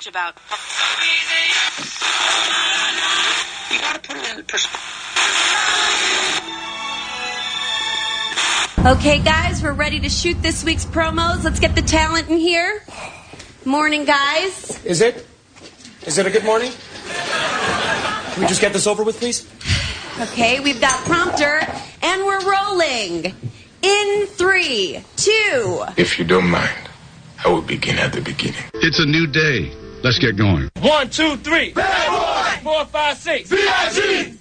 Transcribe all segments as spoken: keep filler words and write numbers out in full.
much about. You gotta put it in perspective. Okay, guys, we're ready to shoot this week's promos. Let's get the talent in here. Morning, guys. Is it? Is it a good morning? Can we just get this over with, please? Okay, we've got prompter, and we're rolling. In three, two. If you don't mind, I will begin at the beginning. It's a new day. Let's get going. One, two, three. Bad boy. Four, five, six. B I G.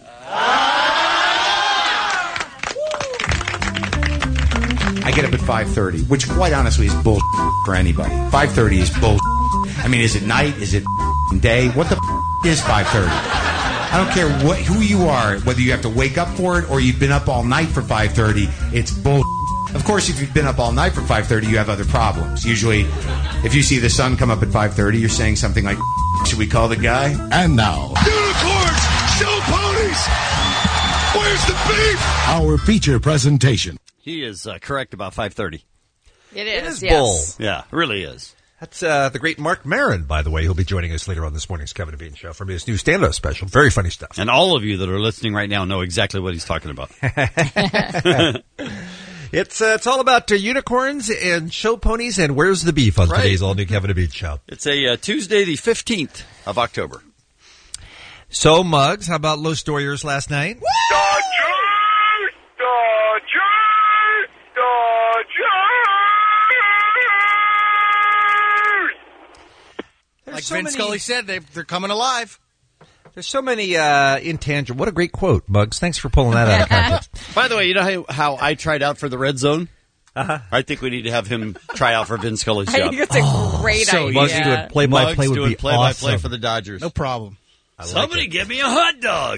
I get up at five thirty, which quite honestly is bull for anybody. five thirty is bull. I mean, is it night? Is it day? What the is five thirty? I don't care what who you are, whether you have to wake up for it or you've been up all night for five thirty. It's bull. Of course, if you've been up all night for five thirty, you have other problems. Usually, if you see the sun come up at five thirty, you're saying something like, should we call the guy? And now, unicorns, show ponies. Where's the beef? Our feature presentation. He is uh, correct about five thirty. It is, It is yes. bull. Yeah, it really is. That's uh, the great Mark Maron, by the way, who'll be joining us later on this morning's Kevin and Bean Show from his new stand-up special. Very funny stuff. And all of you that are listening right now know exactly what he's talking about. It's uh, it's all about uh, unicorns and show ponies and where's the beef on Right. today's all-new Kevin and Bean Show. It's a uh, Tuesday, the fifteenth of October. So, Muggs, how about Los Doyers last night? Dodgers, Dodgers, Dodgers. Like so Vin many- Scully said, they, they're coming alive. There's so many uh, intangible. What a great quote, Muggs. Thanks for pulling that out of context. By the way, you know how, how I tried out for the Red Zone? Uh-huh. I think we need to have him try out for Vin Scully's I job. think it's a Oh, great so idea. Muggs doing play-by-play Muggs would doing be play-by-play awesome. for the Dodgers. No problem. I like Somebody it. give me a hot dog.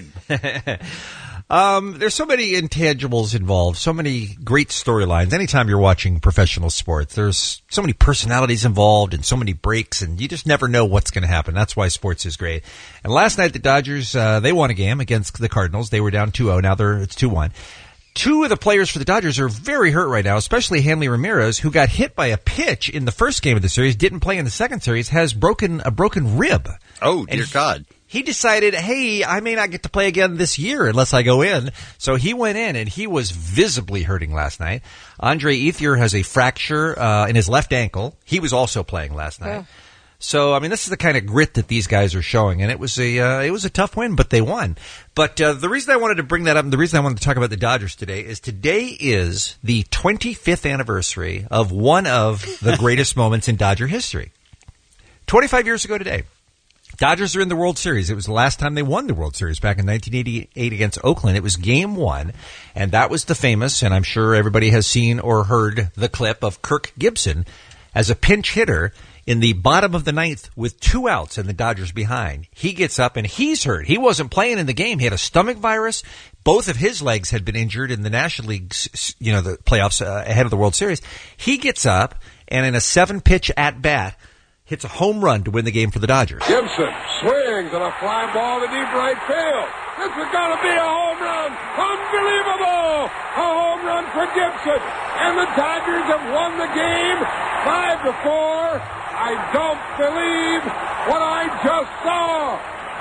Um, there's so many intangibles involved, so many great storylines. Anytime you're watching professional sports, there's so many personalities involved and so many breaks, and you just never know what's going to happen. That's why sports is great. And last night, the Dodgers, uh, they won a game against the Cardinals. They were down two oh. Now they're it's two one. Two of the players for the Dodgers are very hurt right now, especially Hanley Ramirez, who got hit by a pitch in the first game of the series, didn't play in the second series, has broken a broken rib. Oh, dear And God. He decided, hey, I may not get to play again this year unless I go in. So he went in, and he was visibly hurting last night. Andre Ethier has a fracture uh, in his left ankle. He was also playing last night. Oh. So, I mean, this is the kind of grit that these guys are showing, and it was a uh, it was a tough win, but they won. But uh, the reason I wanted to bring that up, and the reason I wanted to talk about the Dodgers today, is today is the twenty-fifth anniversary of one of the greatest moments in Dodger history. twenty-five years ago today. Dodgers are in the World Series. It was the last time they won the World Series back in nineteen eighty-eight against Oakland. It was game one, and that was the famous, and I'm sure everybody has seen or heard the clip of Kirk Gibson as a pinch hitter in the bottom of the ninth with two outs and the Dodgers behind. He gets up and he's hurt. He wasn't playing in the game. He had a stomach virus. Both of his legs had been injured in the National League's, you know, the playoffs uh, ahead of the World Series. He gets up and in a seven pitch at bat, hits a home run to win the game for the Dodgers. Gibson swings and a fly ball to deep right field. This is going to be a home run. Unbelievable! A home run for Gibson. And the Dodgers have won the game five to four. I don't believe what I just saw.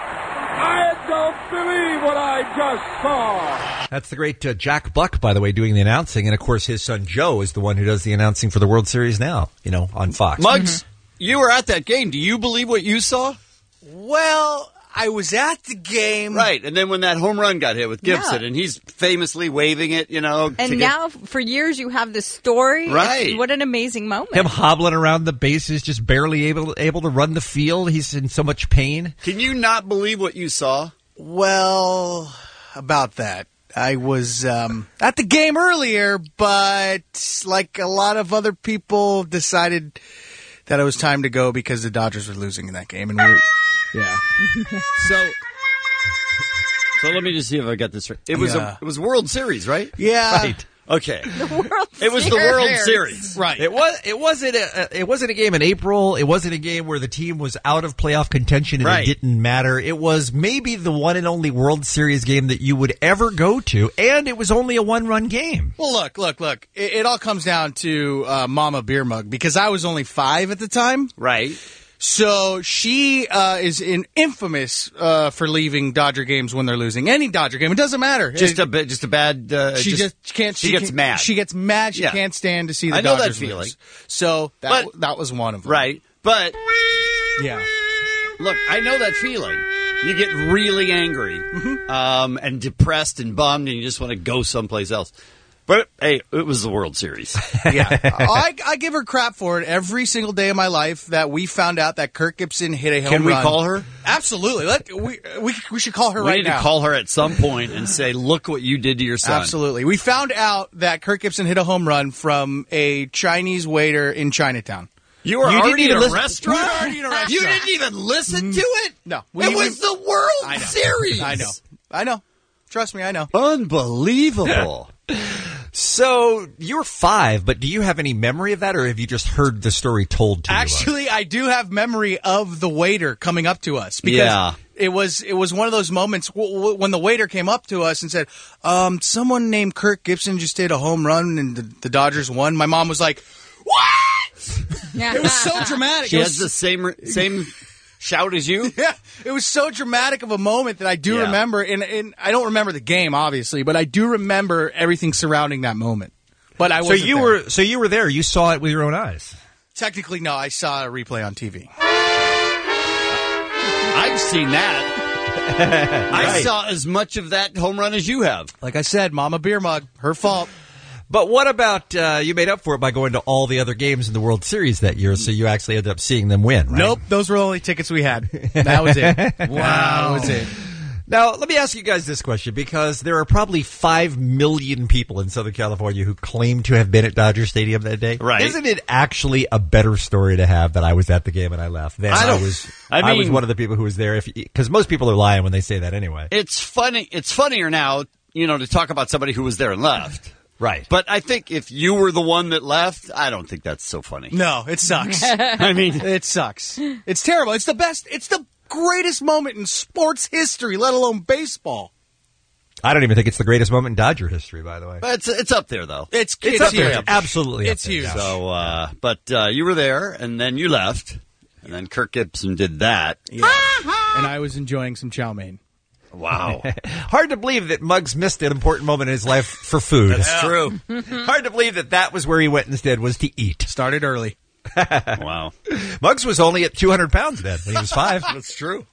I don't believe what I just saw. That's the great uh, Jack Buck, by the way, doing the announcing. And, of course, his son Joe is the one who does the announcing for the World Series now, you know, on Fox. Muggs, mm-hmm. You were at that game. Do you believe what you saw? Well, I was at the game. Right, and then when that home run got hit with Gibson, Yeah. and he's famously waving it, you know. And to now, for years, you have this story. Right. It's- What an amazing moment. Him hobbling around the bases, just barely able able to run the field. He's in so much pain. Can you not believe what you saw? Well, about that. I was um, at the game earlier, but like a lot of other people, decided that it was time to go because the Dodgers were losing in that game. And we were, yeah. So, so let me just see if I got this right. It was Yeah. a it was World Series, right? Yeah. Right. Okay. The World It was the Series. World Series. Right. It was. It wasn't. A, it wasn't a game in April. It wasn't a game where the team was out of playoff contention and Right. it didn't matter. It was maybe the one and only World Series game that you would ever go to, and it was only a one-run game. Well, look, look, look. It, it all comes down to uh, Mama Beer Mug because I was only five at the time. Right. So she uh, is in infamous uh, for leaving Dodger games when they're losing. Any Dodger game, it doesn't matter. Just It- a bit, just a bad. Uh, she just, can't. She, gets can't- mad. She gets mad. She Yeah. can't stand to see the I know that Dodgers feeling. lose. So that But- that was one of them. Right, but Yeah. look, I know that feeling. You get really angry um, and depressed and bummed, and you just want to go someplace else. But hey, it was the World Series. Yeah. I, I give her crap for it every single day of my life that we found out that Kirk Gibson hit a home run. Can we call her? Absolutely. Let, we, we we should call her We right need now. to call her at some point and say, "Look what you did to your son." Absolutely. We found out that Kirk Gibson hit a home run from a Chinese waiter in Chinatown. You were You didn't already even in a listen- restaurant. We were already in a restaurant. You didn't even listen to it. No. It We- was we- the World I know. Series. I know. I know. Trust me, I know. Unbelievable. So you're five, but do you have any memory of that, or have you just heard the story told to you? Actually, I do have memory of the waiter coming up to us because Yeah. it was it was one of those moments w- w- when the waiter came up to us and said, um, "Someone named Kirk Gibson just hit a home run and the, the Dodgers won." My mom was like, "What?" It was so dramatic. She It has was- the same same shout as you. Yeah, it was so dramatic of a moment that I do Yeah. remember, and, and I don't remember the game obviously, but I do remember everything surrounding that moment. But I So wasn't you there. were so you were there. You saw it with your own eyes. Technically, no. I saw a replay on T V. I've seen that. I Right. saw as much of that home run as you have. Like I said, Mama Beer Mug, her fault. But what about uh, you made up for it by going to all the other games in the World Series that year, so you actually ended up seeing them win, right? Nope, those were the only tickets we had. That was it. Wow, that was it. Now, let me ask you guys this question, because there are probably five million people in Southern California who claim to have been at Dodger Stadium that day. Right. Isn't it actually a better story to have that I was at the game and I left than I I, don't- was I I, was mean- one of the people who was there? If Because most people are lying when they say that anyway. It's funny. It's funnier now, you know, to talk about somebody who was there and left. Right. But I think if you were the one that left, I don't think that's so funny. No, it sucks. I mean, it sucks. It's terrible. It's the best. It's the greatest moment in sports history, let alone baseball. I don't even think it's the greatest moment in Dodger history, by the way. but it's it's up there though. It's It's, it's, up there. huge. It's absolutely It's up there. huge. So, uh, but uh, you were there, and then you left, and then Kirk Gibson did that. Yeah. And I was enjoying some chow mein. Wow, Hard to believe that Muggs missed an important moment in his life for food. that's true. Hard to believe that that was where he went instead, was to eat. Started early. Wow, Muggs was only at two hundred pounds then when he was five. that's true.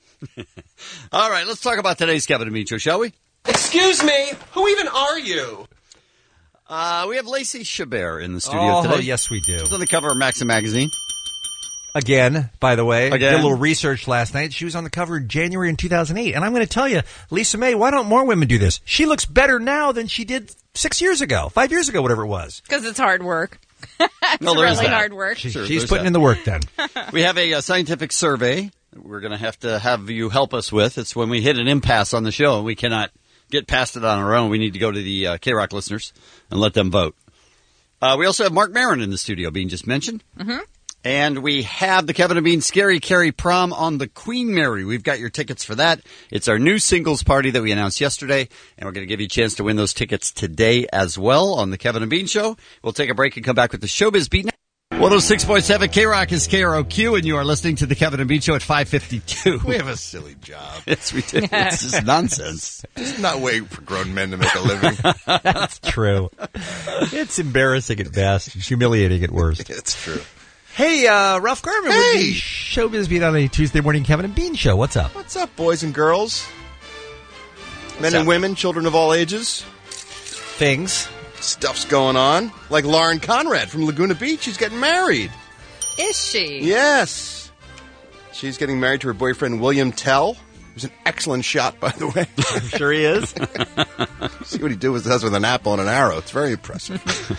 All right, let's talk about today's Kevin and Micho, shall we? Excuse me, who even are you? Uh, we have Lacey Chabert in the studio Oh, today. yes, we do. She's on the cover of Maxim magazine. Again, by the way, Again. did a little research last night. She was on the cover in January in two thousand eight. And I'm going to tell you, Lisa May, why don't more women do this? She looks better now than she did six years ago, five years ago, whatever it was. Because it's hard work. it's Well, there is really that. hard work. She, Sure, she's there's putting that. in the work then. We have a, uh scientific survey that we're going to have to have you help us with. It's when we hit an impasse on the show and we cannot get past it on our own. We need to go to the uh, K-Rock listeners and let them vote. Uh, we also have Mark Maron in the studio, being just mentioned. Mm-hmm. And we have the Kevin and Bean Scary Carry Prom on the Queen Mary. We've got your tickets for that. It's our new singles party that we announced yesterday, and we're going to give you a chance to win those tickets today as well on the Kevin and Bean Show. We'll take a break and come back with the Showbiz Beat. one oh six point seven K-Rock is K R O Q, and you are listening to the Kevin and Bean Show at five fifty-two. We have a silly job. Yes, we do. It's just nonsense. Just not wait for grown men to make a living. That's true. It's embarrassing at best. It's humiliating at worst. It's true. Hey, uh, Ralph Garman Hey! with the Showbiz Beat on a Tuesday morning Kevin and Bean Show. What's up? What's up, boys and girls? Men up? and women, children of all ages. Things. Stuff's going on. Like Lauren Conrad from Laguna Beach. She's getting married. Is she? Yes. She's getting married to her boyfriend, William Tell. Who's an excellent shot, by the way. I'm sure he is. See what he do with, does with an apple and an arrow. It's very impressive.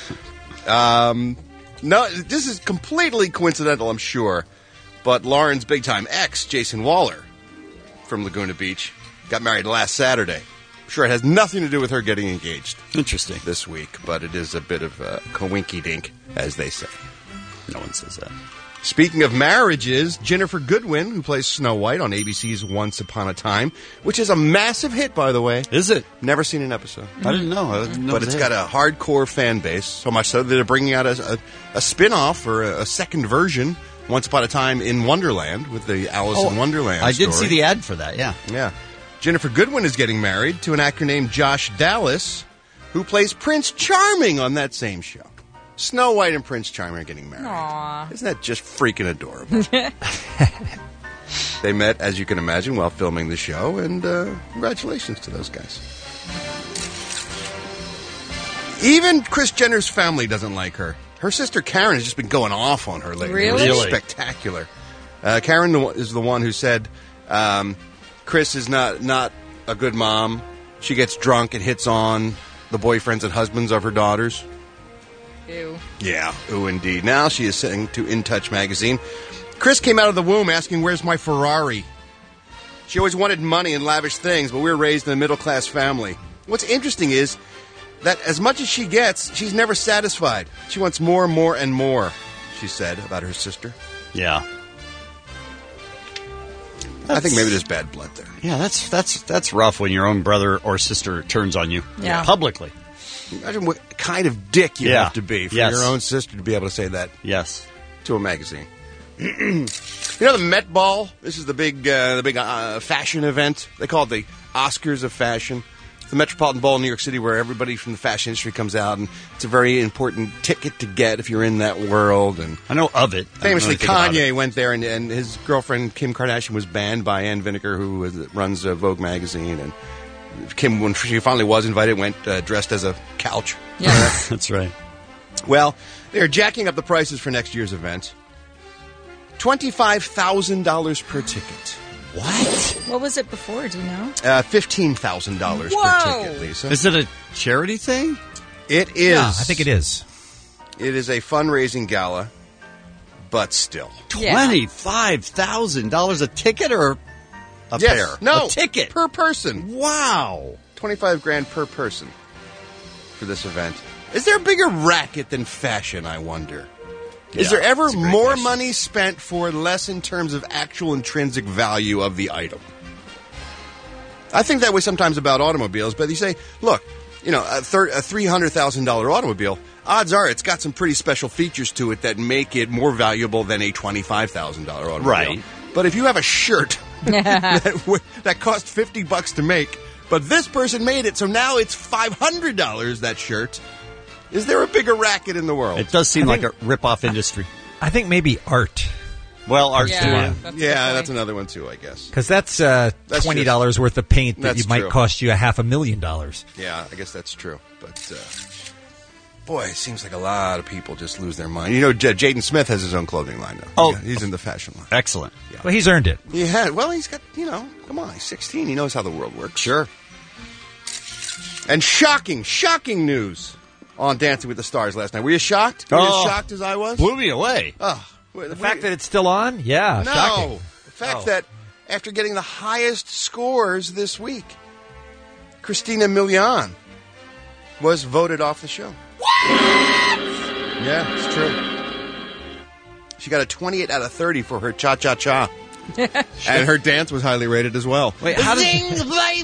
um, no, this is completely coincidental, I'm sure. But Lauren's big-time ex, Jason Waller, from Laguna Beach, got married last Saturday. I'm sure it has nothing to do with her getting engaged. Interesting. This week, but it is a bit of a coinky-dink, as they say. No one says that. Speaking of marriages, Jennifer Goodwin, who plays Snow White on A B C's Once Upon a Time, which is a massive hit, by the way. Is it? Never seen an episode. I didn't know. I didn't know But it was it's got a hardcore fan base, so much so that they're bringing out a, a, a spin-off or a, a second version Once Upon a Time in Wonderland with the Alice Oh, in Wonderland I did story. see the ad for that, yeah. Yeah. Jennifer Goodwin is getting married to an actor named Josh Dallas, who plays Prince Charming on that same show. Snow White and Prince Charming are getting married. Aww. Isn't that just freaking adorable? They met, as you can imagine, while filming the show, and uh, congratulations to those guys. Even Kris Jenner's family doesn't like her. Her sister Karen has just been going off on her lately. Really? It was Really? spectacular. Uh, Karen the one- is the one who said um, Kris is not, not a good mom. She gets drunk and hits on the boyfriends and husbands of her daughters. Ew. Yeah, ooh, indeed. Now she is saying to In Touch magazine, Kris came out of the womb asking, where's my Ferrari? She always wanted money and lavish things, but we were raised in a middle-class family. What's interesting is that as much as she gets, she's never satisfied. She wants more, more, and more, she said about her sister. Yeah. I think maybe there's bad blood there. Yeah, that's that's that's rough when your own brother or sister turns on you Yeah. publicly. Imagine what kind of dick you Yeah. have to be for Yes. your own sister to be able to say that Yes. to a magazine. You know the Met Ball? This is the big, uh, the big uh, fashion event. They call it the Oscars of fashion. It's the Metropolitan Ball in New York City, where everybody from the fashion industry comes out, and it's a very important ticket to get if you're in that world. And I know of it. I don't famously, really think about Kanye it. went there, and, and his girlfriend Kim Kardashian was banned by Ann Vinegar, who was, runs uh, Vogue magazine. And Kim, when she finally was invited, went uh, dressed as a couch. Yeah. That's right. Well, they're jacking up the prices for next year's event. twenty-five thousand dollars per ticket. What? What was it before? Do you know? Uh, fifteen thousand dollars per Whoa. ticket, Lisa. Is it a charity thing? It is. Yeah, I think it is. It is a fundraising gala, but still. Yeah. Twenty-five thousand dollars a ticket or a Yes. pair? No. A ticket. Per person. Wow. twenty-five grand per person for this event. Is there a bigger racket than fashion, I wonder? Is Yeah, there ever that's a great more question. money spent for less in terms of actual intrinsic value of the item? I think that way sometimes about automobiles, but you say, look, you know, a, thir- a three hundred thousand dollars automobile, odds are it's got some pretty special features to it that make it more valuable than a twenty-five thousand dollars automobile. Right. But if you have a shirt that, w- that cost fifty bucks to make, but this person made it, so now it's five hundred dollars, that shirt. Is there a bigger racket in the world? It does seem I like think- a rip-off industry. I think maybe art. Well, art Yeah. too. That's a good yeah, point. that's another one too, I guess. Because that's uh, That's twenty dollars worth of paint that That's you might true. cost you a half a million dollars. Yeah, I guess that's true. But, uh, boy, it seems like a lot of people just lose their mind. You know, J- Jaden Smith has his own clothing line now. Oh. Yeah, he's in the fashion line. Excellent. Well, he's earned it. Yeah, well, he's got, you know, come on, he's sixteen. He knows how the world works. Sure. And shocking, shocking news on Dancing with the Stars last night. Were you shocked? Were you Oh. as shocked as I was? Blew me away. Oh, The fact that it's still on? Yeah, no, shocking. the fact Oh. that after getting the highest scores this week, Christina Milian was voted off the show. What? Yeah, it's true. She got a twenty-eight out of thirty for her Cha Cha Cha. And her dance was highly rated as well. Wait, how does,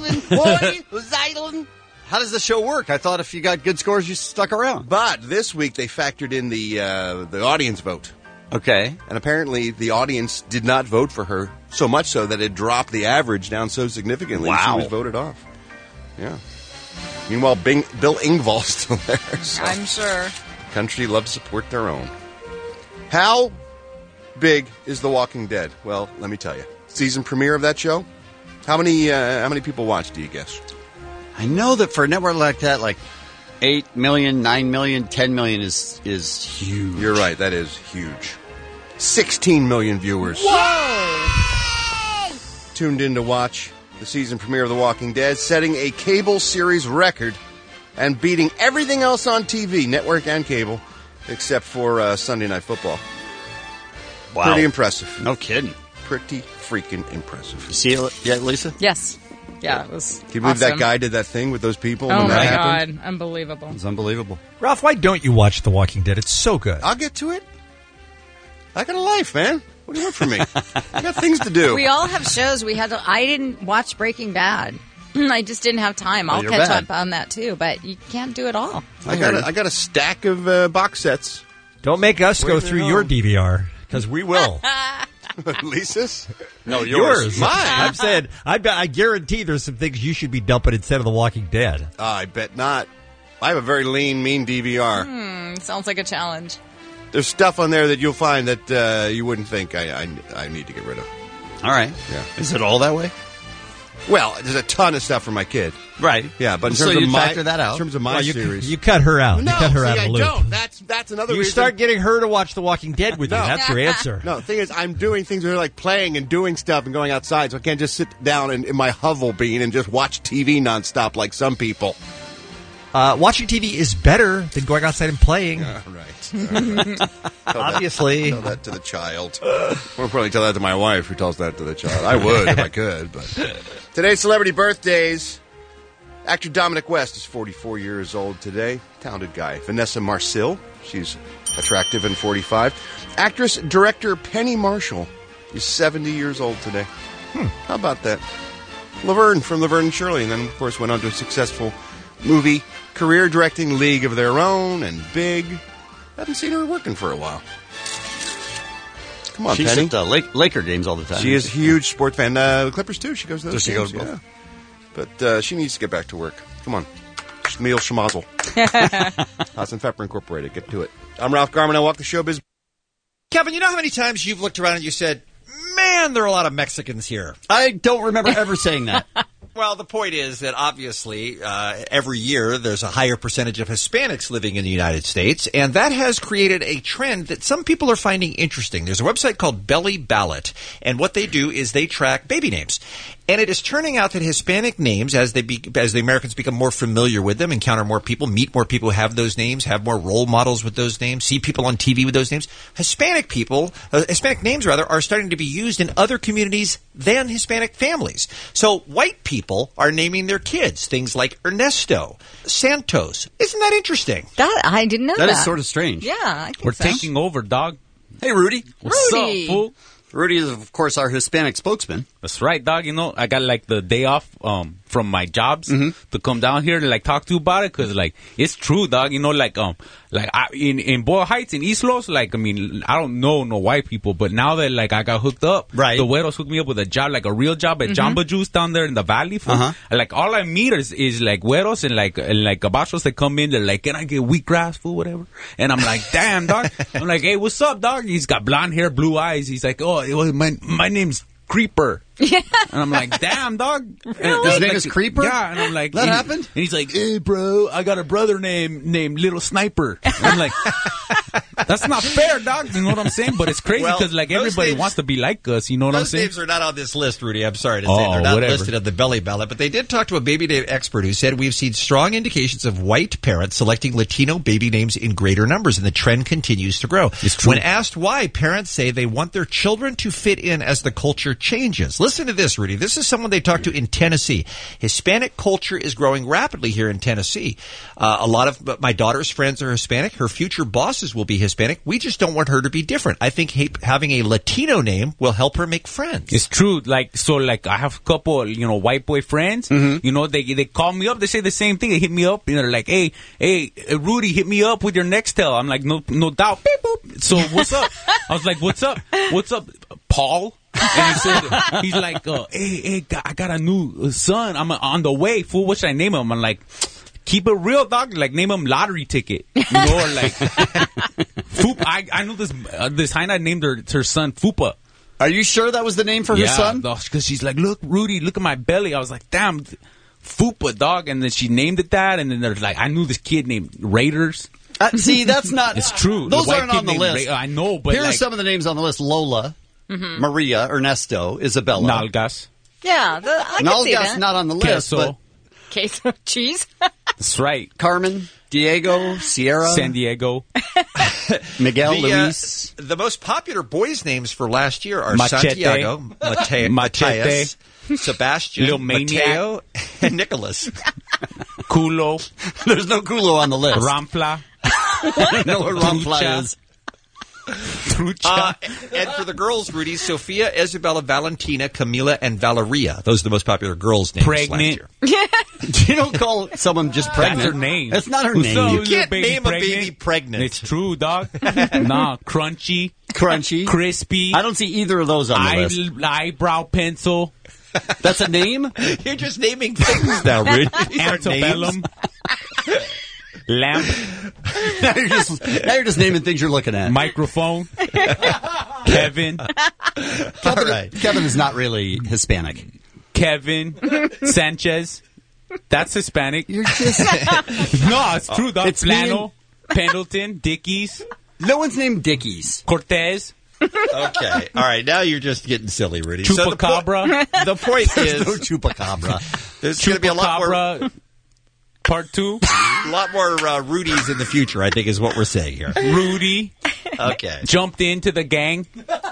how does the show work? I thought if you got good scores, you stuck around. But this week they factored in the uh, the audience vote. Okay. And apparently the audience did not vote for her, so much so that it dropped the average down so significantly. Wow. She was voted off. Yeah. Meanwhile, Bing, Bill Engvall's still there. So I'm sure. country loves to support their own. How big is The Walking Dead? Well, let me tell you. Season premiere of that show? How many uh, how many people watched, do you guess? I know that for a network like that, like eight million, nine million, ten million is is huge. You're right, that is huge. sixteen million viewers. Whoa! Tuned in to watch the season premiere of The Walking Dead, setting a cable series record and beating everything else on T V, network and cable, except for uh, Sunday Night Football. Wow. Pretty impressive. No kidding. Pretty freaking impressive. You see it yet, Lisa? Yes. Yeah, it was. Can you believe awesome. that guy did that thing with those people Oh when my that happened? god, unbelievable. It's unbelievable. Ralph, why don't you watch The Walking Dead? It's so good. I'll get to it. I got a life, man. What do you want from me? I got things to do. We all have shows. We had to. I didn't watch Breaking Bad. I just didn't have time. Well, I'll you're catch bad. up on that too, but you can't do it all. I got a, I got a stack of uh, box sets. Don't make us go Waiting through at your home. D V R. because we will. Lisa's? No, yours. Mine. I'm saying, I, bet- I guarantee there's some things you should be dumping instead of The Walking Dead. Uh, I bet not. I have a very lean, mean D V R. Hmm, sounds like a challenge. There's stuff on there that you'll find that uh, you wouldn't think I, I I need to get rid of. All right. Yeah. Is it all that way? Well, there's a ton of stuff for my kid. Right. Yeah, but in So terms you of my factor that out. in terms of my Well, you, series, you cut her out. no, you cut her see, out of I the loop. don't. That's that's another You reason. start getting her to watch The Walking Dead with you. No. That's your answer. No, the thing is, I'm doing things that are like playing and doing stuff and going outside, so I can't just sit down in, in my hovel bean and just watch T V nonstop like some people. Uh, watching T V is better than going outside and playing. All right. All right. Tell Obviously. That, tell that to the child. More importantly, tell that to my wife, who tells that to the child. I would if I could. But today's celebrity birthdays. Actor Dominic West is forty-four years old today. Talented guy. Vanessa Marcil. She's attractive and forty-five. Actress, director Penny Marshall is seventy years old today. Hmm. How about that? Laverne from Laverne and Shirley. And then, of course, went on to a successful movie career directing League of Their Own and Big. Haven't seen her working for a while. Come on, She's Penny. at uh, Lake, Laker games all the time. She is a huge sport fan. Uh, the Clippers, too. She goes to those Does she games. go to yeah. both? But uh, she needs to get back to work. Come on. Schmeal Schmazel. Haas and Pepper Incorporated. Get to it. I'm Ralph Garman. I walk the showbiz. Kevin, you know how many times you've looked around and you said, man, there are a lot of Mexicans here. I don't remember ever saying that. Well, the point is that obviously uh, every year there's a higher percentage of Hispanics living in the United States, and that has created a trend that some people are finding interesting. There's a website called Belly Ballot, and what they do is they track baby names. And it is turning out that Hispanic names, as they be, as the Americans become more familiar with them, encounter more people, meet more people who have those names, have more role models with those names, see people on T V with those names, Hispanic people, uh, Hispanic names rather, are starting to be used in other communities than Hispanic families. So white people are naming their kids things like Ernesto, Santos. Isn't that interesting? That I didn't know that. That is sort of strange. Yeah, I think We're so. taking over, dog. Hey, Rudy. What's Rudy. up, fool? Rudy is, of course, our Hispanic spokesman. That's right, dog. You know, I got like the day off um from my jobs to come down here and like talk to you about it because like it's true, dog. You know, like um like I, in in Boyle Heights in East Los, like I mean I don't know no white people, but now that like I got hooked up, Right. the güeros hooked me up with a job, like a real job at Jamba Juice down there in the valley. Fool. Uh-huh. And, like all I meet is, is like güeros and like and like gabachos that come in. They're like, can I get wheatgrass food, whatever? And I'm like, damn, dog. I'm like, hey, what's up, dog? He's got blonde hair, blue eyes. He's like, oh, it was my my name's Creeper. Yeah. And I'm like, damn, dog. And His I'm name like, is Creeper? Yeah. And I'm like, That and, happened? And he's like, hey, bro, I got a brother named named Little Sniper. And I'm like, that's not fair, dog. You know what I'm saying? But it's crazy Well, because like those everybody names- wants to be like us. You know what I'm Those saying? names are not on this list, Rudy. I'm sorry to say. Oh, They're not whatever. listed on the Belly Ballot. But they did talk to a baby name expert who said we've seen strong indications of white parents selecting Latino baby names in greater numbers, and the trend continues to grow. It's true. When asked why, parents say they want their children to fit in as the culture changes. Listen to this, Rudy. This is someone they talked to in Tennessee. Hispanic culture is growing rapidly here in Tennessee. Uh, a lot of my daughter's friends are Hispanic. Her future bosses will be Hispanic. We just don't want her to be different. I think ha- having a Latino name will help her make friends. It's true. Like, so, like, I have a couple, you know, white boy friends. Mm-hmm. You know, they they call me up. They say the same thing. They hit me up. And they're like, hey, hey, Rudy, hit me up with your Nextel. I'm like, no, no doubt. Beep, boop. So, what's up? I was like, what's up? What's up, Paul? And he said, he's like, uh, hey, hey, I got a new son. I'm on the way. Fool, what should I name him? I'm like, keep it real, dog. Like, name him Lottery Ticket. You know, or like, Fupa. I, I knew this, uh, this Haina named her, her son Fupa. Are you sure that was the name for her Yeah, son? because she's like, look, Rudy, look at my belly. I was like, damn, Fupa, dog. And then she named it that. And then there's like, I knew this kid named Raiders. Uh, see, that's not... It's true. Those The white aren't kid on the named list. Ra- I know, but Here are like, some of the names on the list. Lola, Mm-hmm. Maria, Ernesto, Isabella. Nalgas. Yeah, the, I can see Nalgas that. not on the list, Queso. but Queso cheese. That's right. Carmen, Diego, Sierra, San Diego. Miguel, The, uh, Luis. the most popular boys' names for last year are Machete. Santiago, Mate- Machete. Matthias, Sebastian, Lil Maniac. Mateo, and Nicholas. Culo. There's no Culo on the list. Rampla. I know what Ron Trucha. is. Trucha. Uh, and for the girls, Rudy, Sophia, Isabella, Valentina, Camila, and Valeria. Those are the most popular girls' names Pregnant. last year. You don't call someone just pregnant. That's her name. That's not her What's name. up, You little can't baby name pregnant? a baby pregnant. It's true, dog. Nah, crunchy, Crunchy. crispy. I don't see either of those on the eye, list. eyebrow pencil. That's a name? You're just naming things now, Rudy. These aren't names. Antebellum. Lamp. now, you're just, now you're just naming things you're looking at. Microphone. Kevin. Kevin, right. Kevin is not really Hispanic. Kevin. Sanchez. That's Hispanic. You're just... No, it's true, dog. It's me Flannel. Pendleton. Dickies. No one's named Dickies. Cortez. Okay. All right. Now you're just getting silly, Rudy. So the, Chupacabra. po- the point There's is, no Chupacabra. there's going to be a lot more, Chupacabra. Part two. a lot more uh, Rudies in the future, I think, is what we're saying here. Rudy. Okay. Jumped into the gang.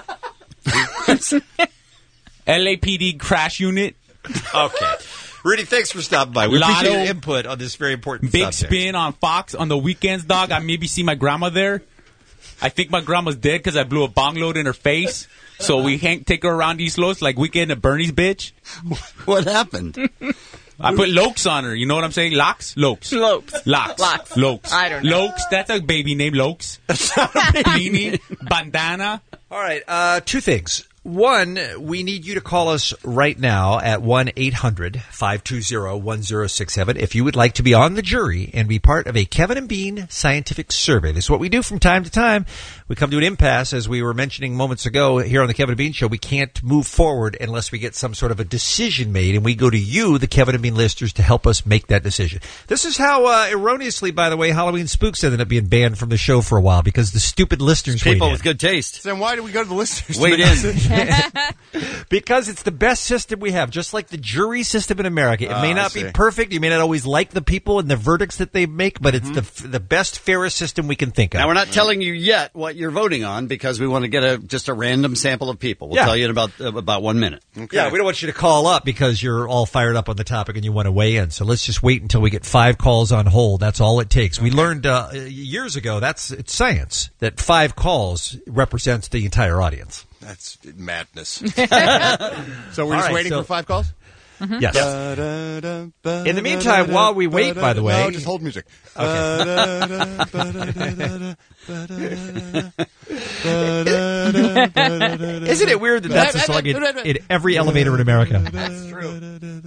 L A P D crash unit. Okay. Rudy, thanks for stopping by. We Lotto. appreciate your input on this very important Big subject. spin on Fox on the weekends, dog. I maybe see my grandma there. I think my grandma's dead because I blew a bong load in her face. So we hang, take her around East Los like weekend at Bernie's bitch. What happened? I put Lokes on her. You know what I'm saying? Locks? Lokes. Lopes. Locks. Locks. Lokes. I don't know. Lokes, that's a baby name, Lokes. Beanie, bandana. All right. Uh, two things. One, we need you to call us right now at one eight hundred five two zero one zero six seven if you would like to be on the jury and be part of a Kevin and Bean scientific survey. This is what we do from time to time. We come to an impasse, as we were mentioning moments ago here on the Kevin and Bean Show. We can't move forward unless we get some sort of a decision made, and we go to you, the Kevin and Bean listeners, to help us make that decision. This is how, uh, erroneously, by the way, Halloween Spooks ended up being banned from the show for a while because the stupid listeners People weighed with in. good taste. Then why do we go to the listeners? to Wait make in. decisions? Because it's the best system we have, just like the jury system in America. It Oh, may I not be see. perfect. You may not always like the people and the verdicts that they make, but it's the the best, fairest system we can think of. Now, we're not telling you yet what you're voting on because we want to get a just a random sample of people. We'll Yeah. tell you in about uh, about one minute. Yeah, we don't want you to call up because you're all fired up on the topic and you want to weigh in. So let's just wait until we get five calls on hold. That's all it takes. We learned uh, years ago, that's it's science, that five calls represents the entire audience. That's madness. So we're just All right, waiting so- for five calls? Yes. In the meantime, while we wait, by the way... No, just hold music. Isn't it weird that that's a song in, in every elevator in America? That's true.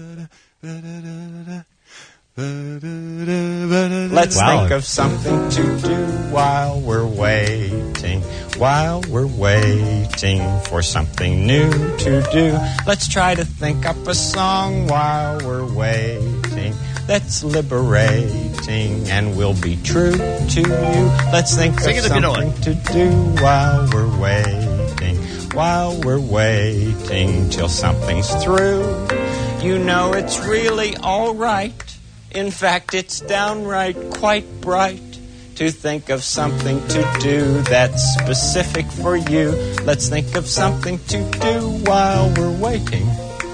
Let's Wow. think of something to do while we're waiting, while we're waiting for something new to do. Let's try to think up a song while we're waiting that's liberating and will be true to you. Let's think Sing of it if you know something to do while we're waiting, while we're waiting till something's through. You know it's really all right. In fact, it's downright quite bright to think of something to do that's specific for you. Let's think of something to do while we're waiting.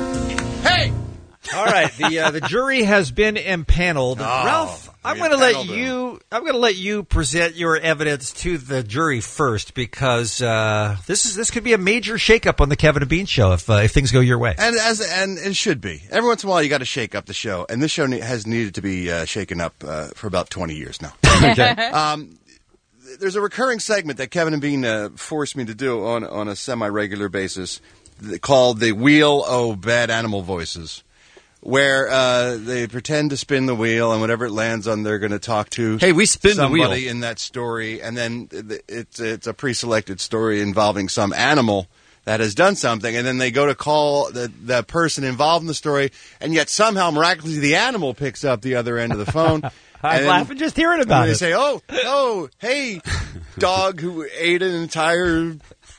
Hey! All right, the uh, the jury has been impaneled. Oh, Ralph, I'm we going to let impaneled them. you. I'm going to let you present your evidence to the jury first because uh, this is this could be a major shakeup on the Kevin and Bean Show if uh, if things go your way. And as and it should be. Every once in a while, you got to shake up the show, and this show ne- has needed to be uh, shaken up uh, for about twenty years now. um, th- there's a recurring segment that Kevin and Bean uh, forced me to do on on a semi-regular basis th- called the Wheel o' Bad Animal Voices, where uh, they pretend to spin the wheel, and whatever it lands on, they're going to talk to. Hey, we spin the somebody wheel. in that story, and then th- it's it's a pre-selected story involving some animal that has done something, and then they go to call the the person involved in the story, and yet somehow miraculously the animal picks up the other end of the phone. I'm And laughing just hearing about they it. say, "Oh, oh, hey, dog who ate an entire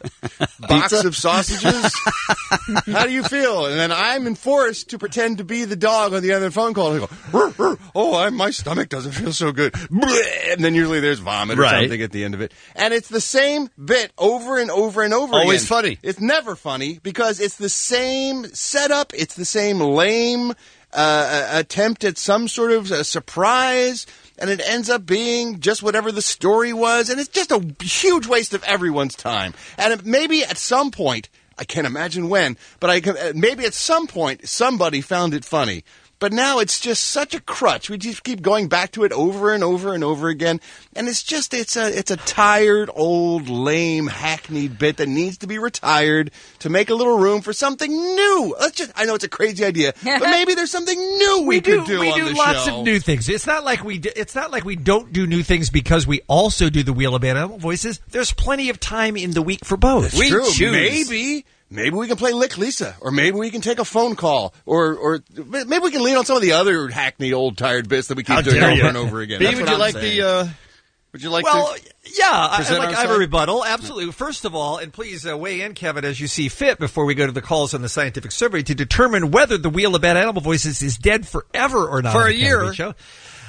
box Pizza? of sausages. How do you feel?" And then I'm enforced to pretend to be the dog on the other phone call. And I go, "Rrr, rrr. Oh, I, my stomach doesn't feel so good." And then usually there's vomit or Right. something at the end of it. And it's the same bit over and over and over Always again. funny. It's never funny because it's the same setup. It's the same lame uh, attempt at some sort of a surprise. and it ends up being just whatever the story was, and it's just a huge waste of everyone's time. And it, maybe at some point, I can't imagine when, but I can, maybe at some point somebody found it funny. But now it's just such a crutch. We just keep going back to it over and over and over again. And it's just, it's a, it's a tired, old, lame, hackneyed bit that needs to be retired to make a little room for something new. Let's just, I know it's a crazy idea, but maybe there's something new we, we could do, do we on do the lots show. of new things. It's not like we. Do, it's not like we don't do new things because we also do the Wheel of Bad Animal Voices. There's plenty of time in the week for both. That's true. Maybe. Maybe we can play Lick Lisa, or maybe we can take a phone call, or or maybe we can lean on some of the other hackney, old, tired bits that we keep How doing dare over you. and over again. B, That's would what you I'm like saying. the? Uh, would you like Well, to? yeah, I, present like, our I have a side? rebuttal. Absolutely. First of all, and please uh, weigh in, Kevin, as you see fit before we go to the calls on the scientific survey to determine whether the Wheel of Bad Animal Voices is dead forever or not. For on a the Kevin year. Bean Show.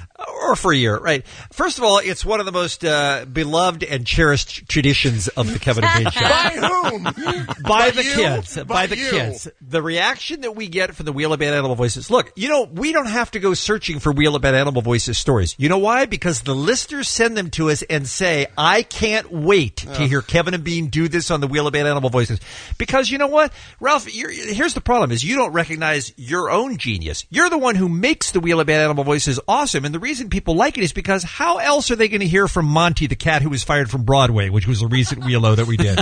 Or for a year, right. First of all, it's one of the most uh, beloved and cherished traditions of the Kevin and Bean Show. By whom? By, By the you? kids. By, By the you. kids. The reaction that we get from the Wheel of Bad Animal Voices. Look, you know, we don't have to go searching for Wheel of Bad Animal Voices stories. You know why? Because the listeners send them to us and say, I can't wait to hear Kevin and Bean do this on the Wheel of Bad Animal Voices. Because you know what? Ralph, you're, here's the problem is you don't recognize your own genius. You're the one who makes the Wheel of Bad Animal Voices awesome. And the reason people like it is because how else are they going to hear from Monty the cat who was fired from Broadway, which was a recent Wheel-O that we did?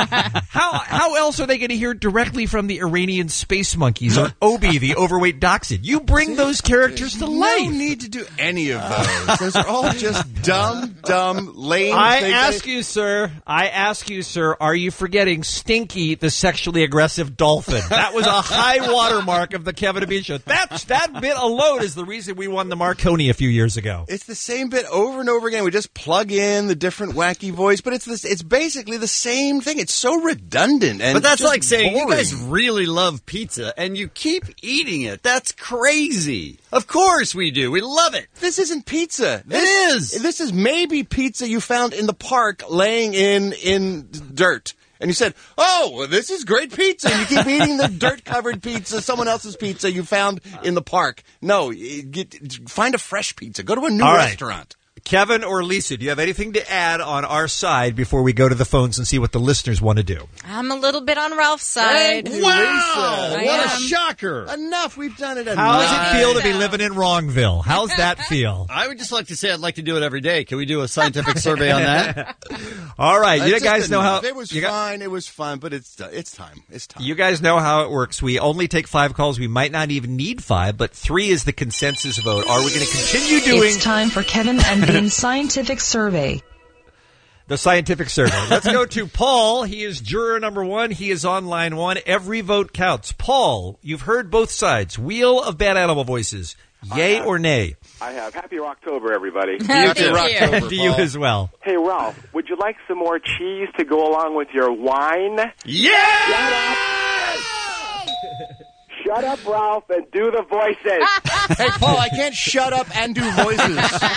how how else are they going to hear directly from the Iranian space monkeys or Obi, the overweight dachshund? You bring those characters to life. No need to do any of those. Those are all just dumb, dumb, lame I things. ask you, sir, I ask you, sir, are you forgetting Stinky, the sexually aggressive dolphin? That was a high watermark of the Kevin and Bean Show. That, that bit alone is the reason we won the Marconi a few years ago. It's the same bit over and over again. We just plug in the different wacky voice, but it's this, it's basically the same thing. It's so redundant. And But that's just like saying boring. you guys really love pizza and you keep eating it. That's crazy. Of course we do. We love it. This isn't pizza. This, It is. This is maybe pizza you found in the park laying in in dirt. And you said, oh, well, this is great pizza. And you keep eating the dirt-covered pizza, someone else's pizza you found in the park. No, you get, find a fresh pizza. Go to a new All right. restaurant. Kevin or Lisa, do you have anything to add on our side before we go to the phones and see what the listeners want to do? I'm a little bit on Ralph's side. Thank you, Wow! Lisa. I What a am. shocker. Enough. We've done it enough. How does it feel to be living in Wrongville? How's that feel? I would just like to say I'd like to do it every day. Can we do a scientific survey on that? All right, you That's guys just know how enough. It was you got- fine. It was fun, but it's it's time. It's time. You guys know how it works. We only take five calls. We might not even need five, but three is the consensus vote. Are we going to continue doing It's time for Kevin and Bean's scientific survey. the scientific survey? Let's go to Paul. He is juror number one. He is on line one. Every vote counts. Paul, you've heard both sides. Wheel of Bad Animal Voices. Yay or nay? I have. Happy October, everybody. Thank you. And to you as well. Hey, Ralph, would you like some more cheese to go along with your wine? Yeah! Shut up, Ralph, and do the voices. Hey, Paul, I can't shut up and do voices.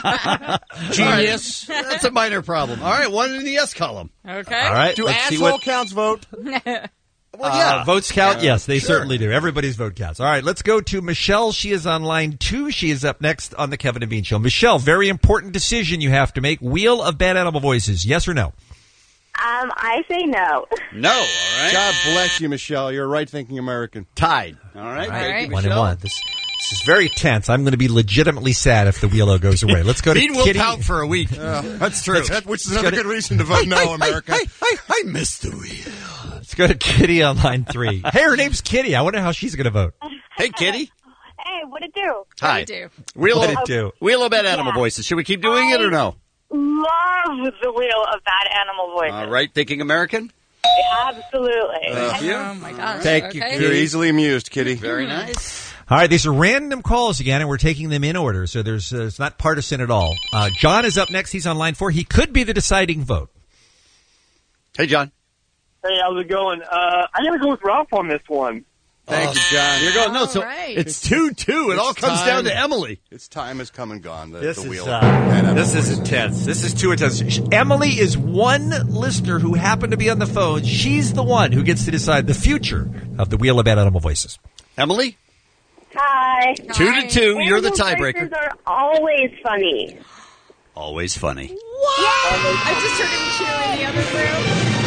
Genius. That's a minor problem. All right, one in the yes column. Okay. All right. Do let's see asshole what counts vote? Well, yeah. Uh, votes count? Yeah, Yes, they sure. certainly do. Everybody's vote counts. All right, let's go to Michelle. She is on line two. She is up next on the Kevin and Bean Show. Michelle, very important decision you have to make. Wheel of Bad Animal Voices, yes or no? Um, I say no. No, all right. God bless you, Michelle. You're a right-thinking American. Tied. All right. All Thank right. you, One and Michelle. one. This, this is very tense. I'm going to be legitimately sad if the Wheel-O goes away. Let's go to Bean will Kitty. count for a week. That's true. That, which is Let's another go good to- reason to vote no, America. Hey, hey, I missed the wheel. Let's go to Kitty on line three. Hey, her name's Kitty. I wonder how she's going to vote. Hey, Kitty. Hey, what it do? Hi. do you Wheel What of, did it do? Wheel of Bad Animal Yeah. Voices. Should we keep doing it or no? Love the Wheel of Bad Animal Voices. All right, thinking American. Absolutely. Uh, Oh, my gosh. Thank you, Okay. You're easily amused, Kitty. Very nice. All right, these are random calls again, and we're taking them in order, so there's uh, it's not partisan at all. Uh, John is up next. He's on line four. He could be the deciding vote. Hey, John. Hey, how's it going? Uh, I gotta go with Ralph on this one. Thank you, John. You're going. No, so right. it's two two. It It's all comes time. down to Emily. Its time has come and gone. The, This the is wheel. uh, And this is voices. intense. This is too intense. Emily is one listener who happened to be on the phone. She's the one who gets to decide the future of the Wheel of Bad Animal Voices. Emily, Hi. two to two. You're the Animal tiebreaker. voices are always funny. Always funny. I just heard him cheer in the other room.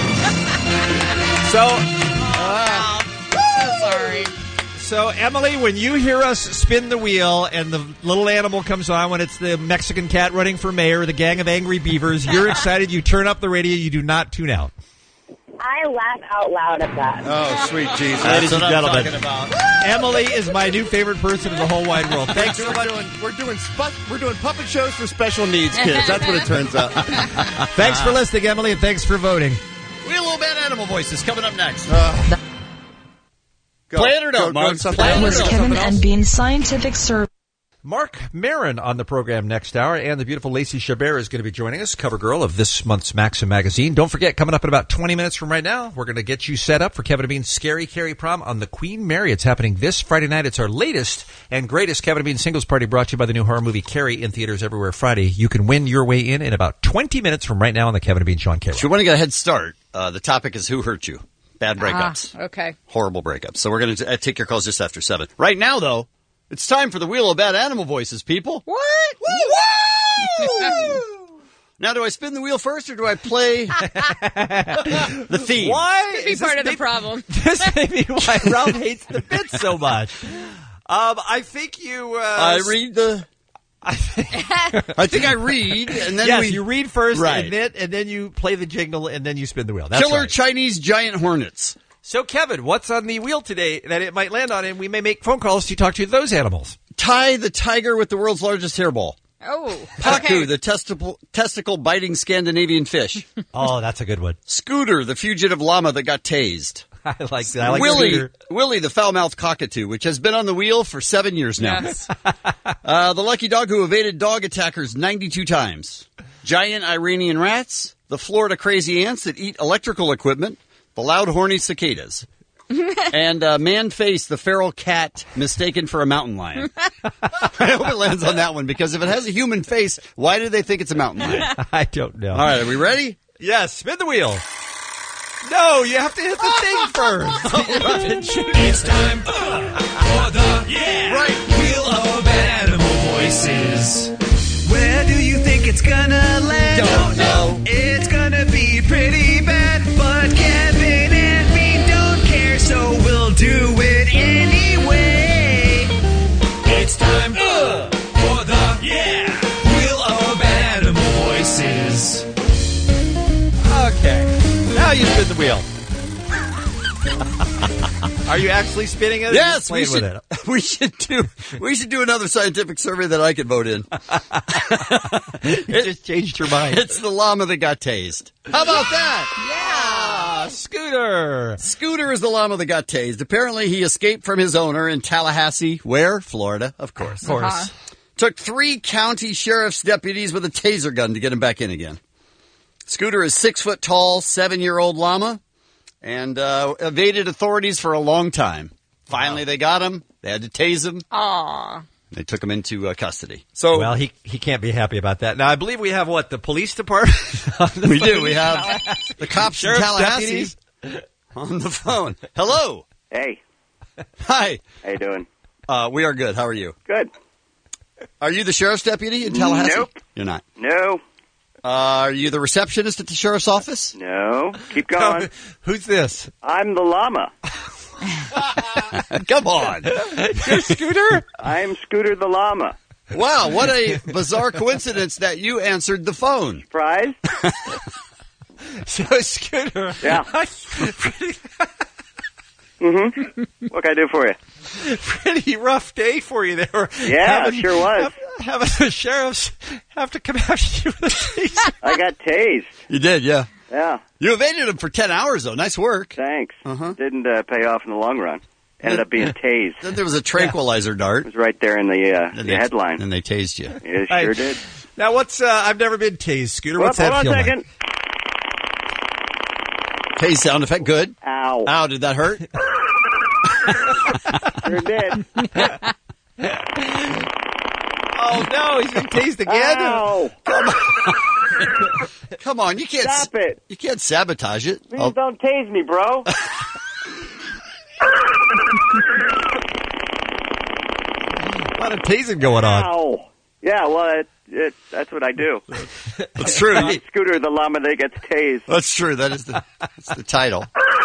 So, so sorry. So, Emily, when you hear us spin the wheel and the little animal comes on, when it's the Mexican cat running for mayor, the gang of angry beavers, you're excited, you turn up the radio, you do not tune out. I laugh out loud at that. Oh, sweet Jesus. Ladies and what I'm gentlemen, talking about. Emily is my new favorite person in the whole wide world. Thanks so We're much. doing, we're doing spu- we're doing puppet shows for special needs kids. That's what it turns out. Thanks for listening, Emily, and thanks for voting. Wheel of Bad Animal Voices coming up next. Uh, go. Play it or Go, no, go, Mark? something Play it else. or Was no? Kevin and Bean's scientific survey. Mark Maron on the program next hour, and the beautiful Lacey Chabert is going to be joining us, cover girl of this month's Maxim magazine. Don't forget, coming up in about twenty minutes from right now, we're going to get you set up for Kevin and Bean's Scary Carrie Prom on the Queen Mary. It's happening this Friday night. It's our latest and greatest Kevin and Bean singles party, brought to you by the new horror movie Carrie, in theaters everywhere Friday. You can win your way in in about twenty minutes from right now on the Kevin and Bean Sean K. If you want to get a head start, uh, the topic is who hurt you. Bad breakups. Ah, okay. Horrible breakups. So we're going to uh, take your calls just after seven. Right now, though, it's time for the Wheel of Bad Animal Voices, people. What? Woo! Now, do I spin the wheel first or do I play the theme? Why Could be is part this of the may- problem. This may be why Ralph hates the bit so much. Um, I think you... Uh, I read the... I think I read, and then yes, we... you read first, Right. and, then, and then you play the jingle, and then you spin the wheel. That's Killer right. Chinese giant hornets. So, Kevin, what's on the wheel today that it might land on, and we may make phone calls to talk to those animals? Ty the tiger with the world's largest hairball. Oh, Paku, okay. the testicle, testicle-biting Scandinavian fish. Oh, that's a good one. Scooter, the fugitive llama that got tased. I like that. I like Willie, Scooter. Willie, the foul-mouthed cockatoo, which has been on the wheel for seven years now. Yes. Uh, the lucky dog who evaded dog attackers ninety-two times. Giant Iranian rats. The Florida crazy ants that eat electrical equipment. The loud, horny cicadas. And uh, man-face, the feral cat mistaken for a mountain lion. I hope it lands on that one, because if it has a human face, why do they think it's a mountain lion? I don't know. All right, are we ready? Yes, spin the wheel. No, you have to hit the thing first. It's time for the yeah. right Wheel of Animal Voices. Where do you think it's gonna land? Don't know. It's gonna be pretty bad, but Kevin and Bean don't care, so we'll do it anyway. It's time uh, for the yeah Wheel of Animal Voices. Okay. Now you spin the wheel. Are you actually spinning it? Or Yes, are we you should. playing with it? We should do. We should do another scientific survey that I could vote in. You just changed your mind. It's the llama that got tased. How about that? Yeah, Scooter. Scooter is the llama that got tased. Apparently, he escaped from his owner in Tallahassee, where Florida, of course. Of course. Uh-huh. Took three county sheriff's deputies with a taser gun to get him back in again. Scooter is six foot tall, seven year old llama, and uh, evaded authorities for a long time. Finally, they got him. They had to tase him. Aw. They took him into uh, custody. So Well, he he can't be happy about that. Now, I believe we have, what, the police department? on the we phone? do. We have the cops in Sheriff's Tallahassee deputies. on the phone. Hello. Hey, Hi. how you doing? Uh, we are good. How are you? Good. Are you the sheriff's deputy in Tallahassee? Nope. You're not. No, Uh, are you the receptionist at the sheriff's office? no. Keep going. Who's this? I'm the llama. Come on. You're Scooter? I'm Scooter the llama. Wow, what a bizarre coincidence that you answered the phone. Surprise? So, Scooter. Yeah. Mm-hmm. What can I do for you? Pretty rough day for you there. Yeah, having, sure was. Have, having the sheriffs have to come after you with a taser. I got tased. You did, yeah. Yeah. You evaded him for ten hours, though. Nice work. Thanks. Uh-huh. Didn't uh, pay off in the long run. Ended up being tased. Then there was a tranquilizer dart. It was right there in the, uh, the they, headline. And they tased you. It Hey, sure did. Now, what's, uh, I've never been tased, Scooter. Well, What's that hold feel on a like? second. Tase sound effect, good. Ow. Ow, did that hurt? Sure did. Oh, no, he's been tased again? Ow. Come on. Come on, you can't Stop it. You can't sabotage it. Please I'll- don't tase me, bro. A lot of tasing going on. Ow. Yeah, well, it, it, that's what I do. That's true. Not Scooter the llama that gets tased. That's true. That is the that's the title.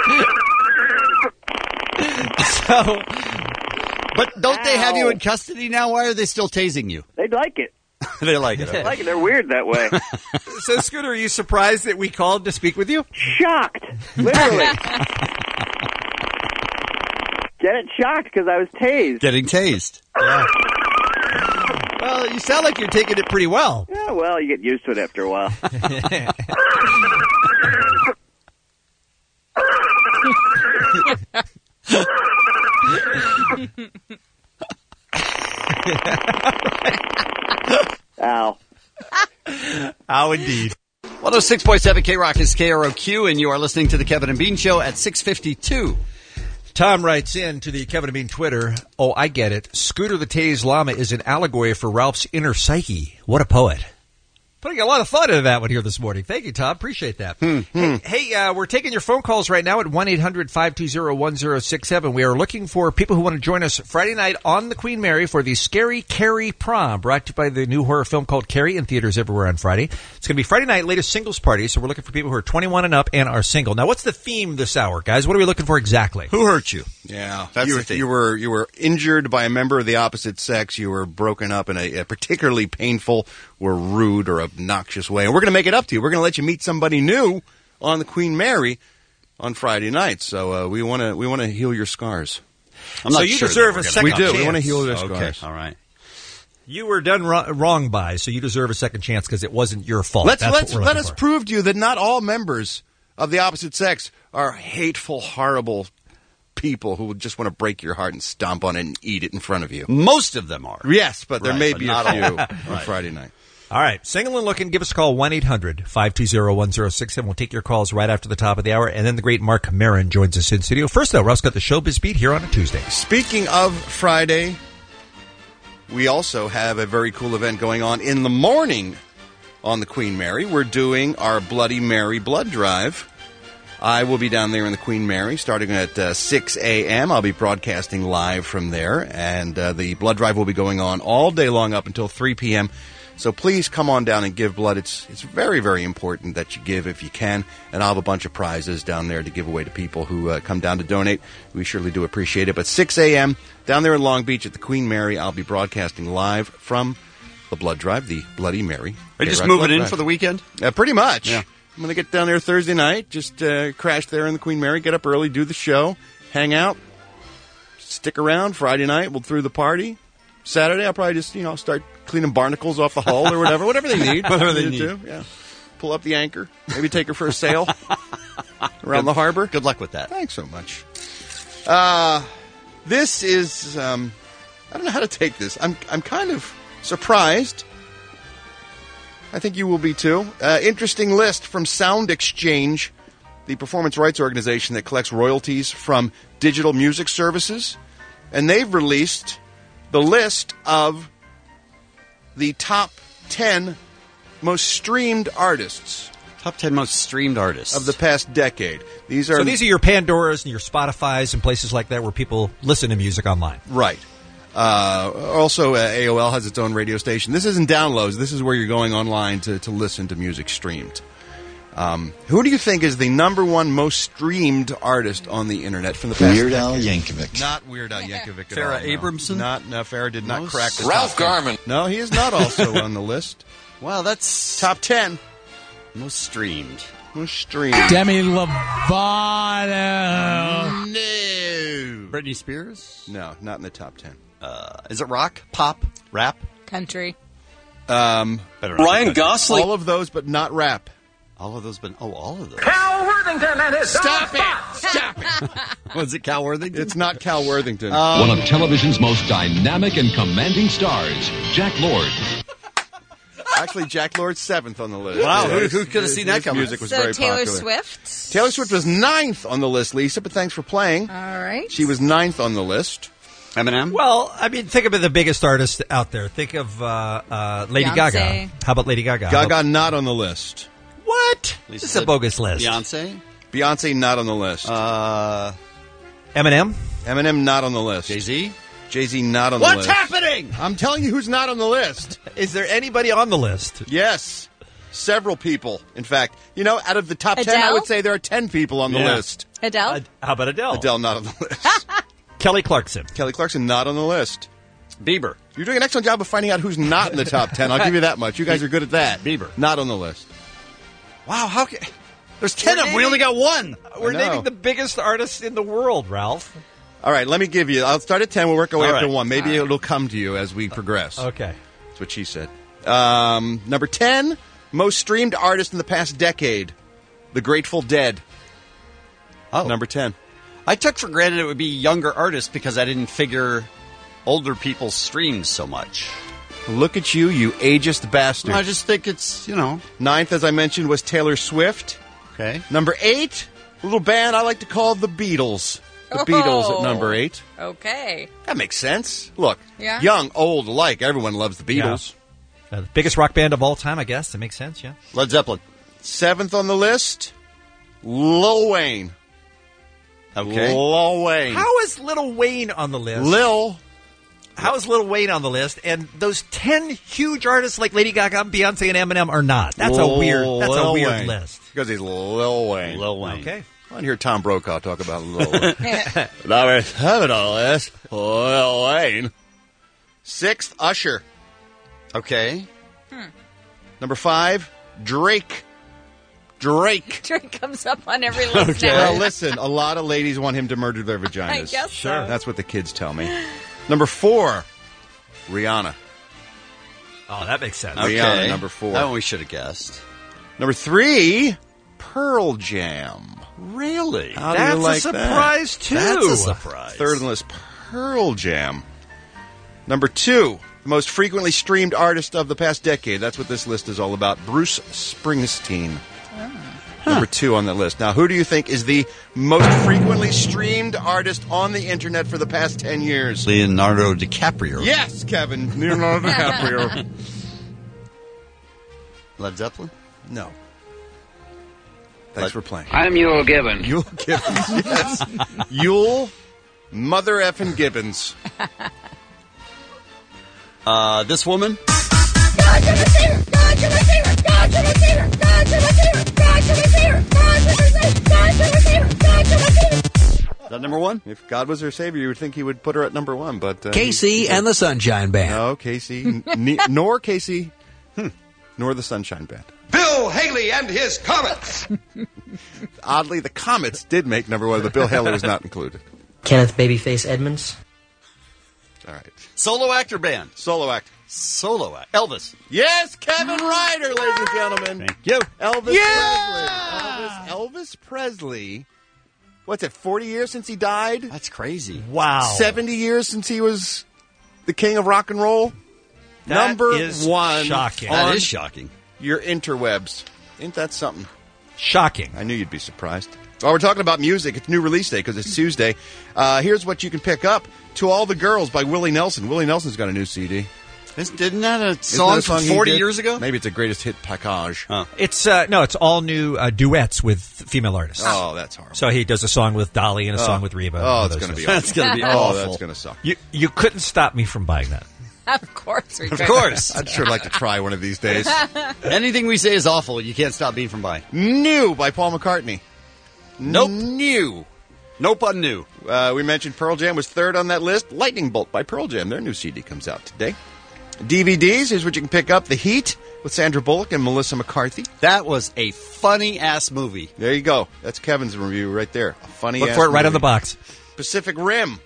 So, but don't they have you in custody now? Why are they still tasing you? They like it. They like it. They like it. They're weird that way. So, Scooter, are you surprised that we called to speak with you? Shocked. Literally. Get it shocked because I was tased. Getting tased. Yeah. Well, you sound like you're taking it pretty well. Yeah, well, you get used to it after a while. Ow. Ow, indeed. one oh six point seven K-Rock is K R O Q, and you are listening to the Kevin and Bean Show at six fifty-two. Tom writes in to the Kevin and Bean Twitter, oh, I get it. Scooter the Tased Llama is an allegory for Ralph's inner psyche. What a poet. Putting a lot of thought into that one here this morning. Thank you, Tom. Appreciate that. Hmm, Hey, hey uh, we're taking your phone calls right now at one eight hundred five two zero one zero six seven. We are looking for people who want to join us Friday night on the Queen Mary for the Scary Carrie Prom, brought to you by the new horror film called Carrie, in theaters everywhere on Friday. It's going to be Friday night, latest singles party, so we're looking for people who are twenty-one and up and are single. Now, what's the theme this hour, guys? What are we looking for exactly? Who hurt you? Yeah, That's you, the were, thing. you were you were injured by a member of the opposite sex. You were broken up in a, a particularly painful or rude or obnoxious way, and we're going to make it up to you. We're going to let you meet somebody new on the Queen Mary on Friday night. So uh, we want to we want to heal your scars. I'm So not you sure deserve that a we're second We do. chance. We want to heal their Okay, scars. all right. You were done ro- wrong by, so you deserve a second chance because it wasn't your fault. Let's That's let's what we're let looking us for. prove to you that not all members of the opposite sex are hateful, horrible people who just want to break your heart and stomp on it and eat it in front of you. Most of them are. Yes, but there Right, may but be not a few all. on Right. Friday night. All right, single and looking, give us a call, one eight hundred five two zero one zero six seven. We'll take your calls right after the top of the hour, and then the great Mark Maron joins us in studio. First, though, Russ got the Showbiz Beat here on a Tuesday. Speaking of Friday, we also have a very cool event going on in the morning on the Queen Mary. We're doing our Bloody Mary blood drive. I will be down there in the Queen Mary starting at uh, six a.m. I'll be broadcasting live from there, and uh, the blood drive will be going on all day long up until three p.m. So please come on down and give blood. It's it's very, very important that you give if you can, and I'll have a bunch of prizes down there to give away to people who uh, come down to donate. We surely do appreciate it. But six a.m. down there in Long Beach at the Queen Mary, I'll be broadcasting live from the blood drive, the Bloody Mary. Are you just K-Rock moving blood in drive. for the weekend? Uh, pretty much. Yeah. I'm going to get down there Thursday night, just uh, crash there in the Queen Mary, get up early, do the show, hang out, stick around. Friday night, we'll through the party. Saturday, I'll probably just, you know, start cleaning barnacles off the hull or whatever, whatever they need. Whatever they need to need. do, yeah. Pull up the anchor, maybe take her for a sail around the harbor. Good luck with that. Thanks so much. Uh, this is, um, I don't know how to take this. I'm, I'm kind of surprised. I think you will be too. Uh, interesting list from Sound Exchange, the performance rights organization that collects royalties from digital music services. And they've released the list of the top ten most streamed artists. Top ten most streamed artists. Of the past decade. These are So these are your Pandoras and your Spotifys and places like that where people listen to music online. Right. Uh, also, uh, A O L has its own radio station. This isn't downloads. This is where you're going online to, to listen to music streamed. Um, who do you think is the number one most streamed artist on the internet from the past Weird Al decade? Yankovic. Not Weird Al Yankovic at Farrah all, no. Abramson? Not, no, Farrah did not Most- crack the Ralph top ten. Garman. No, he is not also on the list. Wow, that's Top ten. most streamed. Most streamed. Demi Lovato. No. Britney Spears? No, not in the top ten. Uh, is it rock, pop, rap? Country. Um, Better not Ryan be country. Gosling. all of those, but not rap. All of those, but oh, all of those. Cal Worthington and his Stop it! Stop it! Was it Cal Worthington? It's not Cal Worthington. Uh, One of television's most dynamic and commanding stars, Jack Lord. Actually, Jack Lord's seventh on the list. Wow, who- His- who could have his- seen that his coming? music was So very Taylor popular. Swift. Taylor Swift was ninth on the list, Lisa, but thanks for playing. All right. She was ninth on the list. Eminem? Well, I mean, think of the biggest artist out there. Think of uh, uh, Lady Beyonce. Gaga. How about Lady Gaga? Gaga not on the list. What? Lisa This is a said bogus list. Beyonce? Beyonce not on the list. Uh, Eminem? Eminem not on the list. Jay-Z? Jay-Z not on What's the list. happening? I'm telling you who's not on the list. Is there anybody on the list? Yes. Several people. In fact, you know, out of the top ten, I Adele? would say there are ten people on the Yeah. list. Adele? How about Adele? Adele not on the list. Kelly Clarkson. Kelly Clarkson not on the list. Bieber. You're doing an excellent job of finding out who's not in the top ten. I'll give you that much. You guys are good at that. Bieber. Not on the list. Wow, how can... There's ten of them. We only got one. We're I know. naming the biggest artists in the world, Ralph. All right, let me give you. I'll start at ten. We'll work our way All up to right. one. Maybe All right. it'll come to you as we progress. Okay. That's what she said. Um, number ten, most streamed artist in the past decade, The Grateful Dead. Oh. Number ten. I took for granted it would be younger artists because I didn't figure older people streamed so much. Look at you, you ageist bastard. I just think it's, you know. Ninth, as I mentioned, was Taylor Swift. Okay. Number eight, a little band I like to call the Beatles. The Beatles at number eight. Okay. That makes sense. Look, Yeah. young, old alike, everyone loves the Beatles. Uh, the biggest rock band of all time, I guess. That makes sense, yeah. Led Zeppelin. Seventh on the list, Lil Wayne. Okay. Lil Wayne. How is Lil Wayne on the list? Lil. How is Lil Wayne on the list? And those ten huge artists like Lady Gaga, Beyonce, and Eminem are not. That's a weird. That's a Lil weird Wayne. list. Because he's Lil Wayne. Lil Wayne. Okay. I want to hear Tom Brokaw talk about Lil Wayne. Number seven on the list, Lil Wayne. Sixth, Usher. Okay. Number five, Drake. Drake. Drake comes up on every list now. Well, listen, a lot of ladies want him to murder their vaginas. I guess so. That's what the kids tell me. Number four, Rihanna. Oh, that makes sense. Okay. Rihanna, number four. That one we should have guessed. Number three, Pearl Jam. Really? How do That's you like a surprise, that? too. That's a surprise. Third on the list, Pearl Jam. Number two, the most frequently streamed artist of the past decade. That's what this list is all about. Bruce Springsteen. Number two on the list. Now, who do you think is the most frequently streamed artist on the internet for the past ten years? Leonardo DiCaprio. Yes, Kevin. Leonardo DiCaprio. Led Zeppelin? No. Thanks for playing. I'm Yul Gibbons. Yul Gibbons, yes. Yul Mother effing Gibbons. Uh, this woman? Is that number one? If God was her savior, you would think he would put her at number one. But uh, Casey he- and the Sunshine Band. No, Casey. N- nor Casey. Hmm, nor the Sunshine Band. Bill Haley and his Comets. Oddly, the Comets did make number one, but Bill Haley was not included. Kenneth Babyface Edmonds. All right. Solo actor band. Solo act. Solo act. Elvis. Yes, Kevin Ryder, ladies and gentlemen. Thank you. Elvis Yeah! Presley. Elvis, Elvis Presley. What's it, forty years since he died? That's crazy. Wow. seventy years since he was the king of rock and roll? That Number is one. shocking. on That is shocking. your interwebs. Ain't that something? Shocking. I knew you'd be surprised. While we're talking about music, it's new release day because it's Tuesday. Uh, here's what you can pick up. To All the Girls by Willie Nelson. Willie Nelson's got a new C D. Isn't, isn't that a Isn't song that a from he forty did? years ago? Maybe it's a greatest hit package. Oh. It's uh, no, it's all new uh, duets with female artists. Oh, that's horrible. So he does a song with Dolly and a Oh. song with Reba. Oh, and that's those going to be things. awful. That's gonna be Oh, awful. that's going to suck. You you couldn't stop me from buying that. Of course we Of could. course. I'd sure like to try one of these days. Anything we say is awful. You can't stop being from buying. New by Paul McCartney. Nope. New. Nope, unnew. Uh, we mentioned Pearl Jam was third on that list. Lightning Bolt by Pearl Jam. Their new C D comes out today. D V Ds. Here's what you can pick up. The Heat with Sandra Bullock and Melissa McCarthy. That was a funny-ass movie. There you go. That's Kevin's review right there. A funny Look ass for it right on movie. the box. Pacific Rim.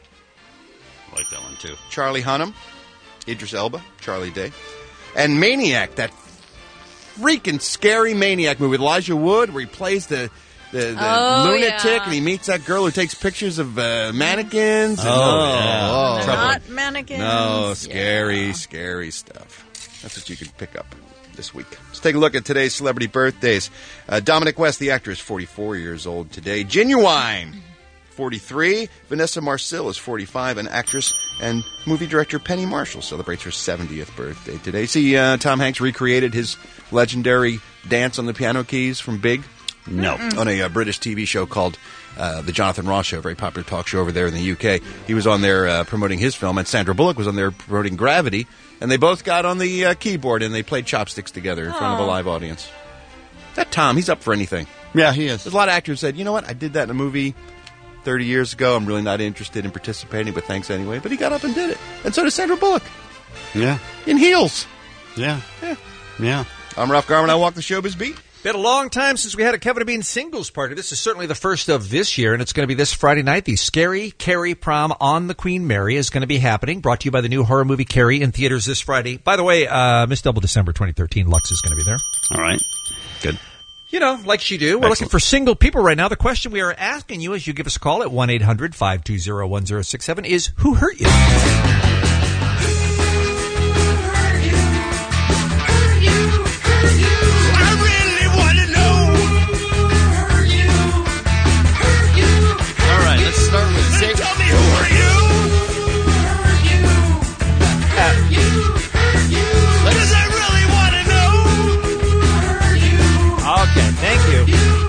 I like that one, too. Charlie Hunnam, Idris Elba, Charlie Day, and Maniac, that freaking scary Maniac movie with Elijah Wood, where he plays the the, the Oh, lunatic, yeah. and he meets that girl who takes pictures of uh, mannequins. And, Oh, yeah. oh, They're not mannequins. no, scary, Yeah. scary stuff. That's what you can pick up this week. Let's take a look at today's celebrity birthdays. Uh, Dominic West, the actor, is forty-four years old today. Genuine, forty-three. Vanessa Marcil is forty-five. And actress and movie director Penny Marshall celebrates her seventieth birthday today. See, uh, Tom Hanks recreated his legendary dance on the piano keys from Big. No. On a uh, British T V show called uh, the Jonathan Ross Show, a very popular talk show over there in the U K. He was on there uh, promoting his film, and Sandra Bullock was on there promoting Gravity, and they both got on the uh, keyboard and they played chopsticks together in front of a live audience. That Tom, he's up for anything. Yeah, he is. There's a lot of actors who said, you know what, I did that in a movie thirty years ago. I'm really not interested in participating, but thanks anyway. But he got up and did it. And so did Sandra Bullock. Yeah. In heels. Yeah. Yeah. Yeah. I'm Ralph Garman. I walk the showbiz beat. Been a long time since we had a Kevin and Bean singles party. This is certainly the first of this year, and it's going to be this Friday night. The Scary Carrie Prom on the Queen Mary is going to be happening, brought to you by the new horror movie Carrie in theaters this Friday. By the way, uh, Miss Double December twenty thirteen, Lux is going to be there. All right. Good. You know, like she do. We're Excellent. looking for single people right now. The question we are asking you as you give us a call at one eight hundred five two zero one zero six seven is, who hurt you? All right, let's start with Sadie. Tell me, who are you? Because I really want to know. Okay, thank you.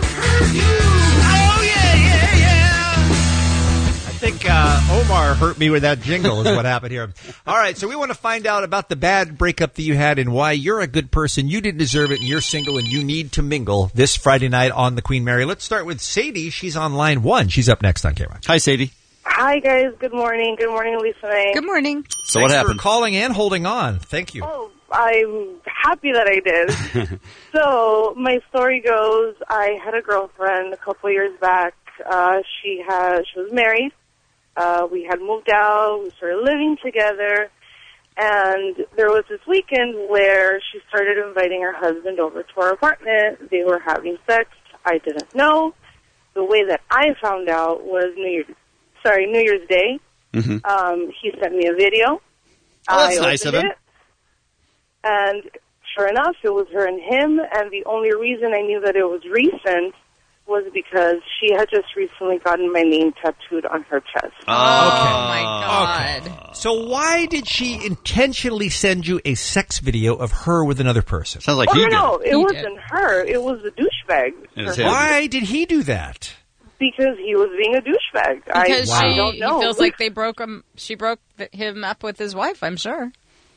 Oh, yeah, yeah, yeah. I think uh, Omar hurt me with that jingle is what happened here. All right, so we want to find out about the bad breakup that you had and why you're a good person, you didn't deserve it, and you're single and you need to mingle this Friday night on the Queen Mary. Let's start with Sadie. She's on line one. She's up next on K-Rock. Hi, Sadie. Hi, guys. Good morning. Good morning, Lisa May. Good morning. So Thanks what happened? for calling and holding on. Thank you. Oh, I'm happy that I did. So, my story goes, I had a girlfriend a couple years back. Uh, she had, she was married. Uh, we had moved out. We started living together. And there was this weekend where she started inviting her husband over to our apartment. They were having sex. I didn't know. The way that I found out was New Year's, sorry, New Year's Day. Mm-hmm. Um, he sent me a video. Oh, that's I nice of opened him. it, and sure enough, it was her and him. And the only reason I knew that it was recent was because she had just recently gotten my name tattooed on her chest. Oh, my God. Okay. So why did she intentionally send you a sex video of her with another person? Sounds like oh, he no, did. no, it He wasn't her. It was the douchebag. It was Her him. Why did he do that? Because he was being a douchebag. Because I, she, I don't he know. feels like they broke him. She broke th- him up with his wife, I'm sure.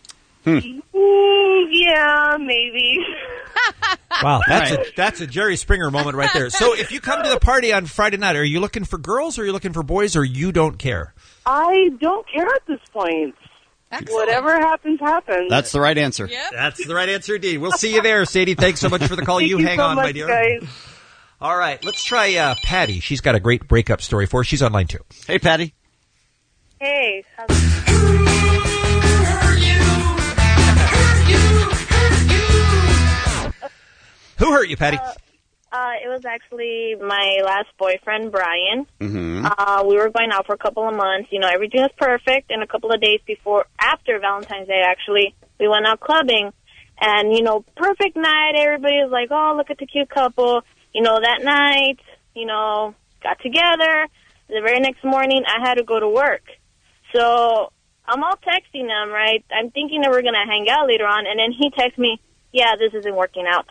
Ooh, yeah, maybe. Wow, that's a that's a Jerry Springer moment right there. So if you come to the party on Friday night, are you looking for girls or are you looking for boys or you don't care? I don't care at this point. Excellent. Whatever happens, happens. That's the right answer. Yep. That's the right answer indeed. We'll see you there, Sadie. Thanks so much for the call. Thank you you hang so on, much, my dear. guys. All right, let's try uh, Patty. She's got a great breakup story for us. She's on line two. Hey, Patty. Hey, how's Who hurt you, Patty? Uh, Uh, it was actually my last boyfriend, Brian. Mm-hmm. Uh, we were going out for a couple of months. You know, everything was perfect. And a couple of days before, after Valentine's Day, actually, we went out clubbing. And, you know, perfect night. Everybody was like, oh, look at the cute couple. You know, that night, you know, got together. The very next morning, I had to go to work. So I'm all texting him, right? I'm thinking that we're going to hang out later on. And then he texts me, yeah, this isn't working out.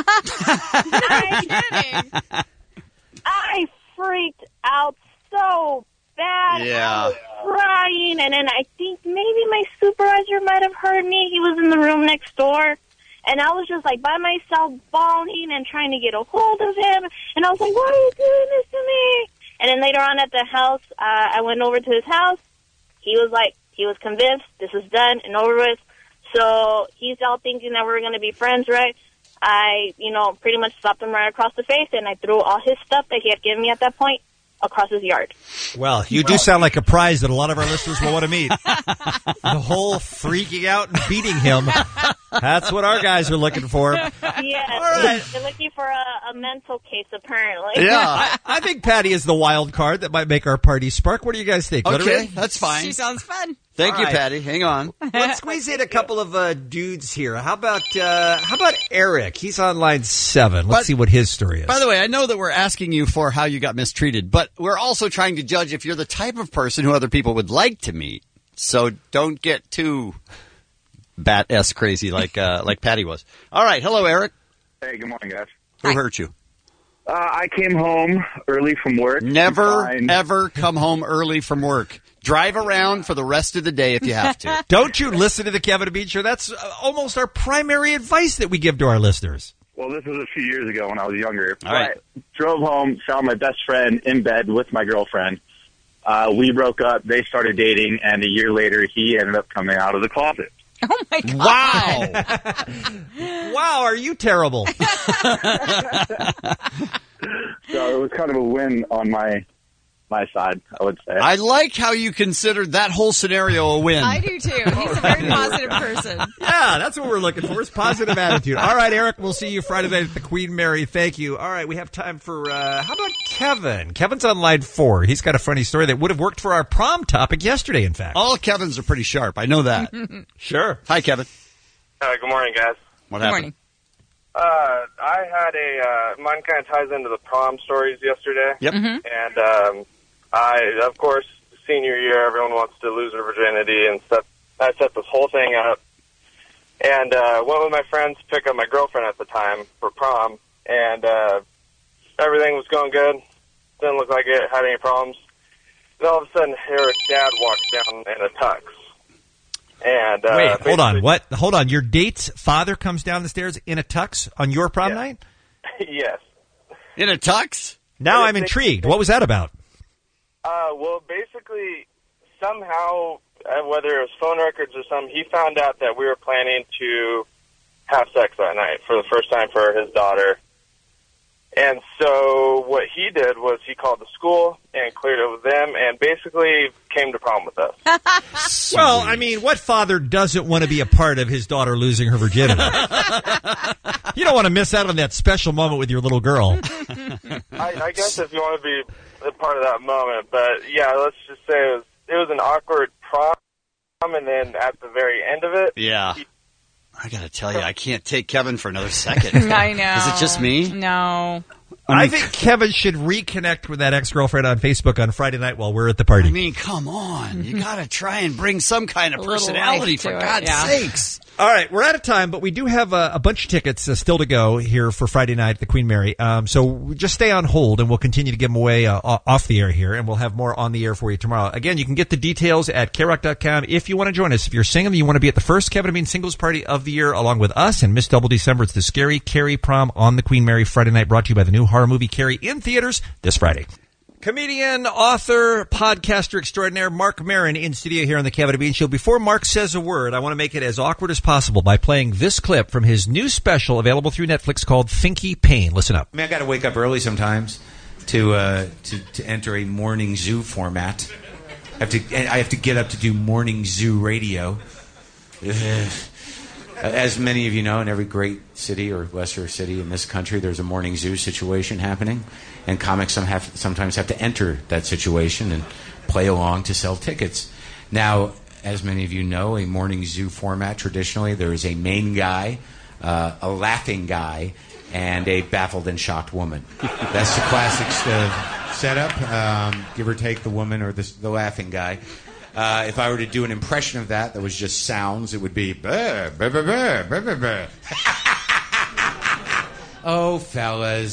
I, I freaked out so bad. Yeah. I was crying, and then I think maybe my supervisor might have heard me. He was in the room next door, and I was just like by myself bawling and trying to get a hold of him. And I was like, "Why are you doing this to me?" And then later on at the house, uh, I went over to his house. He was like, he was convinced this is done and over with. So he's all thinking that we're going to be friends, right? I, you know, pretty much slapped him right across the face, and I threw all his stuff that he had given me at that point across his yard. Well, you do sound like a prize that a lot of our listeners will want to meet. The whole freaking out and beating him. That's what our guys are looking for. Yeah, right. they're looking for a, a mental case, apparently. Yeah. I, I think Patty is the wild card that might make our party spark. What do you guys think? Let her Okay, in? that's fine. She sounds fun. Thank All you, right. Patty. Hang on. Let's squeeze in a couple of uh, dudes here. How about uh, how about Eric? He's on line seven. Let's But- see what his story is. By the way, I know that we're asking you for how you got mistreated, but we're also trying to judge if you're the type of person who other people would like to meet. So don't get too bat-esque crazy like uh, like Patty was. All right. Hello, Eric. Hey, good morning, guys. Who hurt you? Uh, I came home early from work. Never, Fine. ever come home early from work. Drive around for the rest of the day if you have to. Don't you listen to the Kevin and Bean Show? That's uh, almost our primary advice that we give to our listeners. Well, this was a few years ago when I was younger. All right. But drove home, found my best friend in bed with my girlfriend. Uh, we broke up. They started dating, and a year later, he ended up coming out of the closet. Oh, my God. Wow. Wow, are you terrible? So it was kind of a win on my my side, I would say. I like how you considered that whole scenario a win. I do, too. He's a very positive person. Yeah, that's what we're looking for, is positive attitude. All right, Eric, we'll see you Friday night at the Queen Mary. Thank you. All right, we have time for, uh, how about Kevin? Kevin's on line four. He's got a funny story that would have worked for our prom topic yesterday, in fact. All Kevins are pretty sharp. I know that. Sure. Hi, Kevin. Uh, good morning, guys. What happened? Uh, I had a, uh, mine kind of ties into the prom stories yesterday. Yep. And, um, I, of course, senior year, everyone wants to lose their virginity and stuff. I set this whole thing up and, uh, went with my friends to pick up my girlfriend at the time for prom. And, uh, everything was going good. Didn't look like it had any problems. Then all of a sudden, her dad walks down in a tux. And, uh, Wait, hold on. What? Hold on. Your date's father comes down the stairs in a tux on your prom night? Yes. In a tux? Now I'm intrigued. What was that about? Uh, well, basically, somehow, uh, whether it was phone records or something, he found out that we were planning to have sex that night for the first time for his daughter. And so what he did was he called the school and cleared it with them and basically came to prom with us. Well, I mean, what father doesn't want to be a part of his daughter losing her virginity? You don't want to miss out on that special moment with your little girl. I, I guess if you want to be a part of that moment. But, yeah, let's just say it was, it was an awkward prom, and then at the very end of it... Yeah. I got to tell you, I can't take Kevin for another second. I know. Is it just me? No. I think Kevin should reconnect with that ex-girlfriend on Facebook on Friday night while we're at the party. I mean, come on. You got to try and bring some kind of A little personality, life for to it, God's yeah. sakes. All right, we're out of time, but we do have a, a bunch of tickets uh, still to go here for Friday night at the Queen Mary. Um, so just stay on hold, and we'll continue to give them away uh, off the air here, and we'll have more on the air for you tomorrow. Again, you can get the details at K rock dot com if you want to join us. If you're single and you want to be at the first Kevin and Bean Singles Party of the year along with us and Miss Double December, it's the Scary Carrie Prom on the Queen Mary Friday night, brought to you by the new horror movie Carrie in theaters this Friday. Comedian, author, podcaster extraordinaire Mark Maron in studio here on the Kevin and Bean Show. Before Mark says a word, I want to make it as awkward as possible by playing this clip from his new special available through Netflix called Thinky Pain. Listen up. I mean, I got to wake up early sometimes to uh, to to enter a morning zoo format. I have to I have to get up to do morning zoo radio. As many of you know, in every great city or lesser city in this country, there's a morning zoo situation happening, and comics some have, sometimes have to enter that situation and play along to sell tickets. Now, as many of you know, a morning zoo format, traditionally, there is a main guy, uh, a laughing guy, and a baffled and shocked woman. That's the classic uh, setup, um, give or take the woman or the, the laughing guy. Uh, if I were to do an impression of that that was just sounds, it would be... Bah, bah, bah, bah, bah, bah, bah. Oh, fellas.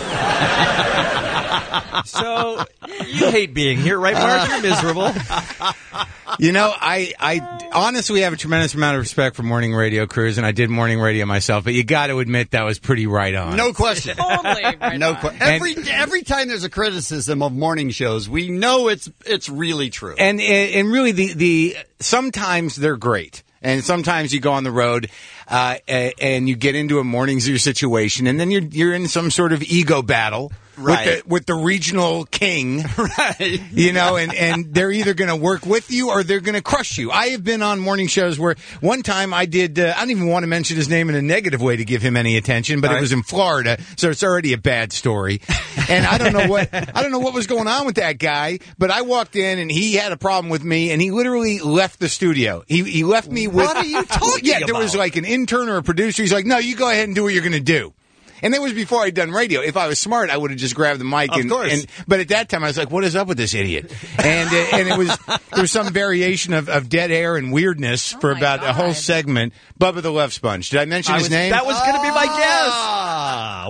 So, you hate being here, right, Mark? You're miserable. You know, I, I honestly have a tremendous amount of respect for morning radio crews, and I did morning radio myself, but you got to admit that was pretty right on. No question. Totally right No on. question. Every every time there's a criticism of morning shows, we know it's it's really true. And, and and really, the the sometimes they're great, and sometimes you go on the road uh, and you get into a morning zoo situation, and then you're you're in some sort of ego battle. Right. With the, with the regional king, right? You know, and, and they're either going to work with you or they're going to crush you. I have been on morning shows where one time I did, uh, I don't even want to mention his name in a negative way to give him any attention, but All it right. was in Florida, so it's already a bad story. And I don't know what, I don't know what was going on with that guy, but I walked in and he had a problem with me and he literally left the studio. He, he left me with, What are you talking yeah, there was about? like an intern or a producer. He's like, no, you go ahead and do what you're going to do. And that was before I'd done radio. If I was smart, I would have just grabbed the mic. Of and, course. and But at that time, I was like, what is up with this idiot? And uh, and it was there was some variation of, of dead air and weirdness for my about a whole God. segment. Bubba the Love Sponge. Did I mention I his was- name? That was going to be my guess. Ah,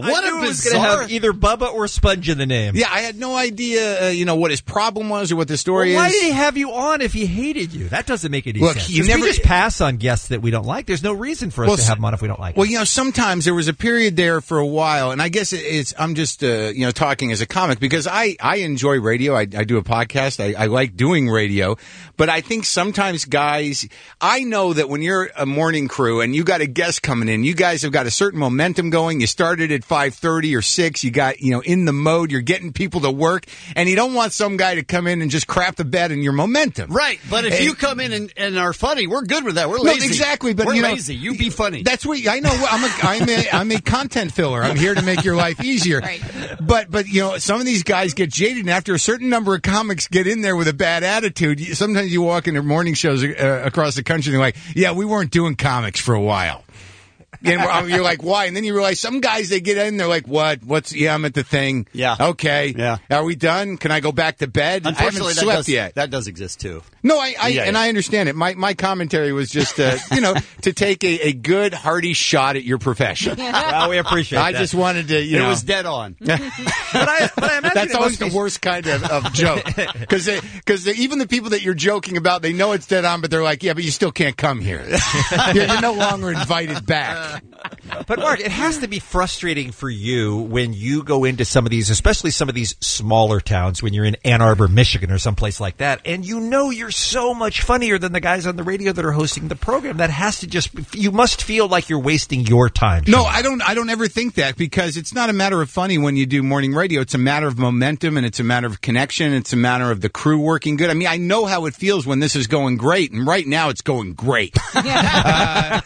What I a knew it was going to bizarre. have either Bubba or Sponge in the name. Yeah, I had no idea, uh, you know, what his problem was or what the story Well, why is. did he have you on if he hated you? That doesn't make any Look, sense. you If never- we just pass on guests that we don't like, there's no reason for us Well, to have them on if we don't like Well, them. you know, sometimes there was a period there for a while, and I guess it- it's I'm just uh, you know talking as a comic because I I enjoy radio. I, I do a podcast. I, I like doing radio, but I think sometimes guys, I know that when you're a morning crew and you got a guest coming in, you guys have got a certain momentum going. You started at five thirty or six. You got you know in the mode. You're getting people to work, and you don't want some guy to come in and just crap the bed in your momentum. Right, but if And- you come in and, and are funny, we're good with that. We're No, lazy. exactly, but we're you know, lazy. You be funny. That's what I know. I'm a I'm a I'm a content filler. I'm here to make your life easier. Right. But but you know, some of these guys get jaded, and after a certain number of comics get in there with a bad attitude, you- sometimes you walk into morning shows uh, across the country, and they're like, "Yeah, we weren't doing comics for a while." And we're- you're like, why? And then you realize some guys, they get in, they're like, what? What's, yeah, I'm at the thing. Yeah. Okay. Yeah. Are we done? Can I go back to bed? I haven't Unfortunately, that slept does, yet. that does exist too. No, I, I Yeah, and yeah. I understand it. My my commentary was just, uh, you know, to take a, a good, hearty shot at your profession. Well, we appreciate I that. just wanted to, you it know. was dead on. but I, but I imagine That's it always must the be- worst kind of, of joke. Because because even the people that you're joking about, they know it's dead on, but they're like, yeah, but you still can't come here. you're, you're no longer invited back. But Mark, it has to be frustrating for you when you go into some of these, especially some of these smaller towns, when you're in Ann Arbor, Michigan, or someplace like that, and you know you're so much funnier than the guys on the radio that are hosting the program. That has to just, you must feel like you're wasting your time. No, I don't. I don't ever think that because it's not a matter of funny when you do morning radio. It's a matter of momentum and it's a matter of connection. It's a matter of the crew working good. I mean, I know how it feels when this is going great, and right now it's going great. uh,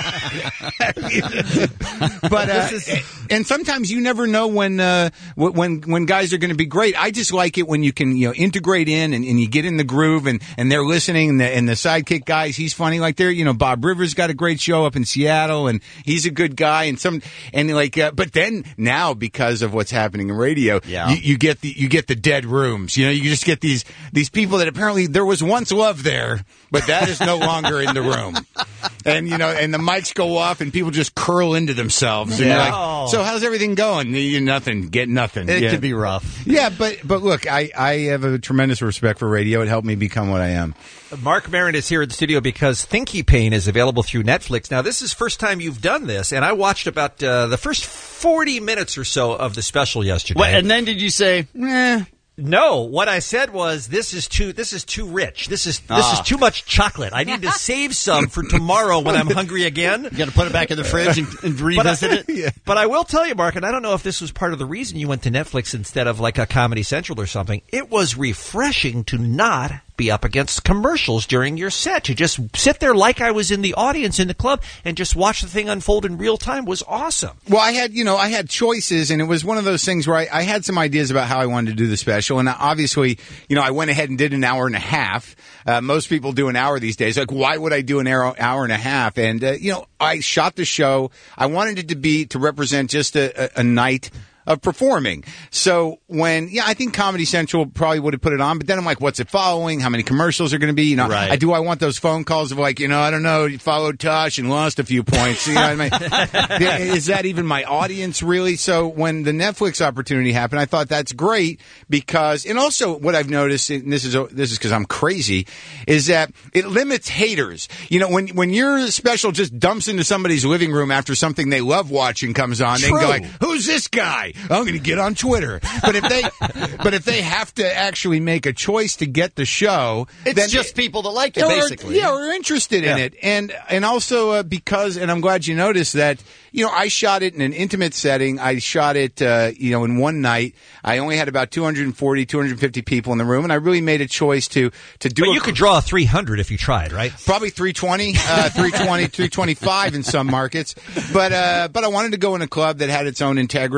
but uh, and sometimes you never know when uh, when when guys are going to be great. I just like it when you can you know integrate in and, and you get in the groove and, and they're listening and the, and the sidekick guys, he's funny. Like they're you know Bob Rivers got a great show up in Seattle and he's a good guy and some and like uh, but then now because of what's happening in radio, Yeah. you, you get the you get the dead rooms. You know, you just get these these people that apparently there was once love there, but that is no longer in the room. And you know, and the mics go off, and people just curl into themselves. And Yeah. you're like, so how's everything going? You nothing, get nothing. It yeah. could be rough. Yeah, but but look, I, I have a tremendous respect for radio. It helped me become what I am. Mark Maron is here in the studio because Thinky Pain is available through Netflix. Now, this is the first time you've done this, and I watched about uh, the first forty minutes or so of the special yesterday. What, and then did you say, eh? No, what I said was this is too this is too rich. This is this Ah. is too much chocolate. I need to save some for tomorrow when I'm hungry again. You got to put it back in the fridge and, and revisit but I, it? But I will tell you, Mark, and I don't know if this was part of the reason you went to Netflix instead of like a Comedy Central or something. It was refreshing to not be up against commercials during your set. To just sit there like I was in the audience in the club and just watch the thing unfold in real time was awesome. Well, I had, you know, I had choices, and it was one of those things where I, I had some ideas about how I wanted to do the special, and obviously, you know, I went ahead and did an hour and a half. Uh, most people do an hour these days. Like, why would I do an hour, hour and a half? And, uh, you know, I shot the show. I wanted it to be, to represent just a, a, a night of performing. So when, yeah, I think Comedy Central probably would have put it on, but then I'm like, what's it following? How many commercials are going to be? You know, Right. I do I want those phone calls of like, you know, I don't know, you followed Tosh and lost a few points. You know what I mean? Is that even my audience really? So when the Netflix opportunity happened, I thought that's great because, and also what I've noticed, and this is, this is because I'm crazy, is that it limits haters. You know, when, when your special just dumps into somebody's living room after something they love watching comes on, they can go True. like, who's this guy? I'm going to get on Twitter. But if they, but if they have to actually make a choice to get the show, It's then just people that like it, or, basically. yeah, or interested in Yeah. it, and and also uh, because, and I'm glad you noticed that. You know, I shot it in an intimate setting. I shot it, uh, you know, in one night. I only had about two hundred forty, two hundred fifty people in the room, and I really made a choice to to do. But a you could draw a three hundred if you tried, right? Probably three twenty, uh, three twenty, three twenty-five in some markets. But uh, but I wanted to go in a club that had its own integrity, and I and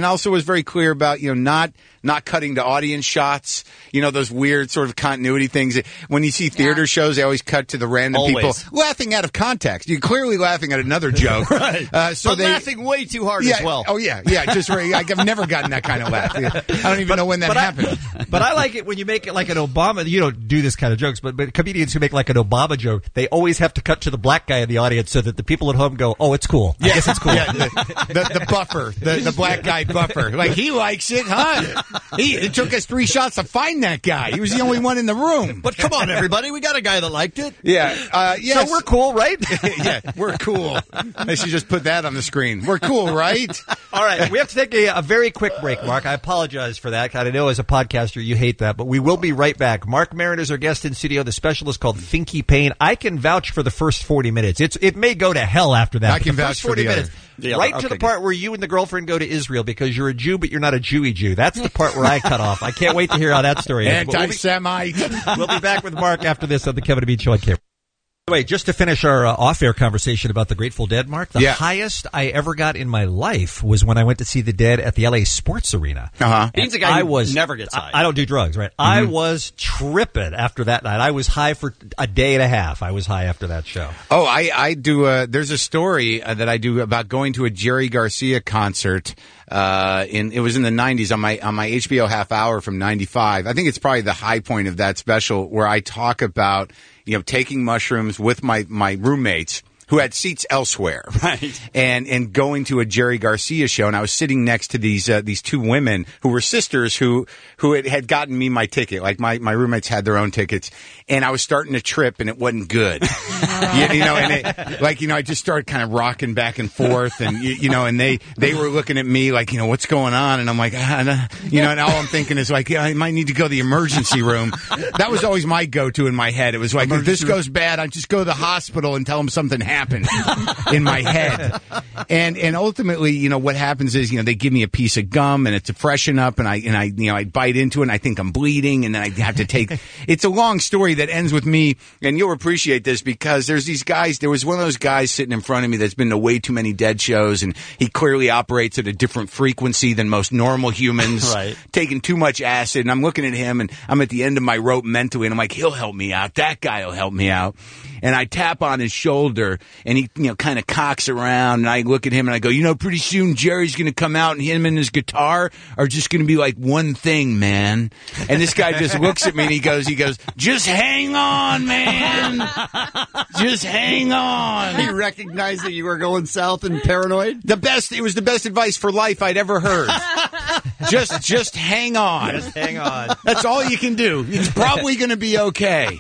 also was very clear about, you know, not not cutting to audience shots. You know, those weird sort of continuity things. When you see theater shows, they always cut to the random Always. people laughing out of context. You're clearly laughing at another joke. Right. Uh, so but they, laughing way too hard yeah, as well. Oh, yeah. Yeah. Just right. I've never gotten that kind of laugh. I don't even But- know when that but I- happened. But I like it when you make it like an Obama. You don't do this kind of jokes, but, but comedians who make like an Obama joke, they always have to cut to the black guy in the audience so that the people at home go, "Oh, it's cool. I guess it's cool." Yeah, the, the, the buffer, the, the black guy buffer. Like, he likes it, huh? He, it took us three shots to find that guy. He was the only one in the room. But come on, everybody, we got a guy that liked it. Yeah, uh, yes. So we're cool, right? Yeah, we're cool. I should just put that on the screen. We're cool, right? All right, we have to take a, a very quick break, Mark. I apologize for that. I know as a podcaster you hate that, but we will be right back. Mark Maron is our guest in studio. The special is called Finky Pain. I can vouch for the first forty minutes. It's It may go to hell after that. I can the vouch first for forty the minutes. other. The right other- to the okay, part where you and the girlfriend go to Israel because you're a Jew, but you're not a Jewy Jew. That's the part where I cut off. I can't wait to hear how that story ends. But we'll be- Anti-Semite. We'll be back with Mark after this on the Kevin and Bean Show on Camera. Wait, just to finish our uh, off-air conversation about the Grateful Dead, Mark, the Yeah. highest I ever got in my life was when I went to see the Dead at the L A Sports Arena. Uh-huh. Bean's a And guy I who was never gets high. I, I don't do drugs, right? I was tripping after that night. I was high for a day and a half. I was high after that show. Oh, I, I do. Uh, there's a story uh, that I do about going to a Jerry Garcia concert. Uh, in it was in the nineties on my on my H B O half hour from ninety-five. I think it's probably the high point of that special where I talk about, you know, taking mushrooms with my my roommates who had seats elsewhere, Right. and and going to a Jerry Garcia show, and I was sitting next to these uh, these two women who were sisters who who had, had gotten me my ticket. Like my, my roommates had their own tickets, and I was starting to trip, and it wasn't good. you, you know, and it, like you know, I just started kind of rocking back and forth, and you, you know, and they they were looking at me like, you know, what's going on, and I'm like, ah, nah. you know, and all I'm thinking is like, yeah, I might need to go to the emergency room. That was always my go-to in my head. It was like, if this goes bad, I just go to the hospital and tell them something happened in my head. And and ultimately, you know, what happens is, you know, they give me a piece of gum and it's a freshen up, and I and I you know I bite into it and I think I'm bleeding, and then I have to take. It's a long story that ends with me, and you'll appreciate this because there's these guys. There was one of those guys sitting in front of me that's been to way too many Dead shows, and he clearly operates at a different frequency than most normal humans. Right. Taking too much acid, and I'm looking at him, and I'm at the end of my rope mentally, and I'm like, he'll help me out. That guy will help me out. And I tap on his shoulder, and he, you know, kind of cocks around, and I look at him, and I go, you know, pretty soon Jerry's going to come out, and him and his guitar are just going to be like one thing, man. And this guy just looks at me, and he goes, he goes, just hang on, man. Just hang on. He recognized that you were going south and paranoid? The best, it was the best advice for life I'd ever heard. Just, just hang on. Just hang on. That's all you can do. It's probably going to be okay.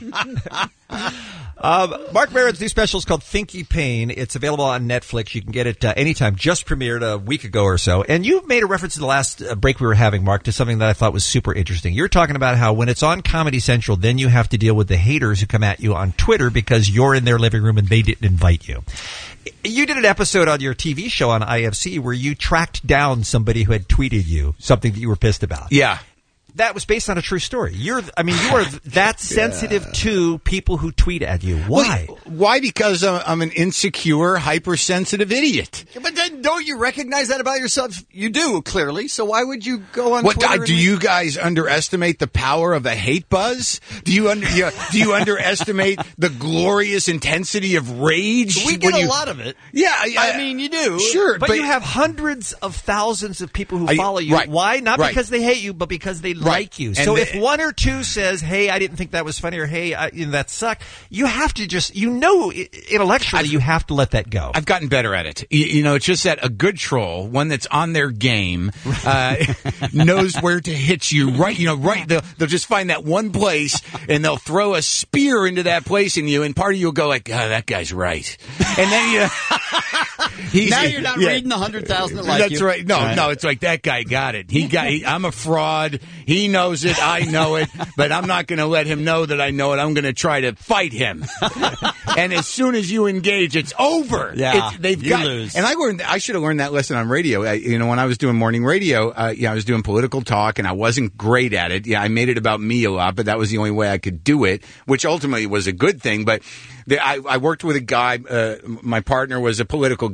Um, Mark Maron's new special is called Finky Pain. It's available on Netflix. You can get it uh, anytime. Just premiered a week ago or so. And you made a reference in the last uh, break we were having, Mark, to something that I thought was super interesting. You're talking about how when it's on Comedy Central, then you have to deal with the haters who come at you on Twitter because you're in their living room and they didn't invite you. You did an episode on your T V show on I F C where you tracked down somebody who had tweeted you something that you were pissed about. Yeah. That was based on a true story. You're, I mean, you are that sensitive to people who tweet at you. Why? Well, why? Because I'm, I'm an insecure, hypersensitive idiot. But then don't you recognize that about yourself? You do, clearly. So why would you go on What Twitter? uh, and- do you guys underestimate the power of a hate buzz? Do you under you, do you underestimate the glorious intensity of rage? We get when a you- lot of it. Yeah, I, I mean, you do. Sure, But, but, you have hundreds of thousands of people who I- follow you. right, Why? Not right. because they hate you, but because they Right. like you. And So they- if one or two says, "Hey, I didn't think that was funny," or "Hey, I, you know, that sucked," you have to just, you know, i- intellectually, I've- you have to let that go. I've gotten better at it. You, you know, it's just that a good troll, one that's on their game, uh, knows where to hit you. Right, you know, right. They'll, they'll just find that one place, and they'll throw a spear into that place in you, and part of you will go like, "Oh, that guy's right," and then you. He's, Now you're not yeah. reading the hundred thousand that like That's you. right. No, Right. no, it's like that guy got it. He got. He, I'm a fraud. He knows it. I know it. But I'm not going to let him know that I know it. I'm going to try to fight him. And as soon as you engage, it's over. Yeah, it's, they've you got. lose. And I learned. I should have learned that lesson on radio. I, you know, when I was doing morning radio, uh, yeah, I was doing political talk, and I wasn't great at it. Yeah, I made it about me a lot, but that was the only way I could do it, which ultimately was a good thing. But the, I, I worked with a guy. Uh, my partner was a political guy.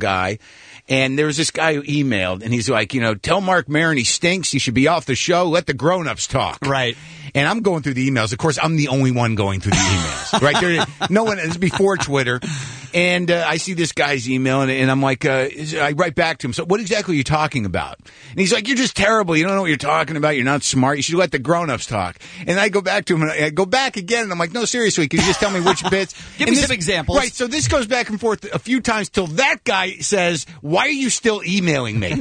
guy. And there was this guy who emailed, and he's like, you know, tell Mark Maron he stinks. He should be off the show. Let the grown-ups talk. Right. And I'm going through the emails. Of course, I'm the only one going through the emails. Right there, no one. This is before Twitter, and uh, I see this guy's email, and, and I'm like, uh, I write back to him. So, what exactly are you talking about? And he's like, you're just terrible. You don't know what you're talking about. You're not smart. You should let the grown-ups talk. And I go back to him, and I go back again, and I'm like, no, seriously, can you just tell me which bits? Give And me this- some examples. Right. So this goes back and forth a few times till that guy says, why are you still emailing me?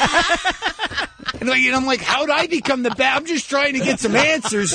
And, like, and I'm like, how'd I become the bad? I'm just trying to get some answers.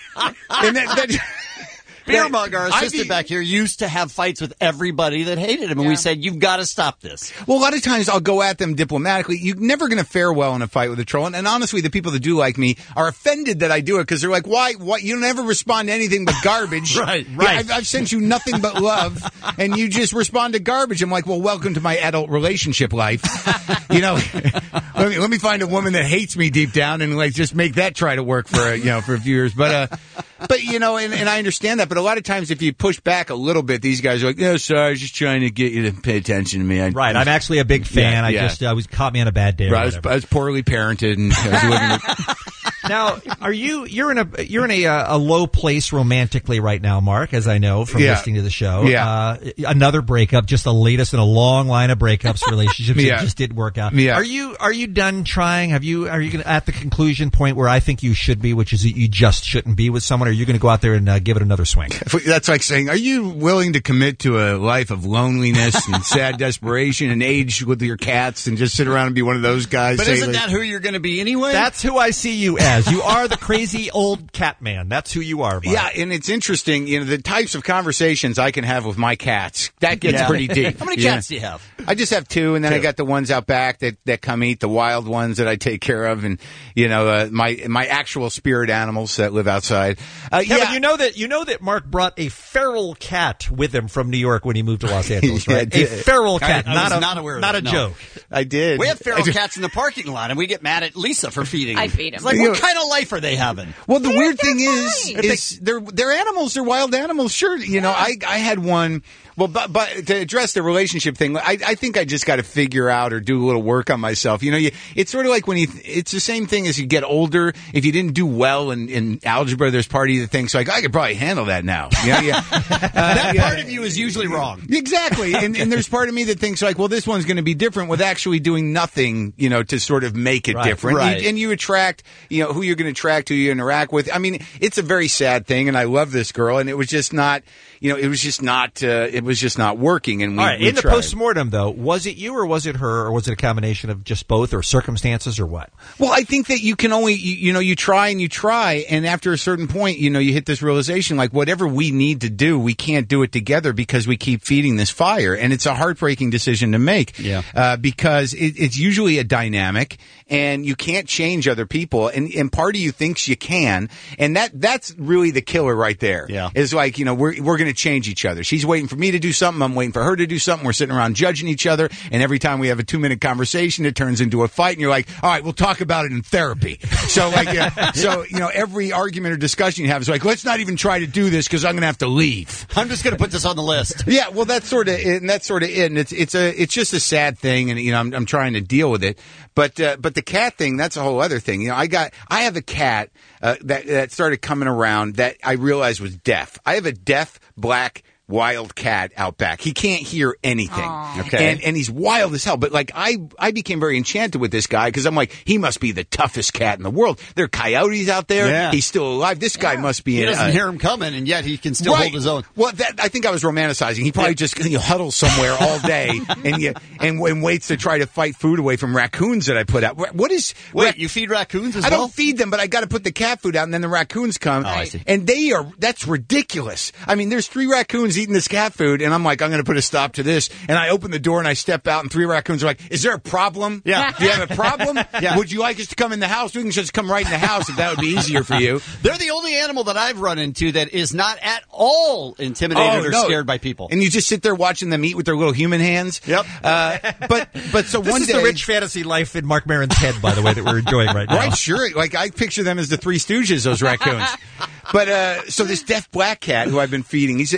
And that, that Beer Mug, our I assistant be- back here, used to have fights with everybody that hated him, and we said, you've got to stop this. Well, a lot of times I'll go at them diplomatically. You're never going to fare well in a fight with a troll. And, and honestly, the people that do like me are offended that I do it because they're like, why, why? You never respond to anything but garbage. Right, Yeah, right. I've, I've sent you nothing but love, and you just respond to garbage. I'm like, well, welcome to my adult relationship life. You know, let me, let me find a woman that hates me deep down and like just make that try to work for, a, you know, for a few years. But, uh, but you know, and, and I understand that. But a lot of times if you push back a little bit, these guys are like, no, sorry, I was just trying to get you to pay attention to me. I, Right, I'm actually a big fan. Yeah, I yeah. just uh, was caught me on a bad day. Or Right, I, was, whatever. I was poorly parented, and I was living with. Now, are you you're in a you're in a uh, a low place romantically right now, Mark? As I know from Yeah. listening to the show. Yeah. Uh, another breakup, just the latest in a long line of breakups, relationships Yeah. that just didn't work out. Yeah. Are you are you done trying? Have you are you gonna, at the conclusion point where I think you should be, which is that you just shouldn't be with someone? Or are you going to go out there and uh, give it another swing? That's like saying, are you willing to commit to a life of loneliness and sad desperation and age with your cats and just sit around and be one of those guys? But say, isn't like- that who you're going to be anyway? That's who I see you as. You are the crazy old cat man. That's who you are, Mark. Yeah, and it's interesting, you know, the types of conversations I can have with my cats. That gets Yeah. pretty deep. How many Yeah. cats do you have? I just have two, and then I Two. got the ones out back that, that come eat, the wild ones that I take care of, and, you know, uh, my my actual spirit animals that live outside. Uh, Kevin, yeah. you know that you know that Mark brought a feral cat with him from New York when he moved to Los Angeles, Yeah, I right? did. A feral I- cat, I not was a not aware of not that, a no. joke. I did. We have feral I did. cats in the parking lot, and we get mad at Lisa for feeding them. I feed 'em. It's like, You what know- kind of life are they having? Well, the weird thing is, fine. is they're they're animals. They're wild animals. Sure, you know, I I had one. Well, but but to address the relationship thing, I I think I just got to figure out or do a little work on myself. You know, you, it's sort of like when you. It's the same thing as you get older. If you didn't do well in, in algebra, there's part of you that thinks like I could probably handle that now. You know, yeah. Uh, That yeah. part of you is usually wrong. Exactly, and and there's part of me that thinks like, well, this one's going to be different with actually doing nothing, you know, to sort of make it Right, different. right. You- and you attract, you know, who you're going to attract, who you interact with. I mean, it's a very sad thing, and I love this girl, and it was just not, you know, it was just not, uh, it was just not working. And we, All right, we in the tried. postmortem, though, was it you or was it her or was it a combination of just both or circumstances or what? Well, I think that you can only, you, you know, you try and you try, and after a certain point, you know, you hit this realization, like whatever we need to do, we can't do it together because we keep feeding this fire, and it's a heartbreaking decision to make. Yeah. Uh, because it, it's usually a dynamic, and you can't change other people, and, and part of you thinks you can, and that that's really the killer right there. Yeah. Is like, you know, we're we're going to change each other. She's waiting for me to do something, I'm waiting for her to do something. We're sitting around judging each other, and every time we have a two minute conversation, it turns into a fight, and you're like, all right, we'll talk about it in therapy. So like, uh, so you know, every argument or discussion you have is like, let's not even try to do this because I'm going to have to leave. I'm just going to put this on the list. Yeah, well, that's sort of it, and that's sort of it, and it's it's a it's just a sad thing, and you know, I'm I'm trying to deal with it, but uh, but the cat thing, that's a whole other thing. You know, I got I have a cat uh, that that started coming around that I realized was deaf. I have a deaf black wild cat out back. He can't hear anything. Okay. And and he's wild as hell. But like I I became very enchanted with this guy because I'm like, he must be the toughest cat in the world. There are coyotes out there. Yeah. He's still alive. This guy must be He in doesn't uh, hear him coming, and yet he can still Right. hold his own. Well, that, I think I was romanticizing. He probably just you know, huddles somewhere all day and, you, and and waits to try to fight food away from raccoons that I put out. What is Wait, rac- you feed raccoons as I well? don't feed them, but I got to put the cat food out, and then the raccoons come. Oh, I see. And they are that's ridiculous. I mean, there's three raccoons eating this cat food, and I'm like, I'm going to put a stop to this. And I open the door and I step out, and three raccoons are like, "Is there a problem? Yeah. Do you have a problem? Yeah. Would you like us to come in the house? We can just come right in the house if that would be easier for you." They're the only animal that I've run into that is not at all intimidated Oh, or no. scared by people. And you just sit there watching them eat with their little human hands. Yep. Uh, but but so This one is day, the rich fantasy life in Mark Maron's head, by the way, that we're enjoying right now. right? Sure. Like I picture them as the Three Stooges, those raccoons. But uh, so this deaf black cat who I've been feeding, he's a, he's a good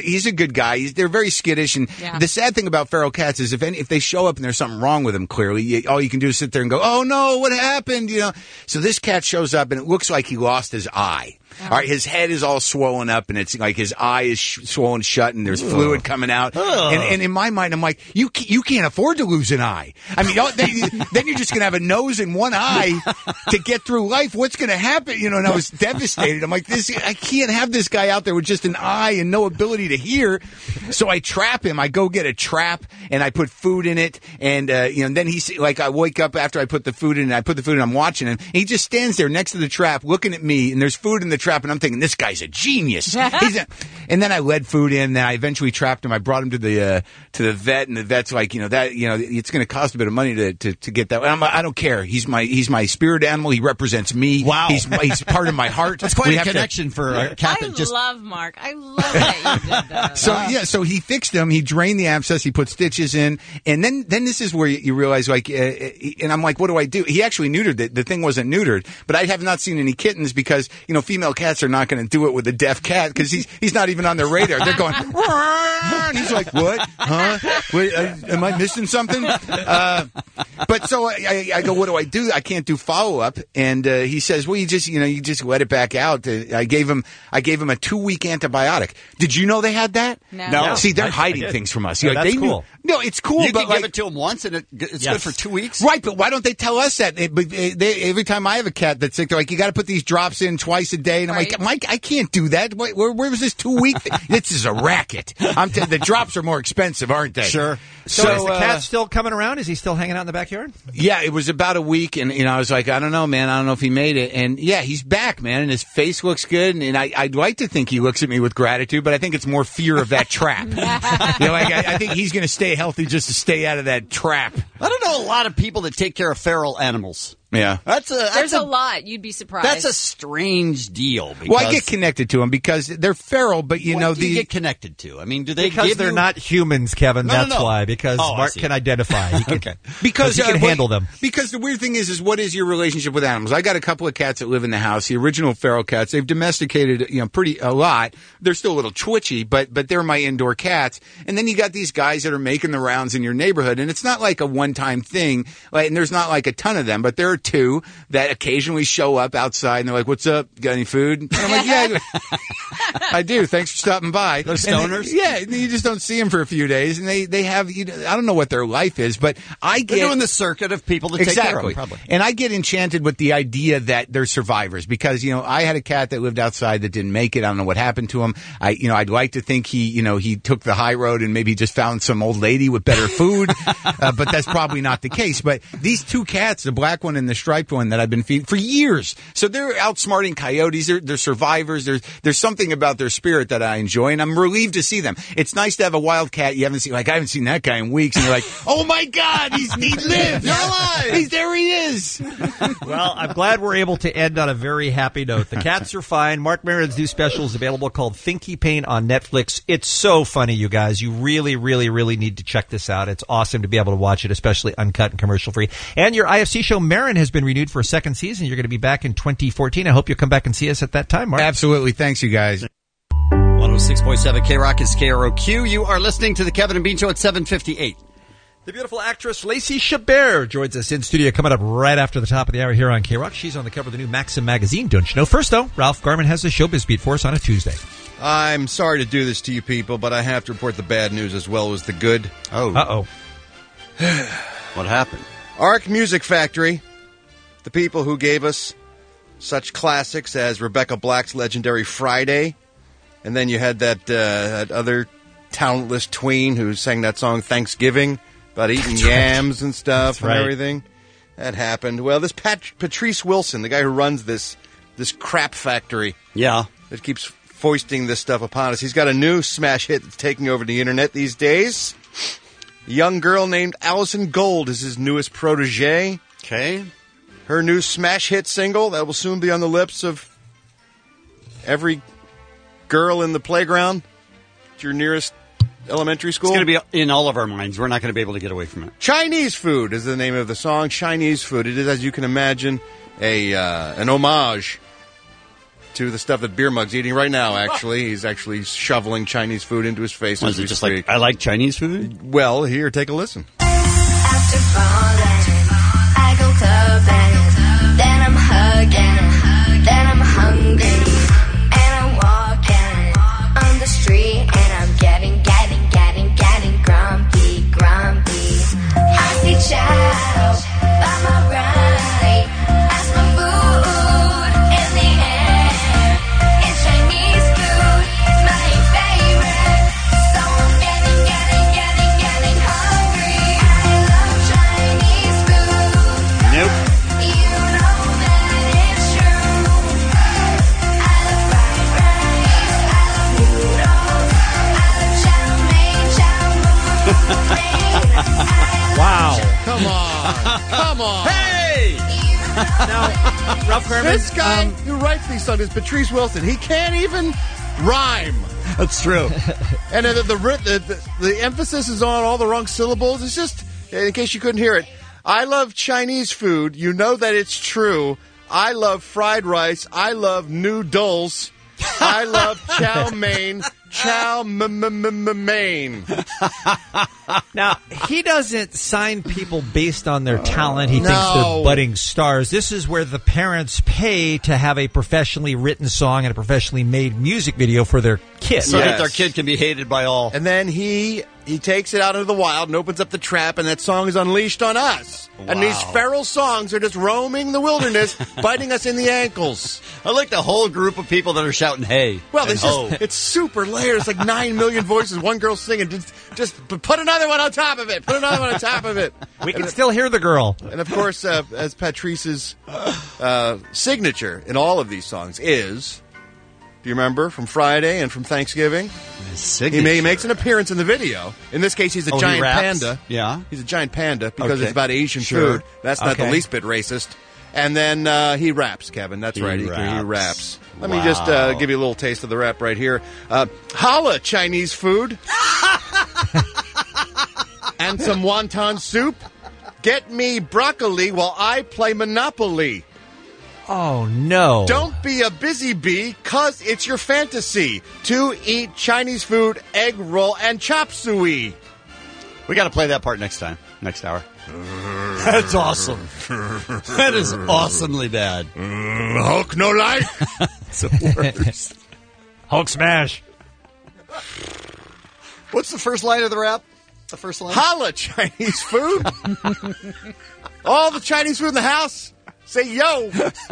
good guy. He's, they're very skittish, and Yeah. the sad thing about feral cats is if any, if they show up and there's something wrong with them, clearly, you, all you can do is sit there and go, "Oh no, what happened?" You know. So this cat shows up, and it looks like he lost his eye. All right, his head is all swollen up, and it's like his eye is sh- swollen shut, and there's Ugh. fluid coming out. Ugh. And, and in my mind, I'm like, you ca- you can't afford to lose an eye. I mean, oh, then, then you're just going to have a nose and one eye to get through life. What's going to happen? You know, and I was devastated. I'm like, this, I can't have this guy out there with just an eye and no ability to hear. So I trap him. I go get a trap, and I put food in it, and uh, you know, and then he's like, I wake up after I put the food in, and I put the food in. I'm watching him. And he just stands there next to the trap, looking at me, and there's food in the trap, and I'm thinking, this guy's a genius. He's a, and then I led food in. Then I eventually trapped him. I brought him to the uh, to the vet, and the vet's like, you know, that you know, it's going to cost a bit of money to to, to get that. And I'm, I don't care. He's my he's my spirit animal. He represents me. Wow. He's he's part of my heart. That's quite We a have to- connection for a cat I that just. love Mark. I love that you did that. So yeah, so he fixed him. He drained the abscess. He put stitches in, and then then this is where you, you realize, like, uh, and I'm like, what do I do? He actually neutered it. The thing wasn't neutered, but I have not seen any kittens because you know female cats are not going to do it with a deaf cat because he's he's not even on their radar. They're going, and he's like, what? Huh? Wait, uh, am I missing something? Uh, but so I, I, I go, what do I do? I can't do follow up, and uh, he says, well, you just you know you just let it back out. Uh, I gave him I gave him a two week antibiotic. Did you know they had that? No. No. See, they're I- I hiding did. things from us. No, Like, that's they knew- cool. No, it's cool, You but can like, give it to him once, and it, it's Yes. good for two weeks. right, but why don't they tell us that? They, but they, they, every time I have a cat that's sick, they're like, you got to put these drops in twice a day, and I'm Right. like, Mike, I can't do that. Where, where, where was this two week? Thing? This is a racket. I'm t- the drops are more expensive, aren't they? Sure. So, is the uh, cat still coming around? Is he still hanging out in the backyard? Yeah, it was about a week, and you know, I was like, I don't know, man. I don't know if he made it. And yeah, he's back, man, and his face looks good. And, and I, I'd like to think he looks at me with gratitude, but I think it's more fear of that trap. You know, like I, I think he's going to stay healthy just to stay out of that trap. I don't know a lot of people that take care of feral animals. Yeah. That's a that's There's a, a lot. You'd be surprised. that's a strange deal. Because, Well, I get connected to them because they're feral, but you what know do the you get connected to? I mean, do they Because give they're you- not humans, Kevin. No, no, That's no. why. Because Oh, I Mark see. can identify. He can, Okay. because he can uh, well, handle them. Because the weird thing is, is what is your relationship with animals? I got a couple of cats that live in the house. The original feral cats, they've domesticated, you know, pretty a lot. They're still a little twitchy, but but they're my indoor cats. And then you got these guys that are making the rounds in your neighborhood, and it's not like a one time thing. Like, and there's not like a ton of them, but there are two that occasionally show up outside, and they're like, "What's up? Got any food?" And I'm like, "Yeah, I do. Thanks for stopping by." Those And they- stoners? yeah, and you just don't see them for a few days, and they they have. You know, I don't know what their life is, but I get They're doing the circuit of people that exactly. take care of them, probably. And I get enchanted with the idea that they're survivors because, you know, I had a cat that lived outside that didn't make it. I don't know what happened to him. I, you know, I'd like to think he, you know, he took the high road and maybe just found some old lady with better food. uh, but that's probably not the case. But these two cats, the black one and the striped one that I've been feeding for years. So they're outsmarting coyotes. They're, they're survivors. There's, there's something about their spirit that I enjoy, and I'm relieved to see them. It's nice to have a wild cat you haven't seen. Like, I haven't seen that guy in weeks. And you're like, oh my God, he's, he lives. You're alive. He's, there he is. Well, I'm glad we're able to end on a very happy note. The cats are fine. Mark Maron's new special is available called Thinky Pain on Netflix. It's so funny, you guys. You really, really, really need to check this out. It's awesome to be able to watch it, especially uncut and commercial free. And your I F C show, Maron, has been renewed for a second season. You're going to be back in twenty fourteen. I hope you'll come back and see us at that time, Mark. Absolutely. Thanks, you guys. one oh six point seven K-Rock is K R O Q. You are listening to the Kevin and Bean Show at seven fifty-eight. The beautiful actress Lacey Chabert joins us in studio coming up right after the top of the hour here on K-Rock. She's on the cover of the new Maxim magazine, don't you know? First, though, Ralph Garman has the showbiz beat for us on a Tuesday. I'm sorry to do this to you people, but I have to report the bad news as well as the good. Oh. Uh-oh. What happened? Arc Music Factory, the people who gave us such classics as Rebecca Black's legendary Friday, and then you had that, uh, that other talentless tween who sang that song Thanksgiving about eating That's yams right. and stuff That's and right. everything. That happened. Well, this Pat- Patrice Wilson, the guy who runs this this crap factory, yeah, that keeps foisting this stuff upon us, he's got a new smash hit that's taking over the internet these days. A young girl named Allison Gold is his newest protege. Okay. Her new smash hit single that will soon be on the lips of every girl in the playground at your nearest elementary school. It's going to be in all of our minds. We're not going to be able to get away from it. Chinese Food is the name of the song. Chinese Food. It is, as you can imagine, a uh, an homage to the stuff that Beer Mug's eating right now, actually. He's actually shoveling Chinese food into his face Was as it we just speak. like, I like Chinese food? Well, here, take a listen. After falling, I go clubbing, then I'm hugging, then I'm hungry, and I'm walking on the street, and I'm getting, getting, getting, getting grumpy, grumpy. I see chow by my right, as my food in the air. It's Chinese food, my favorite, so I'm getting, getting, getting, getting hungry. I love Chinese food. Nope. You know that it's true. I love fried rice, I love noodles, I love chow mein, chow mein. Wow. Come on. Come on. Hey! Now, Ralph Garman, This guy um, who writes these songs is Patrice Wilson. He can't even rhyme. That's true. And the the, the, the the emphasis is on all the wrong syllables. It's just, in case you couldn't hear it, I love Chinese food. You know that it's true. I love fried rice. I love noodles. I love chow mein. Chow mein. Now, he doesn't sign people based on their talent. He thinks No. they're budding stars. This is where the parents pay to have a professionally written song and a professionally made music video for their kid. So Yes. that their kid can be hated by all. And then he he takes it out into the wild and opens up the trap, and that song is unleashed on us. And these feral songs are just roaming the wilderness, biting us in the ankles. I like the whole group of people that are shouting, hey. Well, and it's ho. just, it's super layered. It's like nine million voices, one girl singing. Just, just put another one on top of it. Put another one on top of it. We can still hear the girl. And of course, uh, as Patrice's uh, signature in all of these songs is, do you remember, from Friday and from Thanksgiving? He, ma- he makes an appearance in the video. In this case, he's a Oh, he giant raps? panda. Yeah. He's a giant panda because Okay. it's about Asian Sure. food. That's not the Okay. least bit racist. And then uh, he raps, Kevin. That's He right. He, raps. he raps. Let me Wow. just uh, give you a little taste of the rap right here. Uh, holla, Chinese food. And some wonton soup. Get me broccoli while I play Monopoly. Oh, no. Don't be a busy bee, cause it's your fantasy to eat Chinese food, egg roll, and chop suey. We got to play that part next time, next hour. That's awesome. That is awesomely bad. Hulk no life. It's the worst. Hulk smash. What's the first line of the rap? The first line? Holla, Chinese food. All the Chinese food in the house, say yo.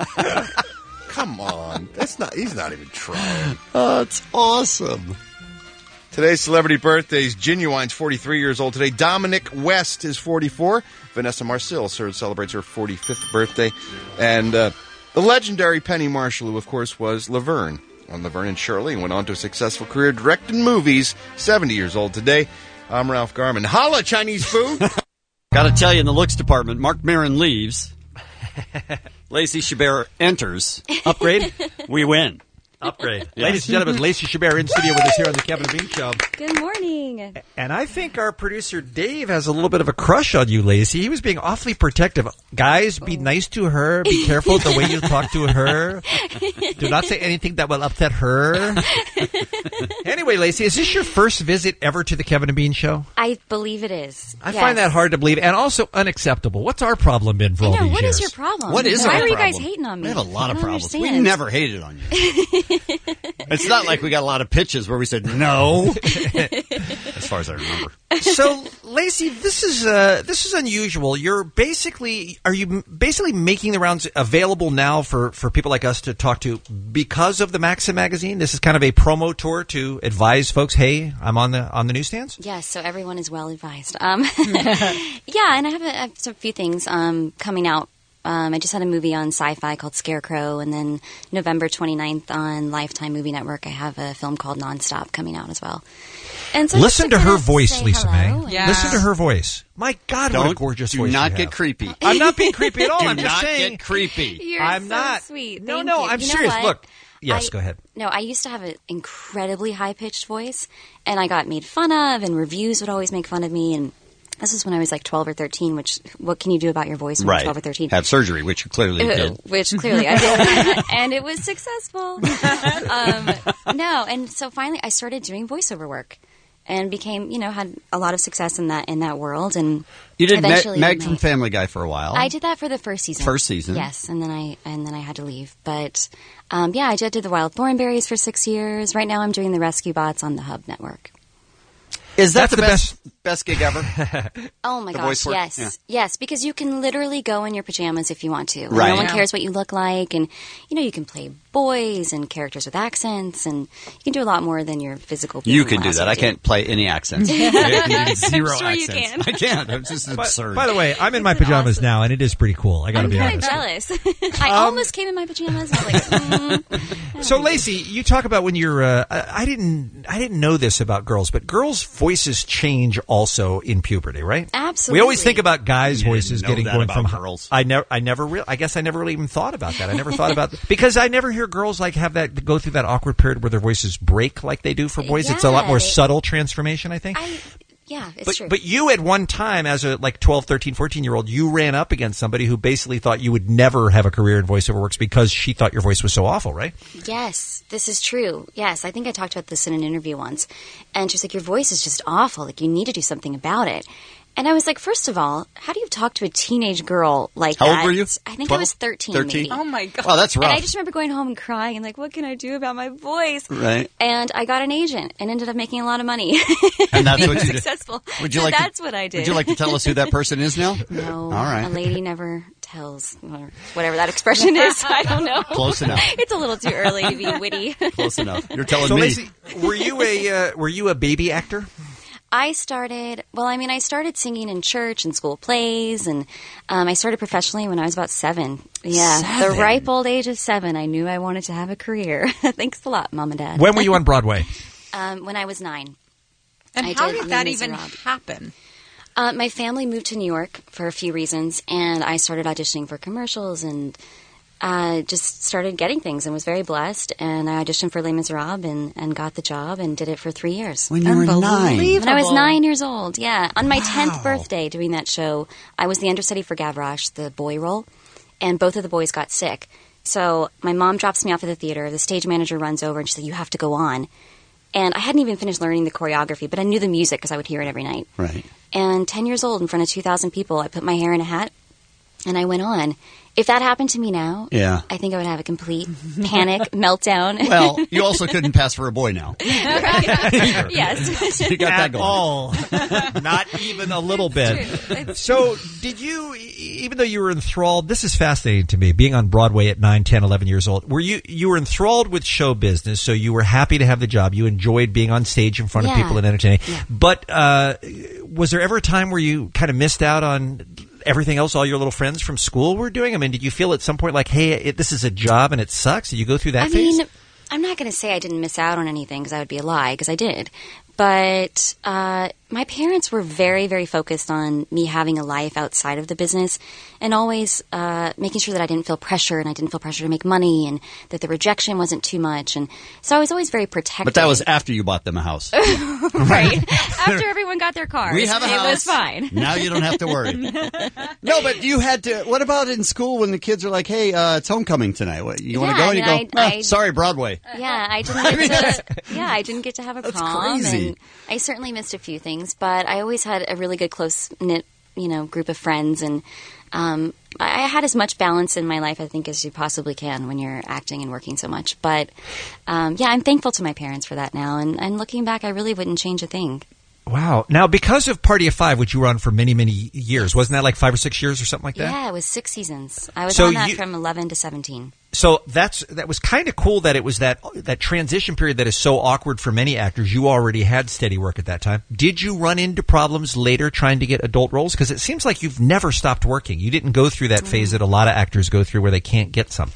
Come on. That's not. He's not even trying. Oh, it's awesome. Today's celebrity birthdays. Genuine's forty-three years old today. Dominic West is forty-four. Vanessa Marcil celebrates her forty-fifth birthday. And uh, the legendary Penny Marshall, who, of course, was Laverne on Laverne and Shirley and went on to a successful career directing movies, seventy years old today. I'm Ralph Garman. Holla, Chinese food! Got to tell you, in the looks department, Mark Maron leaves. Lacey Chabert enters. Upgrade? We win. Upgrade. Ladies and gentlemen, Lacey Chabert in studio with us here on the Kevin and Bean Show. Good morning. And I think our producer Dave has a little bit of a crush on you, Lacey. He was being awfully protective. Guys, be nice to her. Be careful the way you talk to her. Do not say anything that will upset her. Anyway, Lacey, is this your first visit ever to the Kevin and Bean Show? I believe it is. I Yes. find that hard to believe and also unacceptable. What's our problem been for I all know. these What years? is your problem? What is Why our are you guys problem? hating on me? We have a lot I of don't problems. We understand. never hated on you. It's not like we got a lot of pitches where we said no. As far as I remember. So, Lacey, this is uh, this is unusual. You're basically are you m- basically making the rounds available now for, for people like us to talk to because of the Maxim magazine? This is kind of a promo tour to advise folks, hey, I'm on the on the newsstands. Yes, so everyone is well advised. Um, yeah, and I have a, I have a few things um, coming out. Um, I just had a movie on Sci-Fi called Scarecrow, and then November twenty-ninth on Lifetime Movie Network, I have a film called Nonstop coming out as well. And so Listen just to her kind of voice, say Lisa hello May. and- Listen to her voice. My God, what a Don't- gorgeous do voice not you get have. creepy. I'm not being creepy at all. Do I'm just not saying. get creepy. You're I'm so not. sweet. No, Thank no, you. I'm You know serious. what? Look. Yes, I- go ahead. No, I used to have an incredibly high-pitched voice, and I got made fun of, and reviews would always make fun of me, and This was when I was like twelve or thirteen, which, what can you do about your voice when Right. you're twelve or thirteen? Have surgery, which you clearly Uh, did. Which clearly I did. And it was successful. um, no, and so finally I started doing voiceover work and became, you know, had a lot of success in that in that world. And You did Meg, eventually Meg my- from Family Guy for a while. I did that for the first season. First season. Yes, and then I and then I had to leave. But um, yeah, I did, did the Wild Thornberries for six years. Right now I'm doing the Rescue Bots on the Hub Network. Is that That's the, the best, best gig ever? Oh my The gosh, voice work? yes. Yeah. Yes, because you can literally go in your pajamas if you want to. Right. No one Yeah. cares what you look like, and you know, you can play boys and characters with accents, and you can do a lot more than your physical being You can do allows that. you I to. can't play any accents. I'm Zero sure you accents. can. I can't. It's just absurd. By the way, I'm in my pajamas now, and it is pretty cool. I got to I'm be kind of honest. jealous. I Um, almost came in my pajamas. I was like, mm. So, Lacey, you talk about when you're. Uh, I I didn't. I didn't know this about girls, but girls' voices change also in puberty, right? Absolutely. We always think about guys' You didn't voices know getting that going about from girls. I never. I never. Re- I guess I never really even thought about that. I never thought about because I never hear girls like have that go through that awkward period where their voices break like they do for boys. It's a lot Yeah, more they- subtle transformation, I think. I, yeah, it's But, true. but you at one time as a like twelve, thirteen, fourteen year old, you ran up against somebody who basically thought you would never have a career in voiceover works because she thought your voice was so awful, right? Yes, this is true. Yes, I think I talked about this in an interview once. And she's like, your voice is just awful. Like, you need to do something about it. And I was like, first of all, how do you talk to a teenage girl like How that? old were you? I think twelve? I was thirteen, thirteen? maybe. Oh, my God. Wow, that's rough. And I just remember going home and crying and like, what can I do about my voice? Right. And I got an agent and ended up making a lot of money. And that's Being what you did. successful. Would you So like to- that's what I did. Would you like to tell us who that person is now? No. All right. A lady never tells, or whatever that expression is. I don't know. Close enough. It's a little too early to be witty. Close enough. You're telling So, me. Lacey, were you a uh, were you a baby actor? I started, well, I mean, I started singing in church and school plays, and um, I started professionally when I was about seven. Yeah, Seven? the ripe old age of seven, I knew I wanted to have a career. Thanks a lot, Mom and Dad. When were you on Broadway? Um, when I was nine. And I how did did that Les even Miserables. happen? Uh, my family moved to New York for a few reasons, and I started auditioning for commercials and uh, just started getting things and was very blessed. And I auditioned for Les Miserables and, and got the job and did it for three years. When you were nine. When I was nine years old, yeah. On my tenth birthday doing that show, I was the understudy for Gavroche, the boy role, and both of the boys got sick. So my mom drops me off at the theater. The stage manager runs over and she said, you have to go on. And I hadn't even finished learning the choreography, but I knew the music because I would hear it every night. Right. And ten years old in front of two thousand people, I put my hair in a hat and I went on. If that happened to me now, Yeah. I think I would have a complete panic, meltdown. Well, you also couldn't pass for a boy now. Yes. You got that At going. all. Not even a little bit. So, did you, e- even though you were enthralled, this is fascinating to me, being on Broadway at nine, ten, eleven years old, were you, you were enthralled with show business, so you were happy to have the job. You enjoyed being on stage in front of Yeah. people and entertaining. But, uh, was there ever a time where you kind of missed out on everything else all your little friends from school were doing? I mean, did you feel at some point like, hey, it, this is a job and it sucks? Did you go through that I phase? mean, I'm not going to say I didn't miss out on anything because that would be a lie, because I did. But uh, my parents were very, very focused on me having a life outside of the business and always uh, making sure that I didn't feel pressure and I didn't feel pressure to make money and that the rejection wasn't too much. And so I was always very protective. But that was after you bought them a house. right. After everyone got their cars. We have a it house. was fine. Now you don't have to worry. No, but you had to. What about in school when the kids are like, "Hey, uh, it's homecoming tonight. What, you want to Yeah, go?" I And you mean, go, I- "Ah, I- "Sorry, Broadway." Yeah, I didn't get to. Yeah, I didn't get to have a That's prom, crazy. and I certainly missed a few things. But I always had a really good, close knit, you know, group of friends, and um, I I had as much balance in my life, I think, as you possibly can when you're acting and working so much. But um, yeah, I'm thankful to my parents for that now, and, and looking back, I really wouldn't change a thing. Wow. Now, because of Party of Five, which you were on for many, many years, wasn't that like five or six years or something like that? Yeah, it was six seasons. I was So on that you- from eleven to seventeen. So that's that was kind of cool that it was that that transition period that is so awkward for many actors. You already had steady work at that time. Did you run into problems later trying to get adult roles? Because it seems like you've never stopped working. You didn't go through that phase that a lot of actors go through where they can't get something.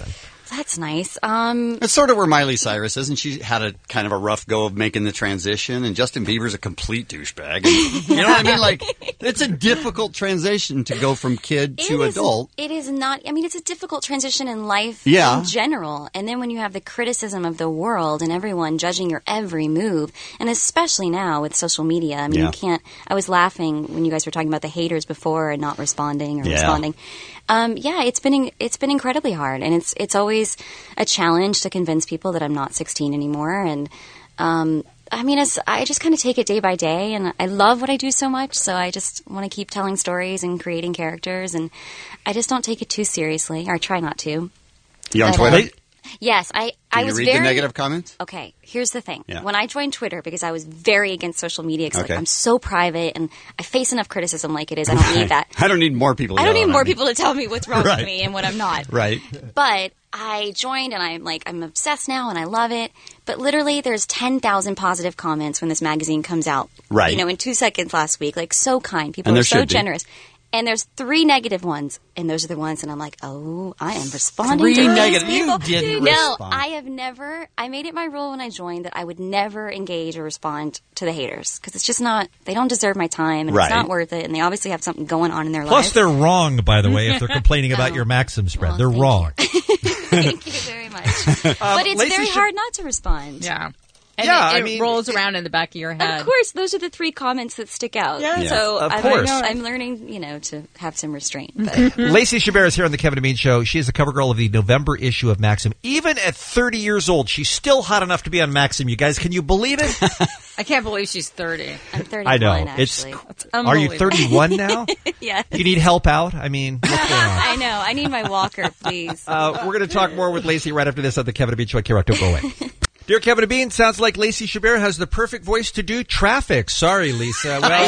That's nice. Um, It's sort of where Miley Cyrus is, and she had a kind of a rough go of making the transition, and Justin Bieber's a complete douchebag. And, you know what I mean? Like, it's a difficult transition to go from kid to It is- adult. It is not. I mean, it's a difficult transition in life Yeah. in general. And then when you have the criticism of the world and everyone judging your every move, and especially now with social media, I mean, Yeah. you can't. I was laughing when you guys were talking about the haters before and not responding or Yeah. responding. Um, yeah, it's been in- it's been incredibly hard, and it's it's always a challenge to convince people that I'm not sixteen anymore. And um, I mean, it's, I just kind of take it day by day, and I love what I do so much, so I just want to keep telling stories and creating characters, and I just don't take it too seriously, or I try not to. You on But, uh, Twitter? Yes, I, Do I you was read very the negative comments? Okay, here's the thing. Yeah. When I joined Twitter, because I was very against social media, because Okay. like, I'm so private and I face enough criticism like it is. I don't need that. I don't need more people. I don't need yelling more at me. people to tell me what's wrong Right. with me and what I'm not. Right. But I joined and I'm like, I'm obsessed now and I love it. But literally, there's ten thousand positive comments when this magazine comes out. Right. You know, in two seconds last week. Like, so kind. People And are there so should be. generous. And there's three negative ones, and those are the ones, and I'm like, oh, I am responding Three to these negative- you people. didn't No, respond. I have never. I made it my rule when I joined that I would never engage or respond to the haters because it's just not. They don't deserve my time, and Right. it's not worth it. And they obviously have something going on in their Plus, life. they're wrong, by the way, if they're complaining about your Maxim spread. they're wrong. Thank you very much. but it's Lacey very should- hard not to respond. Yeah. And Yeah, it, I it mean, rolls around in the back of your head. Of course, those are the three comments that stick out. Yeah. Yeah. So Of I'm, course. I'm learning, you know, to have some restraint. But Lacey Chabert is here on the Kevin and Bean Show. She is the cover girl of the November issue of Maxim. Even at thirty years old, she's still hot enough to be on Maxim. You guys, can you believe it? I can't believe she's thirty. I'm thirty-one, I know. actually. It's. Are you thirty-one now? Yeah. You need help out? I mean, what's going on? I know. I need my walker, please. Uh, we're going to talk more with Lacey right after this on the Kevin and Bean Show. K-Rock, don't go away. Dear Kevin and Bean, sounds like Lacey Chabert has the perfect voice to do traffic. Sorry, Lisa. Well,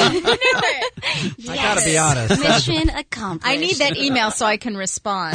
I I gotta be honest. Mission accomplished. I need that email so I can respond.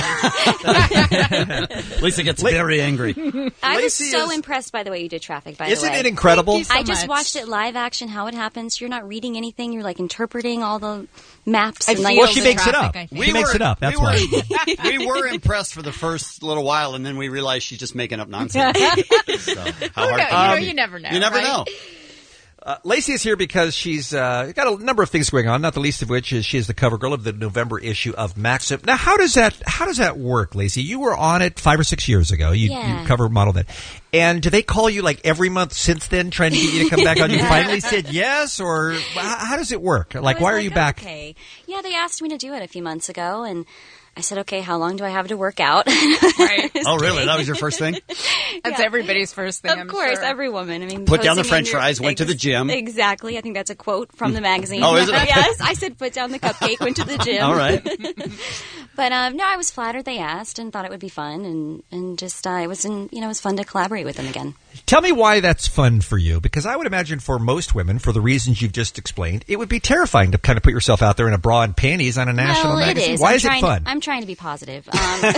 Lisa gets very angry. I was Lacey so is- impressed by the way you did traffic, by Isn't the way. it incredible? Thank you so I just much. watched it live action, how it happens. You're not reading anything. You're like interpreting all the maps. I and feel like, Well, she the makes it traffic, up. I think. She makes it up. That's we why. were, we were impressed for the first little while, and then we realized she's just making up nonsense. So, how Who hard knows? can you, it know, be? you never know. You never right? know. Uh, Lacey is here because she's uh, got a number of things going on, not the least of which is she is the cover girl of the November issue of Maxim. Now, how does that how does that work, Lacey? You were on it five or six years ago. You, Yeah. you cover model then. And do they call you like every month since then, trying to get you to come back on? You finally said yes, or how, how does it work? Like, I was why are you back? Okay. Yeah, they asked me to do it a few months ago, and I said, okay, how long do I have to work out? Right. Oh, really? That was your first thing? That's Yeah. everybody's first thing. Of I'm course, sure. every woman. I mean, Put down the posing french in your- fries, went to the gym. Exactly. I think that's a quote from the magazine. Oh, is it? Yes. I said, put down the cupcake, went to the gym. All right. But um, no, I was flattered they asked and thought it would be fun, and and just uh, it was in, you know it was fun to collaborate with them again. Tell me why that's fun for you, because I would imagine for most women, for the reasons you've just explained, it would be terrifying to kind of put yourself out there in a bra and panties on a national well, magazine. it is. Why I'm is trying, it fun? I'm trying to be positive. Um,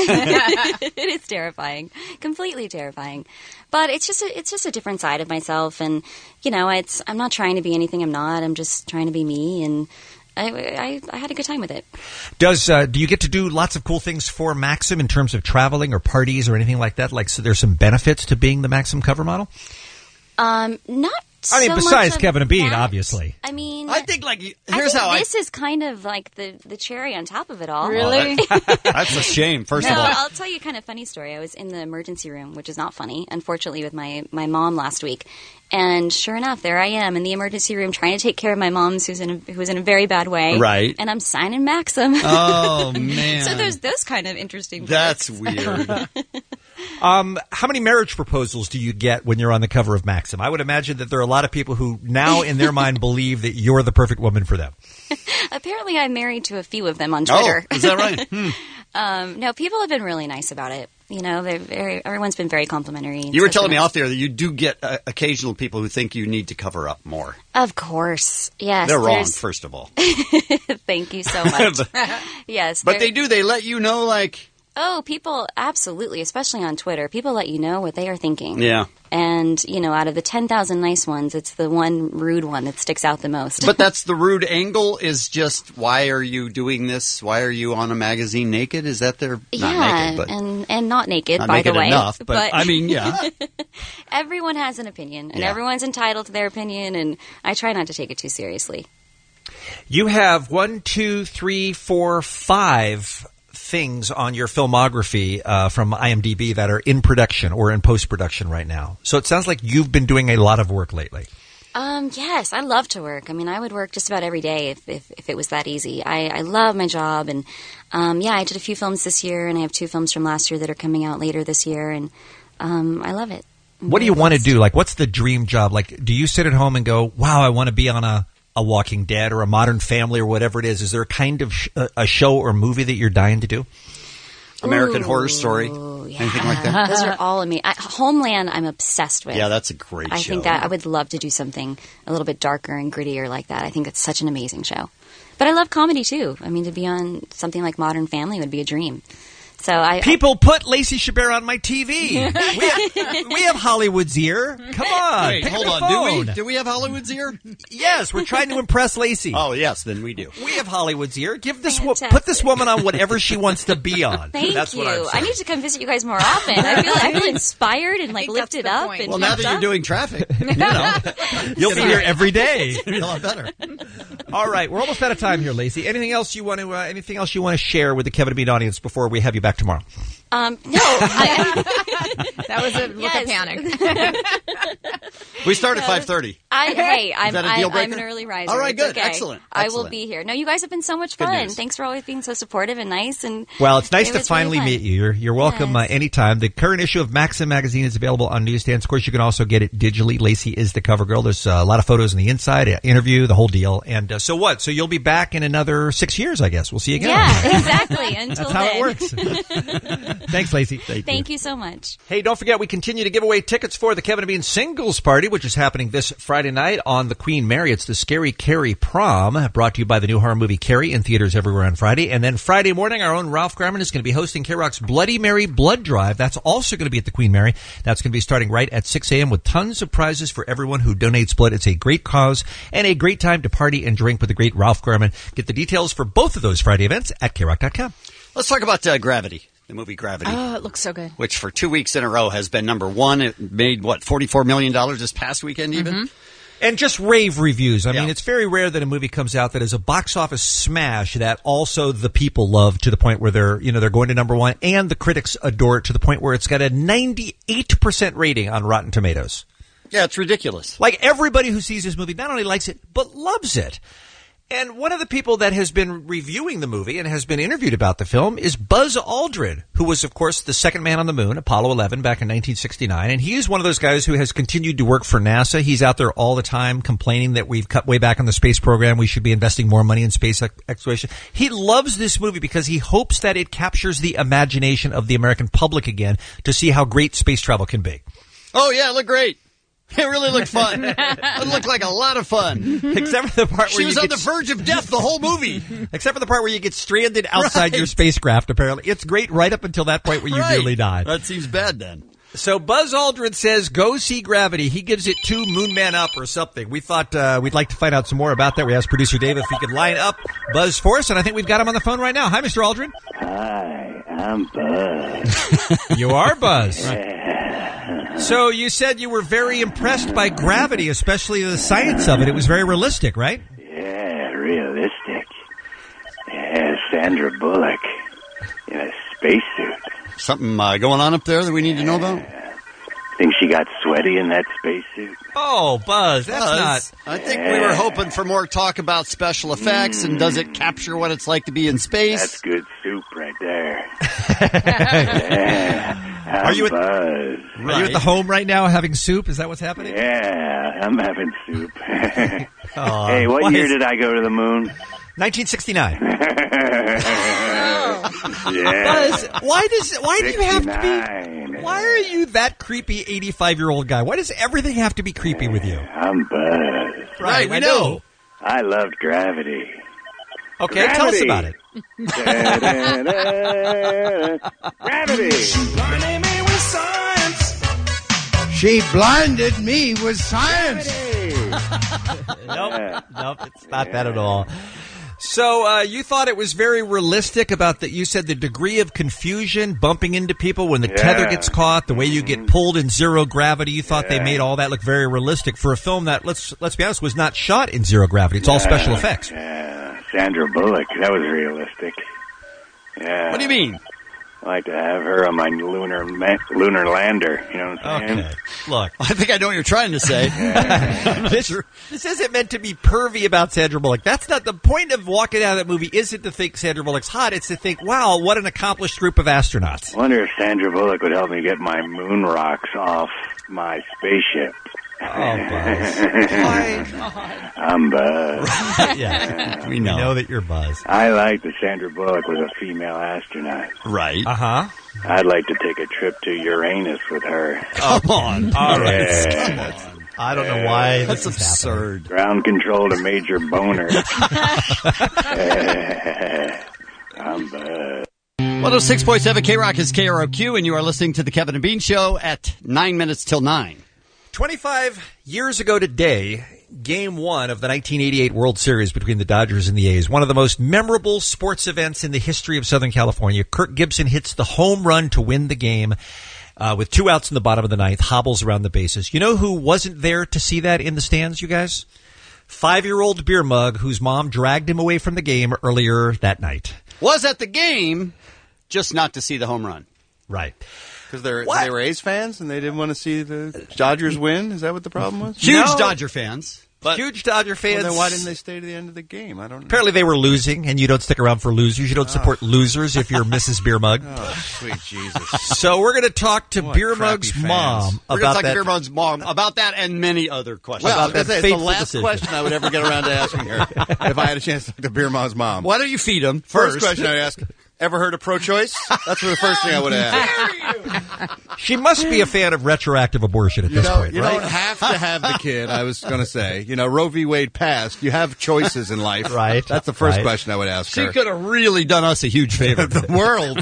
it is terrifying, completely terrifying. But it's just a, it's just a different side of myself, and you know, it's I'm not trying to be anything I'm not. I'm just trying to be me, and I, I, I had a good time with it. Does uh, do you get to do lots of cool things for Maxim in terms of traveling or parties or anything like that? Like, so there's some benefits to being the Maxim cover model. Um, not. I mean, so besides much of Kevin and Bean, that. obviously. I mean, I think, like, I here's think how I... this is kind of like the the cherry on top of it all. Really? That's a shame, first No, of all. I'll tell you a kind of funny story. I was in the emergency room, which is not funny, unfortunately, with my, my mom last week. And sure enough, there I am in the emergency room trying to take care of my mom, who's in a, who's in a very bad way. Right. And I'm signing Maxim. Oh, man. So there's those kind of interesting That's bits. weird. Um, how many marriage proposals do you get when you're on the cover of Maxim? I would imagine that there are a lot of people who now, in their mind, believe that you're the perfect woman for them. Apparently, I'm married to a few of them on Twitter. Oh, is that right? Hmm. um, no, people have been really nice about it. You know, they're very, everyone's been very complimentary. You were telling me off there that you do get uh, occasional people who think you need to cover up more. Of course, yes. They're wrong, there's- first of all. Thank you so much. yes, But there- they do. They let you know, like, Oh, people, absolutely, especially on Twitter. People let you know what they are thinking. Yeah. And, you know, out of the ten thousand nice ones, it's the one rude one that sticks out the most. But that's the rude angle is just, why are you doing this? Why are you on a magazine naked? Is that their... yeah, not naked, but and, and not naked, not by naked the way. enough, but, I mean, yeah. Everyone has an opinion, and Yeah. everyone's entitled to their opinion, and I try not to take it too seriously. You have one, two, three, four, five things on your filmography uh, from IMDb that are in production or in post-production right now. So it sounds like you've been doing a lot of work lately. Um, yes, I love to work. I mean, I would work just about every day if, if, if it was that easy. I, I love my job, and um, yeah, I did a few films this year, and I have two films from last year that are coming out later this year, and um, I love it. I'm What do you very want to blessed. do? Like, what's the dream job? Like, do you sit at home and go, wow, I want to be on a, a Walking Dead or a Modern Family or whatever it is? Is there a kind of sh- a, a show or movie that you're dying to do? American Ooh, Horror Story, yeah. anything like that? Those are all amazing. I, Homeland, I'm obsessed with. Yeah, that's a great I show. think that I would love to do something a little bit darker and grittier like that. I think that's such an amazing show. But I love comedy too. I mean, to be on something like Modern Family would be a dream. So I People put Lacey Chabert on my T V. we, have, we have Hollywood's ear. Come on. Wait, pick hold up on. the Do we? phone. Do we have Hollywood's ear? Yes, we're trying to impress Lacey. Oh, yes, then we do. We have Hollywood's ear. Give this wo- put this woman on whatever she wants to be on. Thank That's you. what I'm I saying. need to come visit you guys more often. I feel I feel inspired and like lifted up. And Well, now that pumped you're up. doing traffic, you know, You'll be here every day. It's gonna be a lot better. All right, we're almost out of time here, Lacey. Anything else you want to? Uh, anything else you want to share with the Kevin and Bean audience before we have you back tomorrow? Um, no, I, That was a look of panic. We start at No, five thirty. I, hey, I'm, that a I, deal I'm an breaker? early riser. All right, It's good. okay. Excellent. I will Excellent. be here. No, you guys have been so much Good fun. news. Thanks for always being so supportive and nice. And Well, it's nice it to was really finally fun. meet you. You're, you're welcome uh, anytime. The current issue of Maxim magazine is available on newsstands. Of course, you can also get it digitally. Lacey is the cover girl. There's uh, a lot of photos on the inside, an interview, the whole deal. And uh, so what? So you'll be back in another six years, I guess. We'll see you again. Yeah, exactly. Until That's how then. it works. Thanks, Lacey. Thank, Thank you so much. Hey, don't forget, we continue to give away tickets for the Kevin and Bean Singles Party, which is happening this Friday night on the Queen Mary. It's the Scary Carrie Prom, brought to you by the new horror movie Carrie, in theaters everywhere on Friday. And then Friday morning, our own Ralph Garman is going to be hosting K-Rock's Bloody Mary Blood Drive. That's also going to be at the Queen Mary. That's going to be starting right at six a.m. with tons of prizes for everyone who donates blood. It's a great cause and a great time to party and drink with the great Ralph Garman. Get the details for both of those Friday events at K rock dot com. Let's talk about uh, Gravity, the movie Gravity. Oh, it looks so good. Which for two weeks in a row has been number one. It made, what, forty-four million dollars this past weekend even? Mm-hmm. And just rave reviews. I Yeah. mean, it's very rare that a movie comes out that is a box office smash that also the people love to the point where they're, you know, they're going to number one, and the critics adore it to the point where it's got a ninety-eight percent rating on Rotten Tomatoes. Yeah, it's ridiculous. Like, everybody who sees this movie not only likes it, but loves it. And one of the people that has been reviewing the movie and has been interviewed about the film is Buzz Aldrin, who was, of course, the second man on the moon, Apollo eleven, back in nineteen sixty-nine. And he is one of those guys who has continued to work for NASA. He's out there all the time complaining that we've cut way back on the space program. We should be investing more money in space ex- exploration. He loves this movie because he hopes that it captures the imagination of the American public again to see how great space travel can be. Oh, yeah, it looked great. It really looked fun. It looked like a lot of fun. Except for the part where She was you on get the verge of death the whole movie. Except for the part where you get stranded outside Right. your spacecraft, apparently. It's great right up until that point where you Right. nearly die. That seems bad then. So Buzz Aldrin says, go see Gravity. He gives it two Moon Man Up or something. We thought uh, we'd like to find out some more about that. We asked producer Dave if he could line up Buzz for us, and I think we've got him on the phone right now. Hi, Mister Aldrin. Hi, I'm Buzz. You are Buzz. So you said you were very impressed by Gravity, especially the science of it. It was very realistic, right? Yeah, realistic. Yeah, Sandra Bullock in a spacesuit. Something uh, going on up there that we need to know about? Think she got sweaty in that spacesuit? Oh, Buzz, that's Buzz, not... I think we were hoping for more talk about special effects and does it capture what it's like to be in space? That's good soup right there. Yeah, I'm Are you at- Buzz. Are you at the home right now having soup? Is that what's happening? Yeah, I'm having soup. Aw, Hey, what why year is- did I go to the moon? nineteen sixty-nine. Yeah. Buzz, why does why do you have to sixty-nine. be? Why are you that creepy eighty-five-year-old guy? Why does everything have to be creepy with you? I'm Buzz. Right, we know. I loved Gravity. Okay, tell us about it. Gravity. Blinding me with science. She blinded me with science. Nope, nope, it's not that at all. So uh, you thought it was very realistic about that? You said the degree of confusion, bumping into people when the Yeah. tether gets caught, the way you get pulled in zero gravity. You thought they made all that look very realistic for a film that, let's let's be honest, was not shot in zero gravity. It's all special Yeah, effects. Yeah, Sandra Bullock. That was realistic. Yeah. What do you mean? I like to have her on my lunar ma- lunar lander. You know what I'm saying? Okay. Look, I think I know what you're trying to say. this, this isn't meant to be pervy about Sandra Bullock. That's not the point of walking out of that movie. Isn't to think Sandra Bullock's hot. It's to think, wow, what an accomplished group of astronauts. I wonder if Sandra Bullock would help me get my moon rocks off my spaceship. Oh, Buzz. I'm Buzz. Yeah, we know. We know that you're Buzz. I like that Sandra Bullock was a female astronaut. Right. Uh huh. I'd like to take a trip to Uranus with her. Come on. All right. Yeah. Come on. I don't know why That's this is absurd. Ground control to Major Boner. I'm Buzz. one oh six point seven K-Rock is K R O Q, and you are listening to the Kevin and Bean Show at nine minutes till nine. twenty-five years ago today, Game one of the nineteen eighty-eight World Series between the Dodgers and the A's, one of the most memorable sports events in the history of Southern California. Kirk Gibson hits the home run to win the game uh, with two outs in the bottom of the ninth, hobbles around the bases. You know who wasn't there to see that in the stands, you guys? Five-year-old beer mug whose mom dragged him away from the game earlier that night. Was at the game, just not to see the home run. Right. Because they're What? they were A's fans and they didn't want to see the Dodgers win. Is that what the problem was? Huge No. Dodger fans. But Huge Dodger fans. Well, then why didn't they stay to the end of the game? I don't know. Apparently they were losing, and you don't stick around for losers. You don't support losers if you're Missus Beer Mug. Oh, sweet Jesus. So we're going to talk to What Beer crappy Mug's fans. mom We're going about to talk that. to Beer Mug's mom about that and many other questions. Well, I was about gonna that say, it's the fateful last decision. question I would ever get around to asking her if I had a chance to talk to Beer Mom's mom. Why don't you feed him First, first? question I'd ask, ever heard of pro-choice? That's the first thing I would ask. She must be a fan of retroactive abortion at You, this know, point, you right? don't have to have the kid, I was going to say. You know, Roe v. Wade passed. You have choices in life. Right. That's the first Right. question I would ask She her. could have really done us a huge favor. The world.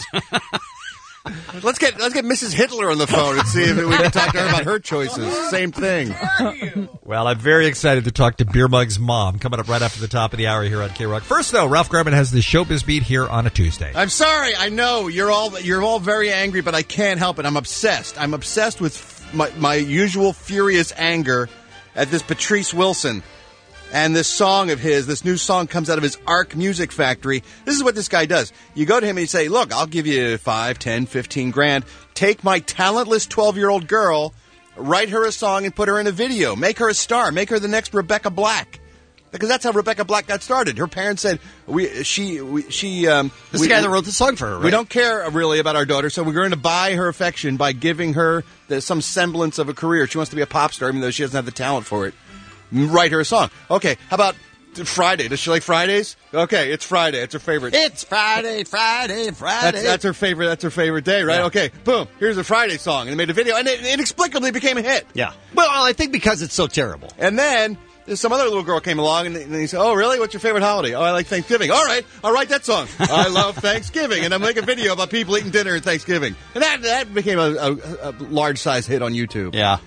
Let's get let's get Missus Hitler on the phone and see if we can talk to her about her choices. Same thing. Well, I'm very excited to talk to Beer Mug's mom coming up right after the top of the hour here on K-Rock. First, though, Ralph Garman has the Showbiz Beat here on a Tuesday. I'm sorry. I know you're all you're all very angry, but I can't help it. I'm obsessed. I'm obsessed with my, my usual furious anger at this Patrice Wilson and this song of his. This new song comes out of his Arc Music Factory. This is what this guy does. You go to him and you say, "Look, I'll give you five, ten, fifteen grand. Take my talentless twelve-year-old girl, write her a song, and put her in a video. Make her a star. Make her the next Rebecca Black." Because that's how Rebecca Black got started. Her parents said, "We, she, we, she." Um, This is we, the guy that wrote the song for her, right? We don't care really about our daughter, so we're going to buy her affection by giving her the, some semblance of a career. She wants to be a pop star, even though she doesn't have the talent for it. Write her a song. Okay, how about Friday? Does she like Fridays? Okay, it's Friday. It's her favorite. It's Friday, Friday, Friday. That's, that's her favorite. That's her favorite day, right? Yeah. Okay, boom. Here's a Friday song, and they made a video, and it inexplicably became a hit. Yeah. Well, I think because it's so terrible. And then some other little girl came along, and he said, "Oh, really? What's your favorite holiday?" "Oh, I like Thanksgiving." "All right, I'll write that song. I love Thanksgiving," and I'll make a video about people eating dinner at Thanksgiving. And that that became a, a, a large size hit on YouTube. Yeah.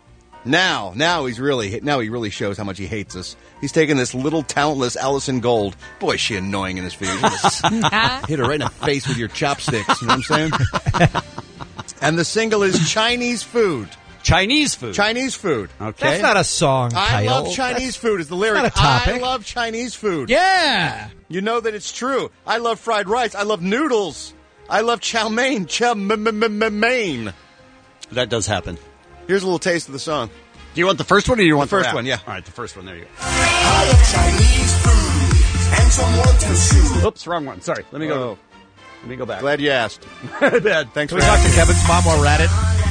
Now, now he's really now he really shows how much he hates us. He's taking this little talentless Allison Gold. Boy, is she annoying in this video. You just hit her right in the face with your chopsticks. You know what I'm saying? And the single is Chinese Food. Chinese food. Chinese food. Okay. That's not a song I title. love Chinese That's- food is the lyric. not a topic. I love Chinese food. Yeah. You know that it's true. I love fried rice. I love noodles. I love chow mein. Chow mein. That does happen. Here's a little taste of the song. Do you want the first one or do you want The the, first rap? one, yeah. All right, the first one. There you go. I love Chinese food and someone to shoot. Oops, wrong one. Sorry. Let me go. Oh. Let me go back. Glad you asked. Dad, thanks Can for we talk to asking. Kevin's mom while we're at it?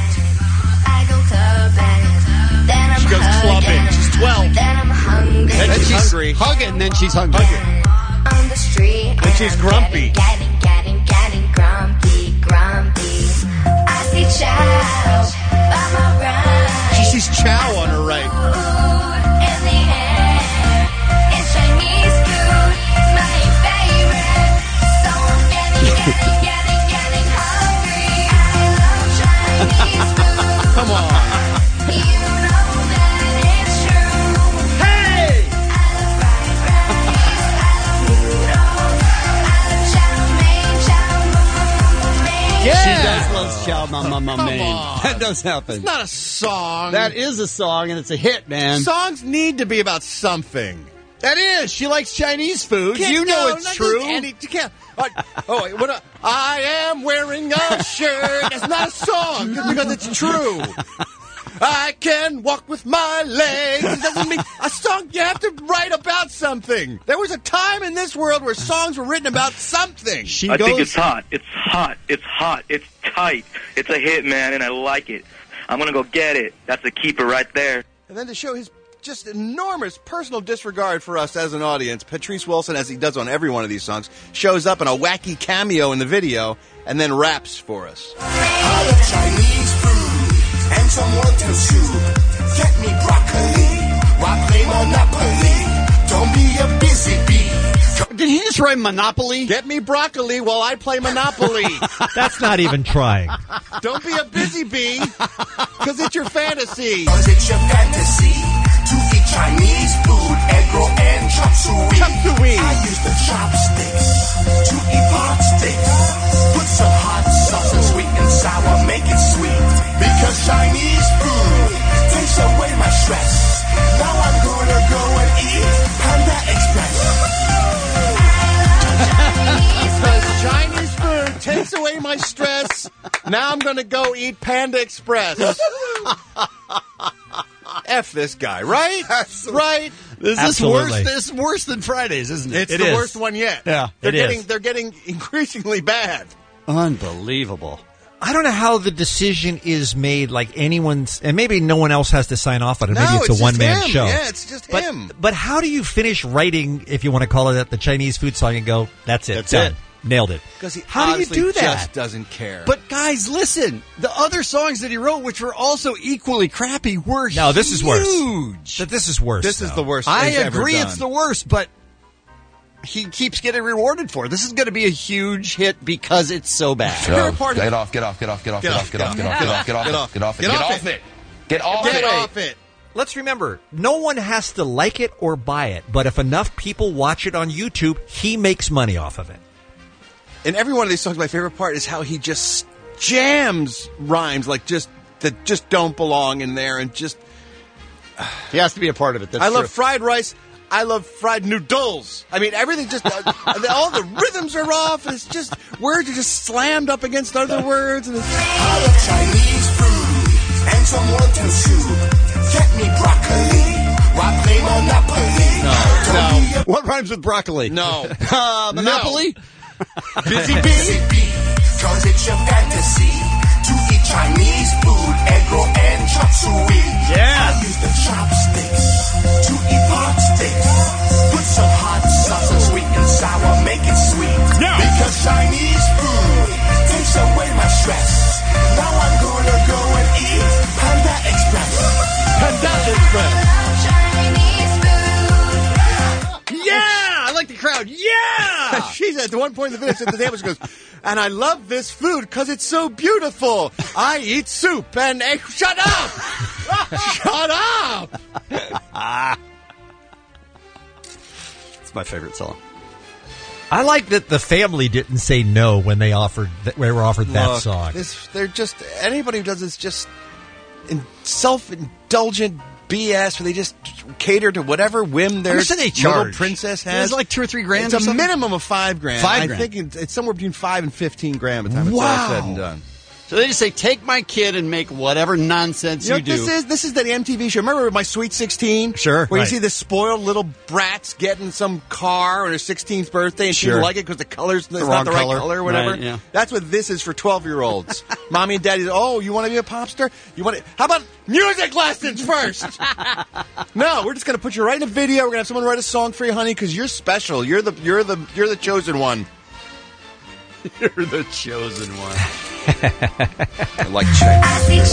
I go clubbing, then I'm She goes clubbing. She's twelve. then I'm hungry. Then Then she's she's hungry. hugging, then she's hungry. On the street, Then she's and I'm grumpy. Getting, getting, getting, getting grumpy, grumpy. I see chow by my right. She sees chow on her right. Food in the air. It's Chinese food. It's my Chow Ma Ma Ma Come Main. on. That does happen. It's not a song. That is a song, and it's a hit, man. Songs need to be about something. That is. She likes Chinese food. Can't- You know no, it's not true. just any- you can't. Uh, oh, wait, what? A, I am wearing a shirt. It's not a song just because it's true. I can walk with my legs. It doesn't mean a song. You have to write about something. There was a time in this world where songs were written about something. She I goes, think it's hot. It's hot. It's hot. It's tight. It's a hit, man, and I like it. I'm going to go get it. That's a keeper right there. And then to show his just enormous personal disregard for us as an audience, Patrice Wilson, as he does on every one of these songs, shows up in a wacky cameo in the video and then raps for us. I love Chinese food and some wonton soup. Get me broccoli while play Monopoly. Don't be a busy bee. Did he just write Monopoly? Get me broccoli while I play Monopoly. That's not even trying. Don't be a busy bee, because it's your fantasy. Cause it's your fantasy to eat Chinese food, egg roll and chop suey. Chop suey. I use the chopsticks to eat pot sticks. Put some hot sauce and sweet and sour, make it sweet. Because Chinese food takes away my stress. Now I'm gonna go and eat Panda Express. Because Chinese food takes away my stress. Now I'm going to go eat Panda Express. F this guy, right? Right? Is this Absolutely. worse? This is worse than Fridays, isn't it? It's It the is. worst one yet. Yeah, they're it getting is. they're getting increasingly bad. Unbelievable. I don't know how the decision is made. Like anyone's, and maybe no one else has to sign off on it. No, Maybe it's, it's a one just man him. show. Yeah, it's just but, him. But how do you finish writing, if you want to call it that, the Chinese food song, and go, "That's it, That's done, it. nailed it"? Because he How do you honestly do that? just doesn't care. But guys, listen. The other songs that he wrote, which were also equally crappy, were No, this is worse. huge. That this is worse. this is though. the worst. I he's ever agree, done. it's the worst, but he keeps getting rewarded for it. This is going to be a huge hit because it's so bad. Favorite part of- Get off, get off, get off, get off, Get get off, off, get off, get off, get off, get off, Get get off. off, get off, Get get off off it. it. Get off Get it. off it. Let's remember, no one has to like it or buy it, but if enough people watch it on YouTube, he makes money off of it. In every one of these songs, my favorite part is how he just jams rhymes like just that just don't belong in there, and just He has to be a part of it. That's I love true. fried rice. I love fried noodles. I mean, everything just uh, all the rhythms are off. And it's just words are just slammed up against other words, and it's, I love Chinese food and some wonton soup. Get me broccoli while play Monopoly. no, no, What rhymes with broccoli? no. Uh, Monopoly? Busy bee. Busy bee, cause it's your fantasy to eat Chinese food, egg roll and chop suey. Yeah. I use the chopsticks to eat pot sticks. Put some hot sauce and sweet and sour, make it sweet. Yeah. Because Chinese food takes away my stress. Now I'm gonna go and eat Panda Express. Panda Express. Yeah! I like the crowd. Yeah! She's at the one point in the video, at the table, she goes, and I love this food because it's so beautiful. I eat soup and egg. Shut up! Shut up! It's my favorite song. I like that the family didn't say no when they offered that they were offered that Look, song. This, they're just anybody who does this just in self-indulgent B S where they just cater to whatever whim their How much do they little charge? princess It's has. like two or three grand It's or a something? minimum of five grand. Five I grand. think it's, it's somewhere between five and fifteen grand by the time it's all Wow. said and done. So they just say, take my kid and make whatever nonsense You know you, what do. this is? This is that M T V show. Remember My Sweet sixteen? Sure. Where Right. you see the spoiled little brats getting some car on her sixteenth birthday and she Sure. didn't like it because the color's it's wrong not the right color. color or whatever. Right, yeah. That's what this is for twelve-year-olds. Mommy and daddy, oh, you want to be a pop star? You want to, how about music lessons first? No, we're just going to put you right in a video. We're going to have someone write a song for you, honey, because you're special. You're the, you're the, you're the chosen one. You're the chosen one. I like Chinese.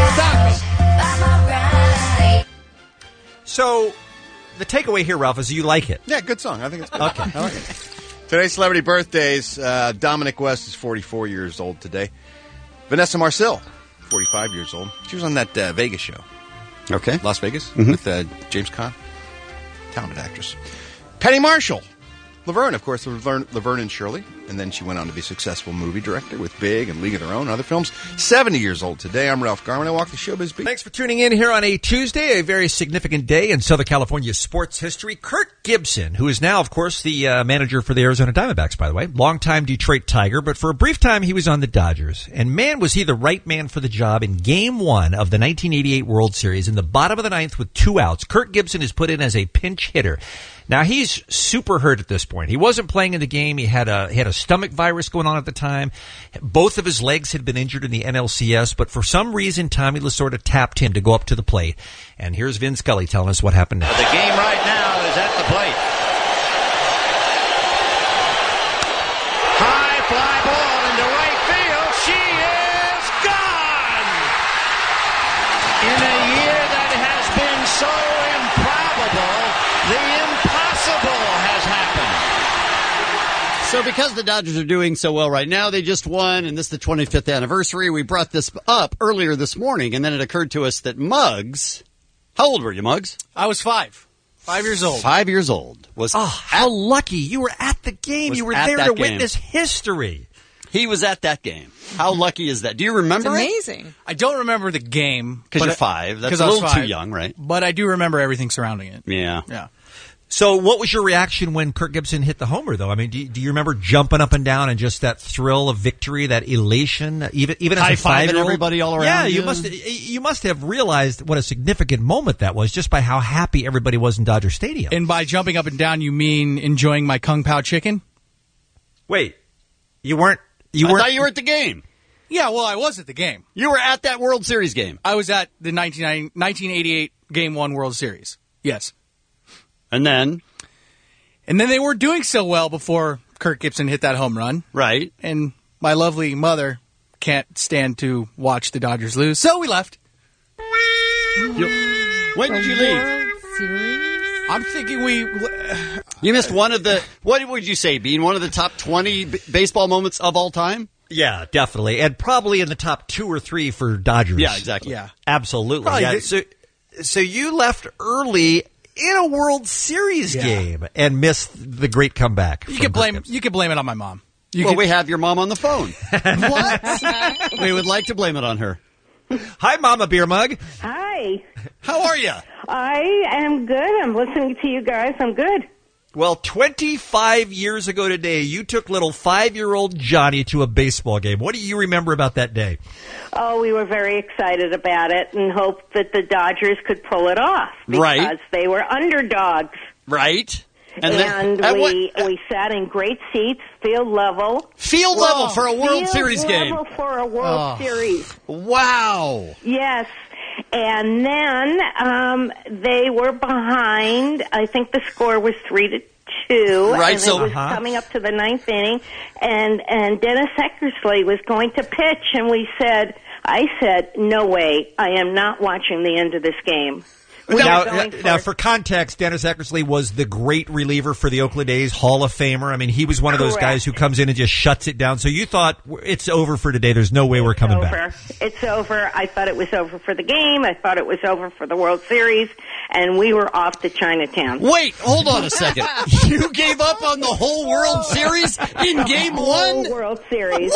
Stop it. So, the takeaway here, Ralph, is you like it. Yeah, good song. I think it's good. Okay. I like it. Today's celebrity birthdays. Uh, Dominic West is forty-four years old today. Vanessa Marcil, forty-five years old. She was on that uh, Vegas show. Okay. Las Vegas Mhm. with uh, James Caan. Talented actress. Penny Marshall. Laverne, of course, Laverne, Laverne and Shirley. and then she went on to be a successful movie director with Big and League of Their Own and other films. seventy years old today. I'm Ralph Garman. I walk the showbiz beat. Thanks for tuning in here on a Tuesday, a very significant day in Southern California sports history. Kirk Gibson, who is now, of course, the uh, manager for the Arizona Diamondbacks, by the way, longtime Detroit Tiger, but for a brief time he was on the Dodgers. And man, was he the right man for the job in Game One of the nineteen eighty-eight World Series. In the bottom of the ninth with two outs, Kirk Gibson is put in as a pinch hitter. Now, he's super hurt at this point. He wasn't playing in the game. He had a he had a stomach virus going on at the time. Both of his legs had been injured in the N L C S, but for some reason, Tommy Lasorda tapped him to go up to the plate. And here's Vin Scully telling us what happened next. The game right now is at the plate. High fly ball into right field. She is gone! In a year that has been so improbable, the impossible has happened. So because the Dodgers are doing so well right now, they just won, and this is the twenty-fifth anniversary. We brought this up earlier this morning, and then it occurred to us that Muggs, how old were you, Muggs? I was five. Five years old. Five years old. Was Oh, how lucky. You were at the game. Was You were at there that to game. witness history. He was at that game. How lucky is that? Do you remember it? I don't remember the game. Because but you're I- five. That's 'cause a I was little too five. young, right? But I do remember everything surrounding it. Yeah. Yeah. So what was your reaction when Kirk Gibson hit the homer, though? I mean, do you, do you remember jumping up and down and just that thrill of victory, that elation, even even as a High-fiving five-year-old? everybody all around Yeah, you you? must you must have realized what a significant moment that was just by how happy everybody was in Dodger Stadium. And by jumping up and down, you mean enjoying my Kung Pao chicken? Wait, you weren't? You I weren't? thought you were at the game. Yeah, well, I was at the game. You were at that World Series game. I was at the nineteen eighty-eight Game One World Series. Yes. And then? And then they were doing so well before Kirk Gibson hit that home run. Right. And my lovely mother can't stand to watch the Dodgers lose, so we left. When did you leave? I'm thinking we... You missed one of the, what would you say, Bean? One of the top twenty b- baseball moments of all time? Yeah, definitely, and probably in the top two or three for Dodgers. Yeah, exactly. Yeah. Absolutely. Probably Yeah. the- So, so you left early in a World Series Yeah. game and missed the great comeback. You from can blame Kirk Gibson. you can blame it on my mom. You well, could- we have your mom on the phone. What? We would like to blame it on her. Hi, Mama Beer Mug. Hi. How are you? I am good. I'm listening to you guys. I'm good. Well, twenty-five years ago today, you took little five-year-old Johnny to a baseball game. What do you remember about that day? Oh, we were very excited about it and hoped that the Dodgers could pull it off because Right. they were underdogs. Right. And, then- at we what- we sat in great seats, field level. Field level for a World Field Series game. level for a World Oh. Series. Wow. Yes. And then um, they were behind. I think the score was three to two. Right, And so- it was Uh-huh. coming up to the ninth inning, and and Dennis Eckersley was going to pitch, and we said, I said, no way, I am not watching the end of this game. We Now, are going for now, it. for context, Dennis Eckersley was the great reliever for the Oakland A's, Hall of Famer. I mean, he was one of those Correct. guys who comes in and just shuts it down. So you thought, it's over for today. There's no way we're coming over. back. It's over. I thought it was over for the game. I thought it was over for the World Series, and we were off to Chinatown. Wait, hold on a second. You gave up on the whole World Series in game Whole one? World Series.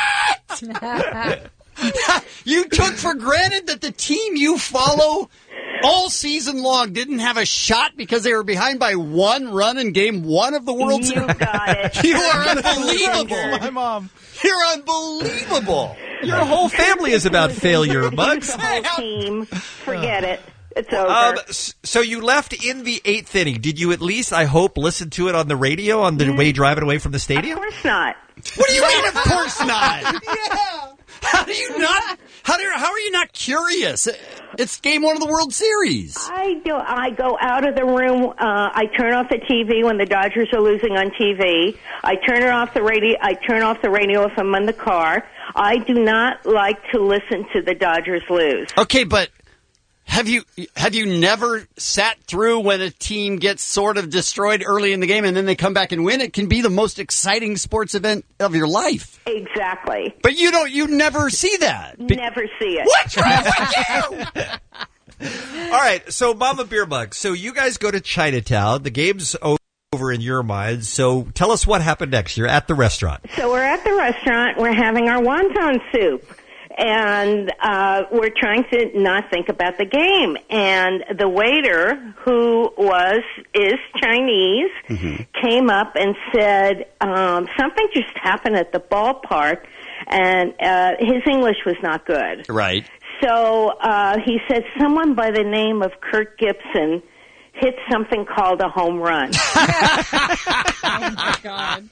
What? You took for granted that the team you follow all season long didn't have a shot because they were behind by one run in game one of the World You Series? got it. You are unbelievable. My mom. You're unbelievable. Your whole family is about failure, Bugs. The whole team. Forget it. It's over. Um, s- so you left in the eighth inning. Did you at least, I hope, listen to it on the radio on the way driving away from the stadium? Of course not. What do you mean, of course not? Yeah. How do you not? How do? How are you not curious? It's game one of the World Series. I do. I go out of the room. Uh, I turn off the T V when the Dodgers are losing on T V. I turn it off the radio. I turn off the radio if I'm in the car. I do not like to listen to the Dodgers lose. Okay, but have you have you never sat through when a team gets sort of destroyed early in the game and then they come back and win? It can be the most exciting sports event of your life. Exactly. But you don't. You never see that. Be- Never see it. What's wrong with you? All right, so Mama Beer Mug. So you guys go to Chinatown. The game's over. over in your mind. So tell us what happened next. You're at the restaurant. So we're at the restaurant. We're having our wonton soup. And uh, we're trying to not think about the game. And the waiter, who was is Chinese, mm-hmm. came up and said, um, something just happened at the ballpark, and uh, his English was not good. Right. So uh, he said someone by the name of Kirk Gibson hit something called a home run. Oh, my God.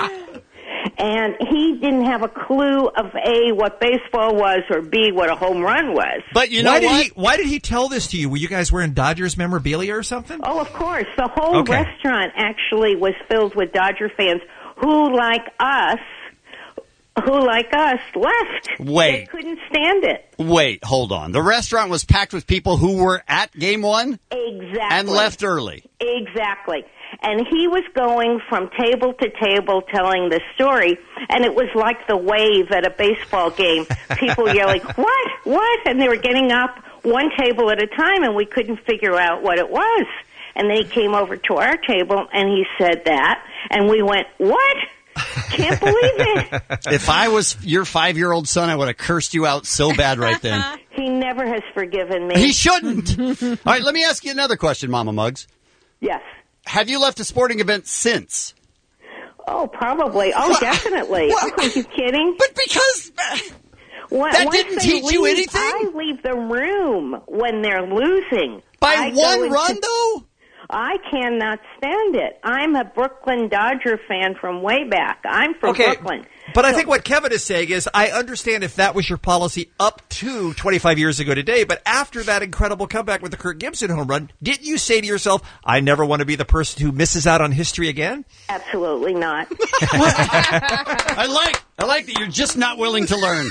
And he didn't have a clue of A, what baseball was, or B, what a home run was. But you know why what? Did he, why did he tell this to you? Were you guys wearing Dodgers memorabilia or something? Oh, of course. The whole Okay. restaurant actually was filled with Dodger fans who, like us, who, like us, left. Wait. They couldn't stand it. Wait, hold on. The restaurant was packed with people who were at game one? Exactly. And left early. Exactly. And he was going from table to table telling the story, and it was like the wave at a baseball game. People yelling, what, what? And they were getting up one table at a time, and we couldn't figure out what it was. And then he came over to our table, and he said that, and we went, what? Can't believe it. If I was your five-year-old son, I would have cursed you out so bad right then. He never has forgiven me. He shouldn't. All right, let me ask you another question, Mama Muggs. Yes. Have you left a sporting event since? Oh, probably. Oh, definitely. Oh, are you kidding? But because When- that once didn't they teach you leave, anything? I leave the room when they're losing. By I go one into- run, though? I cannot stand it. I'm a Brooklyn Dodger fan from way back. I'm from Okay, Brooklyn. but I So- think what Kevin is saying is, I understand if that was your policy up to twenty-five years ago today, but after that incredible comeback with the Kirk Gibson home run, didn't you say to yourself, I never want to be the person who misses out on history again? Absolutely not. I like I like that you're just not willing to learn.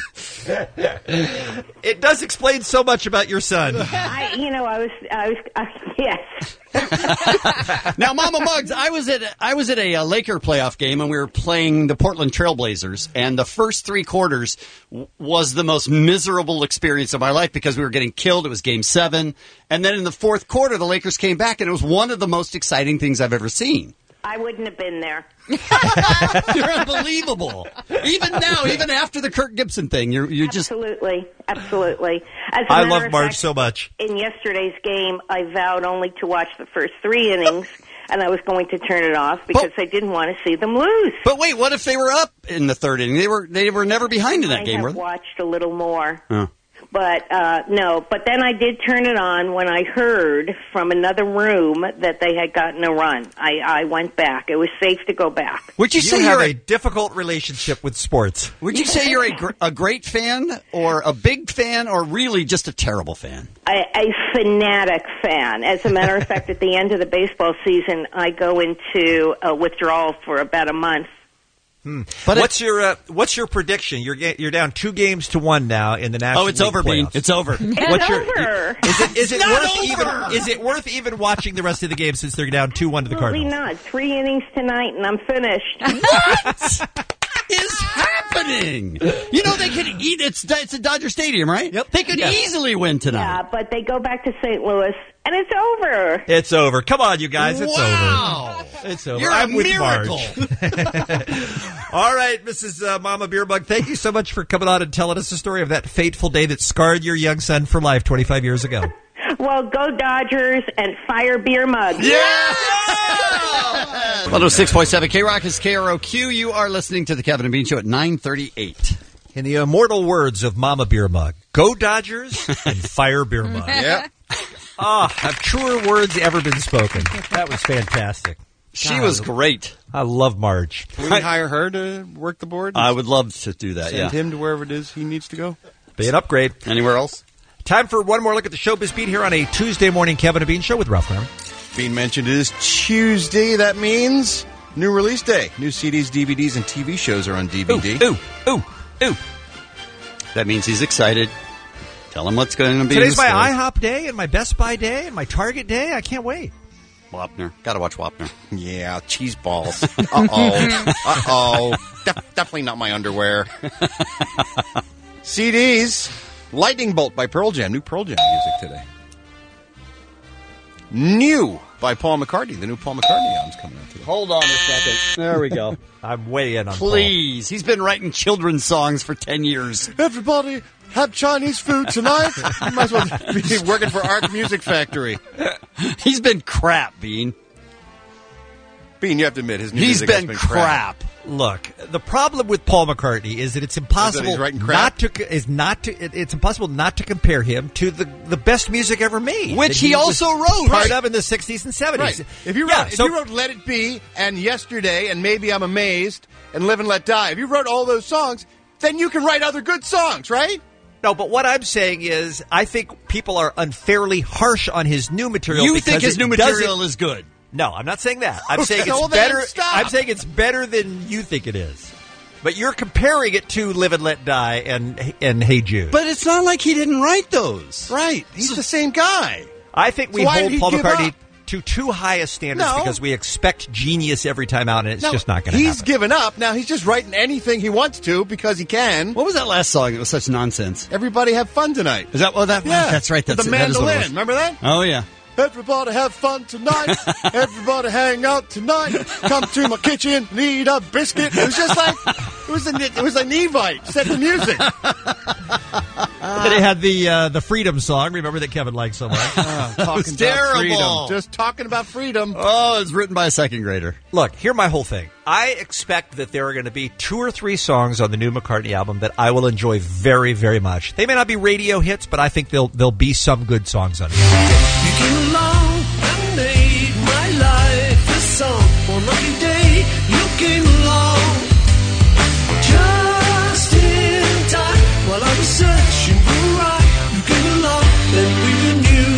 It does explain so much about your son. I, you know, I was, I was, uh, yes. Now, Mama Muggs, I was at I was at a, uh Laker playoff game, and we were playing the Portland Trailblazers, and the first three quarters w- was the most miserable experience of my life because we were getting killed. It was Game Seven, and then in the fourth quarter, the Lakers came back, and it was one of the most exciting things I've ever seen. I wouldn't have been there. You're unbelievable. Even now, even after the Kirk Gibson thing, you're you're just Absolutely, absolutely. As a I matter love of Marge fact, so much. in yesterday's game, I vowed only to watch the first three innings, and I was going to turn it off because I didn't want to see them lose. But wait, what if they were up in the third inning? They were they were never behind in that I game, have were they? watched a little more. Oh. But, uh, no, but then I did turn it on when I heard from another room that they had gotten a run. I, I went back. It was safe to go back. Would you, You say have you're a difficult relationship with sports. Would you say you're a, gr- a great fan, or a big fan, or really just a terrible fan? A, a fanatic fan. As a matter of fact, at the end of the baseball season, I go into a withdrawal for about a month. Hmm. But what's your uh, what's your prediction? You're ga- you're down two games to one now in the National Oh, it's League over, Bean. playoffs. It's over. What's your, over. Is it is it It's not worth over. even is it worth even watching the rest of the game since they're down two one to the Absolutely Cardinals? not. Three innings tonight, and I'm finished. What is happening? You know they could eat. It's it's at Dodger Stadium, right? Yep. They could Yeah. easily win tonight. Yeah, but they go back to Saint Louis, and it's over. It's over. Come on, you guys. It's Wow. over. It's over. You're I'm a with miracle. Marge. All right, Missus Uh, Mama Beerbug, thank you so much for coming on and telling us the story of that fateful day that scarred your young son for life twenty-five years ago. Well, go Dodgers and fire beer mugs. one oh six point seven K-Rock is K R O Q. You are listening to the Kevin and Bean Show at nine thirty-eight. In the immortal words of Mama Beer Mug, go Dodgers and fire Beer Mug. Yeah. Ah, have truer words ever been spoken? That was fantastic. She God, was great. I love Marge. Can we hire her to work the board? I would love to do that, Send yeah. him to wherever it is he needs to go. Be an upgrade. Anywhere else? Time for one more look at the showbiz beat here on a Tuesday morning Kevin and Bean Show with Ralph Lauren. Bean mentioned it is Tuesday. That means new release day. New C Ds, D V Ds, and T V shows are on D V D. Ooh, ooh, ooh. That means he's excited. Tell him what's going to be. Today's in the my store. IHOP day and my Best Buy day and my Target day. I can't wait. Wapner. Gotta watch Wapner. Yeah, cheese balls. Uh-oh. Uh-oh. De- definitely not my underwear. C Ds. Lightning Bolt by Pearl Jam. New Pearl Jam music today. New by Paul McCartney. The new Paul McCartney album's coming out today. Hold on a second. There we go. I'm way in on Please. He's been writing children's songs for ten years. Everybody have Chinese food tonight. You might as well be working for Art Music Factory. He's been crap, Bean. Bean, you have to admit, his new He's music has been been crap. Look, the problem with Paul McCartney is that it's impossible Is that he's writing crap? not to is not to it, it's impossible not to compare him to the the best music ever made, Which that he was also wrote. part Right. of in the sixties and seventies. Right. If you wrote, Yeah, if so- you wrote "Let It Be" and "Yesterday" and "Maybe I'm Amazed" and "Live and Let Die," if you wrote all those songs, then you can write other good songs, right? No, but what I'm saying is, I think people are unfairly harsh on his new material. You because think his it new material doesn't- is good? No, I'm not saying that. I'm saying it's Well, then better. stop. I'm saying it's better than you think it is. But you're comparing it to "Live and Let Die" and and "Hey Jude." But it's not like he didn't write those. Right. He's the same guy. I think we So why hold did he Paul give McCartney up? to too high a standards No. because we expect genius every time out, and it's No, just not going to He's happen. given up. Now he's just writing anything he wants to because he can. What was that last song? It was such nonsense. Everybody have fun tonight. Is that? Oh, that. Yeah. That's right. That's the that is what it mandolin. was. Remember that? Oh yeah. Everybody have fun tonight. Everybody hang out tonight. Come to my kitchen, need a biscuit. It was just like it was a it was a Nevite set the music. Then they had the uh, the Freedom song. Remember that Kevin liked so much. Oh, talking was about terrible. freedom. Just talking about freedom. Oh, it's written by a second grader. Look, here's my whole thing. I expect that there are going to be two or three songs on the new McCartney album that I will enjoy very, very much. They may not be radio hits, but I think there'll there'll be some good songs on it. You came along and made my life a song. One lucky day you came along, just in time while I was searching for a ride. You came along, then we were new.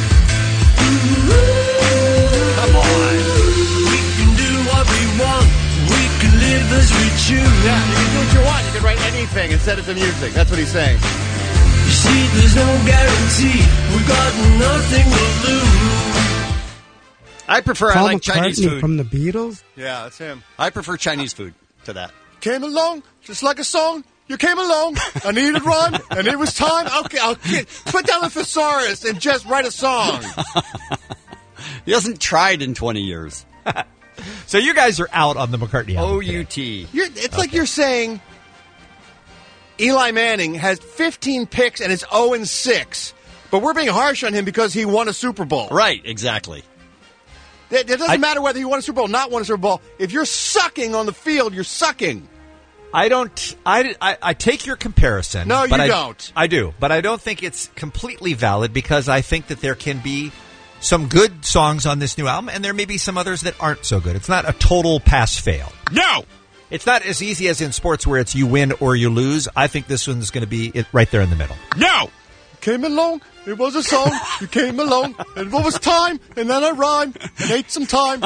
Ooh, Come on. we can do what we want. We can live as we choose. Yeah, you can do what you want. You can write anything and set it to music. That's what he's saying. You see, there's no guarantee. We've got nothing to lose. I prefer. Paul I like Chinese McCartney food. from the Beatles. Yeah, that's him. I prefer Chinese food to that. Came along just like a song. You came along. I needed rhyme, and it was time. Okay, I'll get, put down the thesaurus and just write a song. He hasn't tried in twenty years. So you guys are out on the McCartney album. O U T. You're, it's like you're saying Eli Manning has fifteen picks and it's oh and six, but we're being harsh on him because he won a Super Bowl. Right, exactly. It, it doesn't I- matter whether he won a Super Bowl or not won a Super Bowl. If you're sucking on the field, you're sucking. I don't. I, I, I take your comparison. No, but you I, don't. I do, but I don't think it's completely valid because I think that there can be some good songs on this new album, and there may be some others that aren't so good. It's not a total pass-fail. No! It's not as easy as in sports where it's you win or you lose. I think this one's going to be it right there in the middle. No! Came along, it was a song, you came along, and it was time, and then I rhymed and ate some time.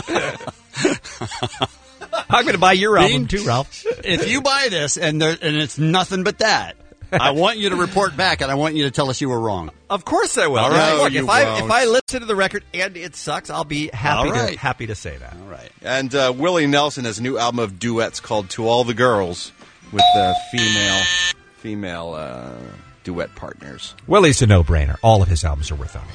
I'm going to buy your album Bean, too, Ralph. If you buy this and there, and it's nothing but that, I want you to report back and I want you to tell us you were wrong. Of course I will. All right. Look, No, if you I won't. if I listen to the record and it sucks, I'll be happy All right. to happy to say that. All right. And uh, Willie Nelson has a new album of duets called "To All the Girls" with uh, female female uh, duet partners. Willie's a no-brainer. All of his albums are worth owning.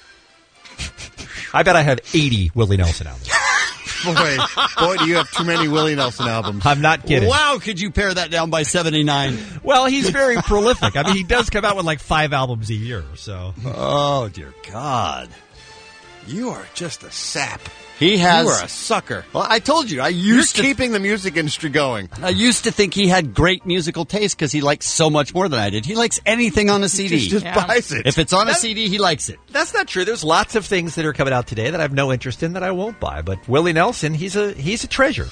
I bet I have eighty Willie Nelson albums. Boy, boy, do you have too many Willie Nelson albums? I'm not kidding. Wow, could you pare that down by seventy-nine? Well, he's very prolific. I mean, he does come out with like five albums a year. So, Oh, dear God. You are just a sap. He has. You are a sucker. Well, I told you, I You're used to keeping the music industry going. I used to think he had great musical taste because he likes so much more than I did. He likes anything on a C D. He just Yeah. buys it. If it's on a That- C D, he likes it. that's not true. There's lots of things that are coming out today that I have no interest in that I won't buy. But Willie Nelson, he's a he's a treasure.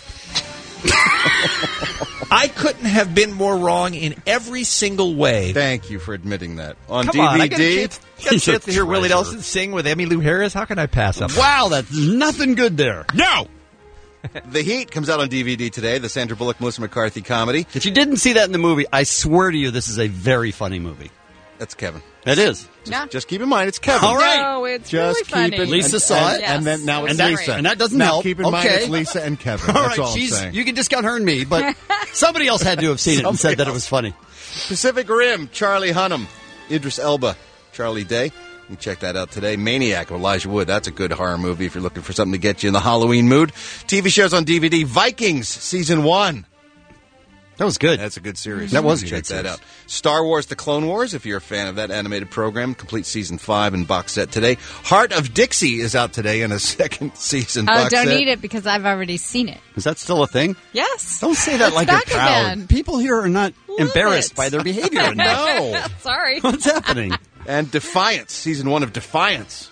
I couldn't have been more wrong in every single way. Thank you for admitting that. On Come D V D, on, I got a chance, got a He's a chance to hear Willie treasure. Nelson sing with Emmylou Harris. How can I pass up? Wow, that's nothing good there. no! The Heat comes out on D V D today, the Sandra Bullock, Melissa McCarthy comedy. If you didn't see that in the movie, I swear to you, this is a very funny movie. That's Kevin. It is. Yeah. Just keep in mind, it's Kevin. All right. No, it's Just really keep funny. it. Lisa and, saw and, it. Yes. and then now it's And that- Lisa. and that doesn't now, help. Keep in mind, Okay. it's Lisa and Kevin. All That's right, all I'm she's, saying. you can discount her and me, but somebody else had to have seen it and said that it was funny. Pacific Rim, Charlie Hunnam, Idris Elba, Charlie Day. You can check that out today. Maniac with Elijah Wood. That's a good horror movie if you're looking for something to get you in the Halloween mood. T V shows on D V D. Vikings season one. That was good. That's a good series. That was a Check good that series. out. Star Wars: The Clone Wars. If you're a fan of that animated program, complete season five and box set today. Heart of Dixie is out today in a second season Oh, box don't set. need it because I've already seen it. Is that still a thing? Yes. Don't say that It's like back you're proud. again. People here are not embarrassed it. by their behavior. No. Sorry. What's happening? And Defiance, season one of Defiance.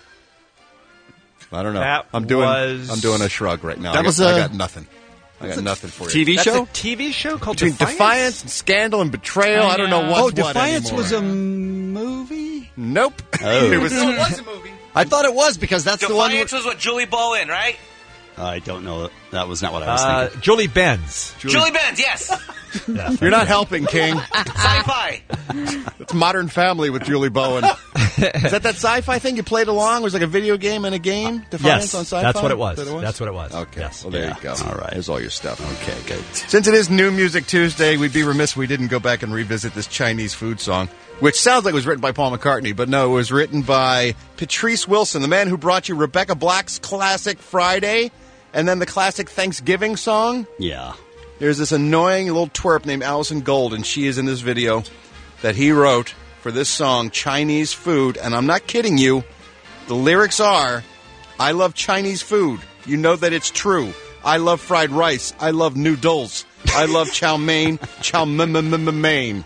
I don't know. That I'm doing. was- I'm doing a shrug right now. That I got, was I a- got nothing. I got That's a nothing for you. T V That's show? a T V show called Between Defiance? Defiance and Scandal and Betrayal, I, don't know what's Oh, what Defiance anymore. was a movie? Nope. Oh. it was. No, it was a movie. I thought it was because that's the one. Defiance was with Julie Bowen, right? I don't know. That was not what I was Uh, thinking. Julie Benz. Julie Benz, yes. You're not helping, King. Sci-fi. It's Modern Family with Julie Bowen. Is that that sci-fi thing you played along? It was like a video game and a game? Defiance Yes, on sci-fi? that's what it was. Is that That's what it was. Okay. Yes. Well, there Yeah. you go. All right. Here's all your stuff. Okay, good. Since it is New Music Tuesday, we'd be remiss if we didn't go back and revisit this Chinese food song, which sounds like it was written by Paul McCartney, but no, it was written by Patrice Wilson, the man who brought you Rebecca Black's classic Friday and then the classic Thanksgiving song. Yeah. There's this annoying little twerp named Allison Gold, and she is in this video that he wrote for this song, Chinese Food. And I'm not kidding you. The lyrics are, I love Chinese food. You know that it's true. I love fried rice. I love noodles. I love chow mein, chow mein.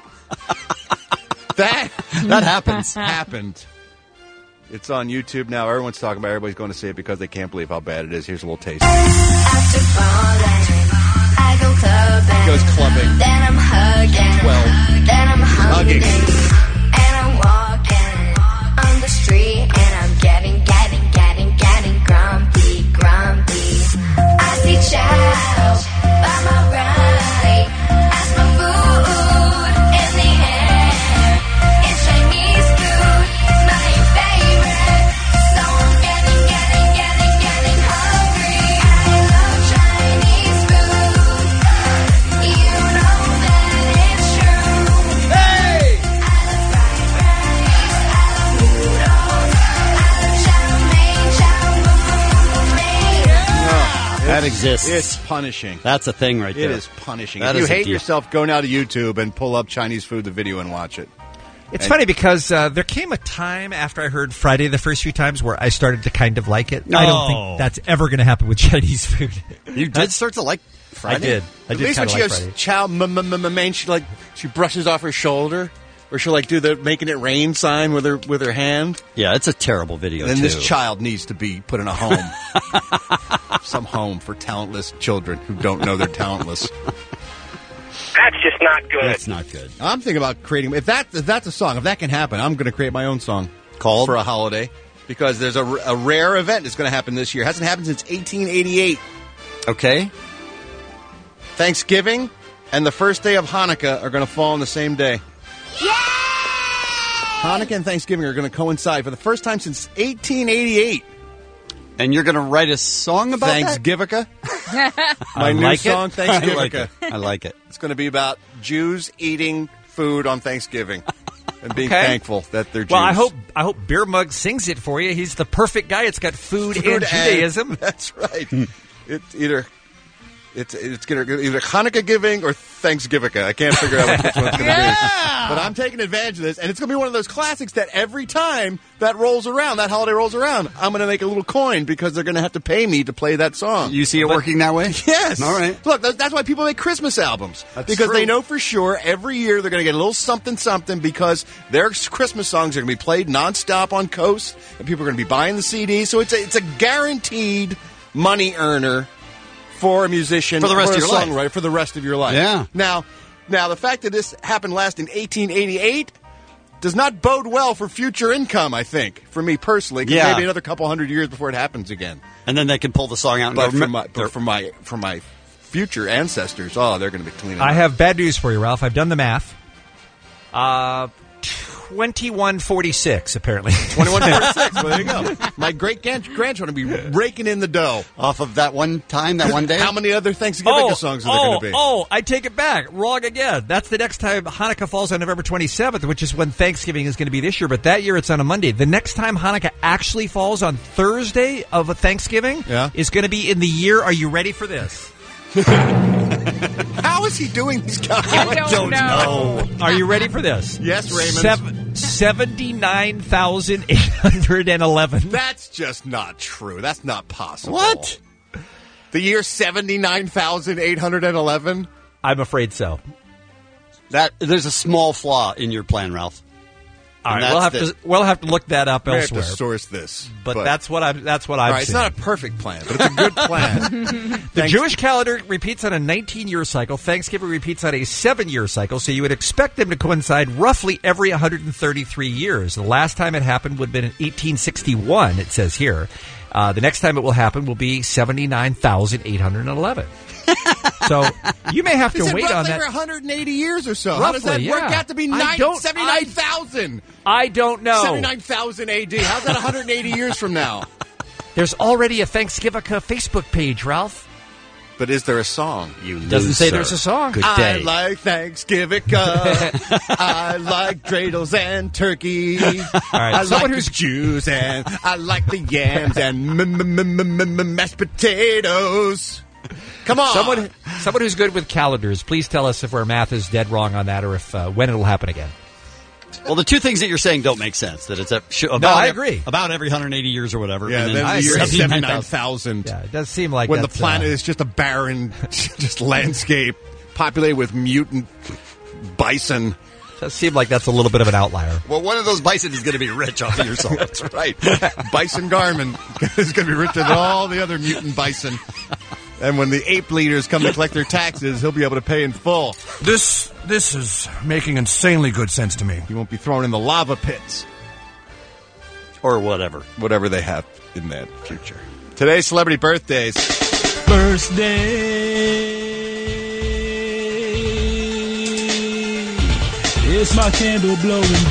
That, That happens. happened. It's on YouTube now. Everyone's talking about it. Everybody's going to see it because they can't believe how bad it is. Here's a little taste. After falling, I go clubbing. Goes clubbing. Then I'm hugging. Well, then I'm hugging. hugging. And I'm walking on the street. And I'm getting, getting, getting, getting grumpy, grumpy. I see chow by my right. As my food in the air. It's Chinese food, my favorite. So I'm getting, getting, getting, getting hungry. I love Chinese food. You know that it's true. Hey! I love fried rice. I love noodles. I love chow mein, chow mein. That exists. It's punishing. That's a thing right It there. is punishing. That if you is a hate deal. yourself, go now to YouTube and pull up Chinese Food, the video, and watch it. It's And- funny because uh, there came a time after I heard Friday the first few times where I started to kind of like it. I don't Oh. think that's ever going to happen with Chinese food. You did start to like Friday? I did. I At did least when kinda she like goes Friday. chow m m m m mein, she like she brushes off her shoulder, or she'll like do the making it rain sign with her with her hand. Yeah, it's a terrible video, And then too. this child needs to be put in a home, some home for talentless children who don't know they're talentless. That's just not good. That's not good. I'm thinking about creating. If that if that's a song, if that can happen, I'm going to create my own song Called? for a holiday because there's a, a rare event that's going to happen this year. It hasn't happened since eighteen eighty-eight. Okay. Thanksgiving and the first day of Hanukkah are going to fall on the same day. Hanukkah and Thanksgiving are going to coincide for the first time since eighteen eighty-eight. And you're going to write a song about Thanksgivica? that? My I new like song, it. I like Thanksgivica. it. I like it. It's going to be about Jews eating food on Thanksgiving and being Okay. thankful that they're Jews. Well, I hope I hope Beer Mug sings it for you. He's the perfect guy. It's got food, Food and Judaism. That's right. It's either it's it's gonna either Hanukkah giving or Thanksgivica. I can't figure out which one's gonna Yeah. be. But I'm taking advantage of this, and it's gonna be one of those classics that every time that rolls around, that holiday rolls around, I'm gonna make a little coin because they're gonna have to pay me to play that song. You see it working that way? Yes. All right. Look, that's, that's why people make Christmas albums. That's because true. they know for sure every year they're going to get a little something something because their Christmas songs are going to be played nonstop on Coast and people are going to be buying the C Ds. So it's a, it's a guaranteed money earner for a musician For the rest or of a your life. songwriter for the rest of your life. Yeah. Now, now the fact that this happened last in eighteen eighty-eight does not bode well for future income, I think, for me personally. 'Cause Yeah. maybe another couple hundred years before it happens again. And then they can pull the song out and But go, for my, but for my for my future ancestors, oh, they're going to be cleaning. I up. have bad news for you, Ralph. I've done the math. Uh, twenty-one forty-six, apparently. twenty-one forty-six. Well, there you go. My great grand- grandchildren will be raking in the dough. Off of that one time, that one day? How many other Thanksgiving Oh, songs are there oh, going to be? oh, I take it back. Wrong again. That's the next time Hanukkah falls on November twenty-seventh, which is when Thanksgiving is going to be this year. But that year it's on a Monday. The next time Hanukkah actually falls on Thursday of a Thanksgiving Yeah. is going to be in the year. Are you ready for this? How is he doing these calculations? I don't know. Are you ready for this? Yes, Raymond. Seven, seventy-nine thousand eight hundred eleven. That's just not true. That's not possible. What? The year seventy-nine thousand eight hundred eleven? I'm afraid so. That there's a small flaw in your plan, Ralph. All And right, we'll have that's to we'll have to look that up We have elsewhere. to source this. But, that's what I'm. That's what I'm. All right, it's saying. not a perfect plan, but it's a good plan. The Thanks- Jewish calendar repeats on a nineteen-year cycle. Thanksgiving repeats on a seven-year cycle, so you would expect them to coincide roughly every one hundred thirty-three years. The last time it happened would have been in eighteen sixty-one, it says here. Uh, the next time it will happen will be seventy-nine thousand eight hundred eleven. So you may have He to said wait roughly on that. every one hundred eighty years or so. How does that Roughly, work yeah. out to be I nine, don't- seventy-nine thousand? I don't know. seventy-nine thousand A D. How's that one hundred eighty years from now? There's already a Thanksgiving Facebook page, Ralph. But is there a song? You Doesn't say there's a song. Good I day. like Thanksgiving. I like dreidels and turkey. right, I someone like who's- the Jews and I like the yams and m- m- m- m- m- mashed potatoes. Come on. Someone, someone who's good with calendars, please tell us if our math is dead wrong on that, or if uh, when it'll happen again. Well, the two things that you're saying don't make sense. That it's a, sh- about No, I ev- agree. about every one hundred eighty years or whatever. Yeah, and then then the year seventy-nine seventy-nine thousand. thousand. Yeah, it does seem like when the that's, planet uh, is just a barren, just landscape populated with mutant bison. Does seem like that's a little bit of an outlier. Well, one of those bison is going to be rich off of your soul. That's right. Bison Garmin is going to be richer than all the other mutant bison. And when the ape leaders come to collect their taxes, he'll be able to pay in full. This this is making insanely good sense to me. He won't be thrown in the lava pits. Or whatever. Whatever they have in that future. Today's celebrity birthdays. Birthday. It's my candle blowing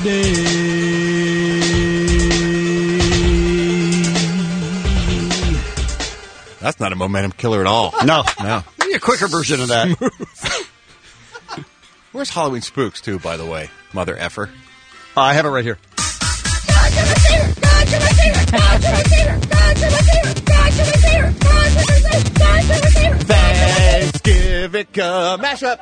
birthday. That's not a momentum killer at all. No. No. Maybe a quicker version of that. Where's Halloween Spooks, too, by the way? Mother effer. Uh, I have it right here. Thanksgiving mashup.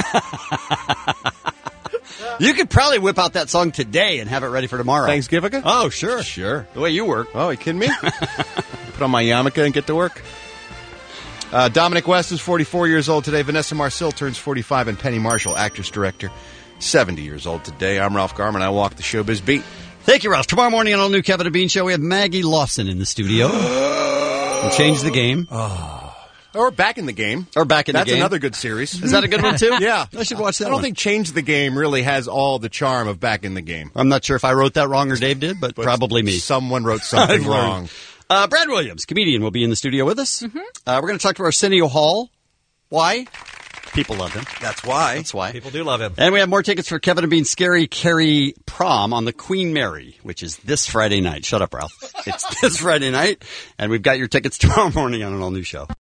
You could probably whip out that song today and have it ready for tomorrow. Thanksgiving? Oh, sure. Sure. The way you work. Oh, are you kidding me? Put on my yarmulke and get to work. Uh, Dominic West is forty-four years old today. Vanessa Marcil turns forty-five, and Penny Marshall, actress, director, seventy years old today. I'm Ralph Garman. I walk the showbiz beat. Thank you, Ralph. Tomorrow morning on All New Kevin and Bean Show, we have Maggie Lawson in the studio. We'll change the game. Or Back in the Game. Or Back in That's the Game. another good series. Is that a good one, too? Yeah. I should watch that I don't one. think Change the Game really has all the charm of Back in the Game. I'm not sure if I wrote that wrong or Dave did, but, But probably me. Someone wrote something I've learned. wrong. Uh, Brad Williams, comedian, will be in the studio with us. Mm-hmm. Uh, we're going to talk to Arsenio Hall. Why? People love him. That's why. That's why. People do love him. And we have more tickets for Kevin and Bean's Scary Carrie Prom on the Queen Mary, which is this Friday night. Shut up, Ralph. It's this Friday night, and we've got your tickets tomorrow morning on an all-new show.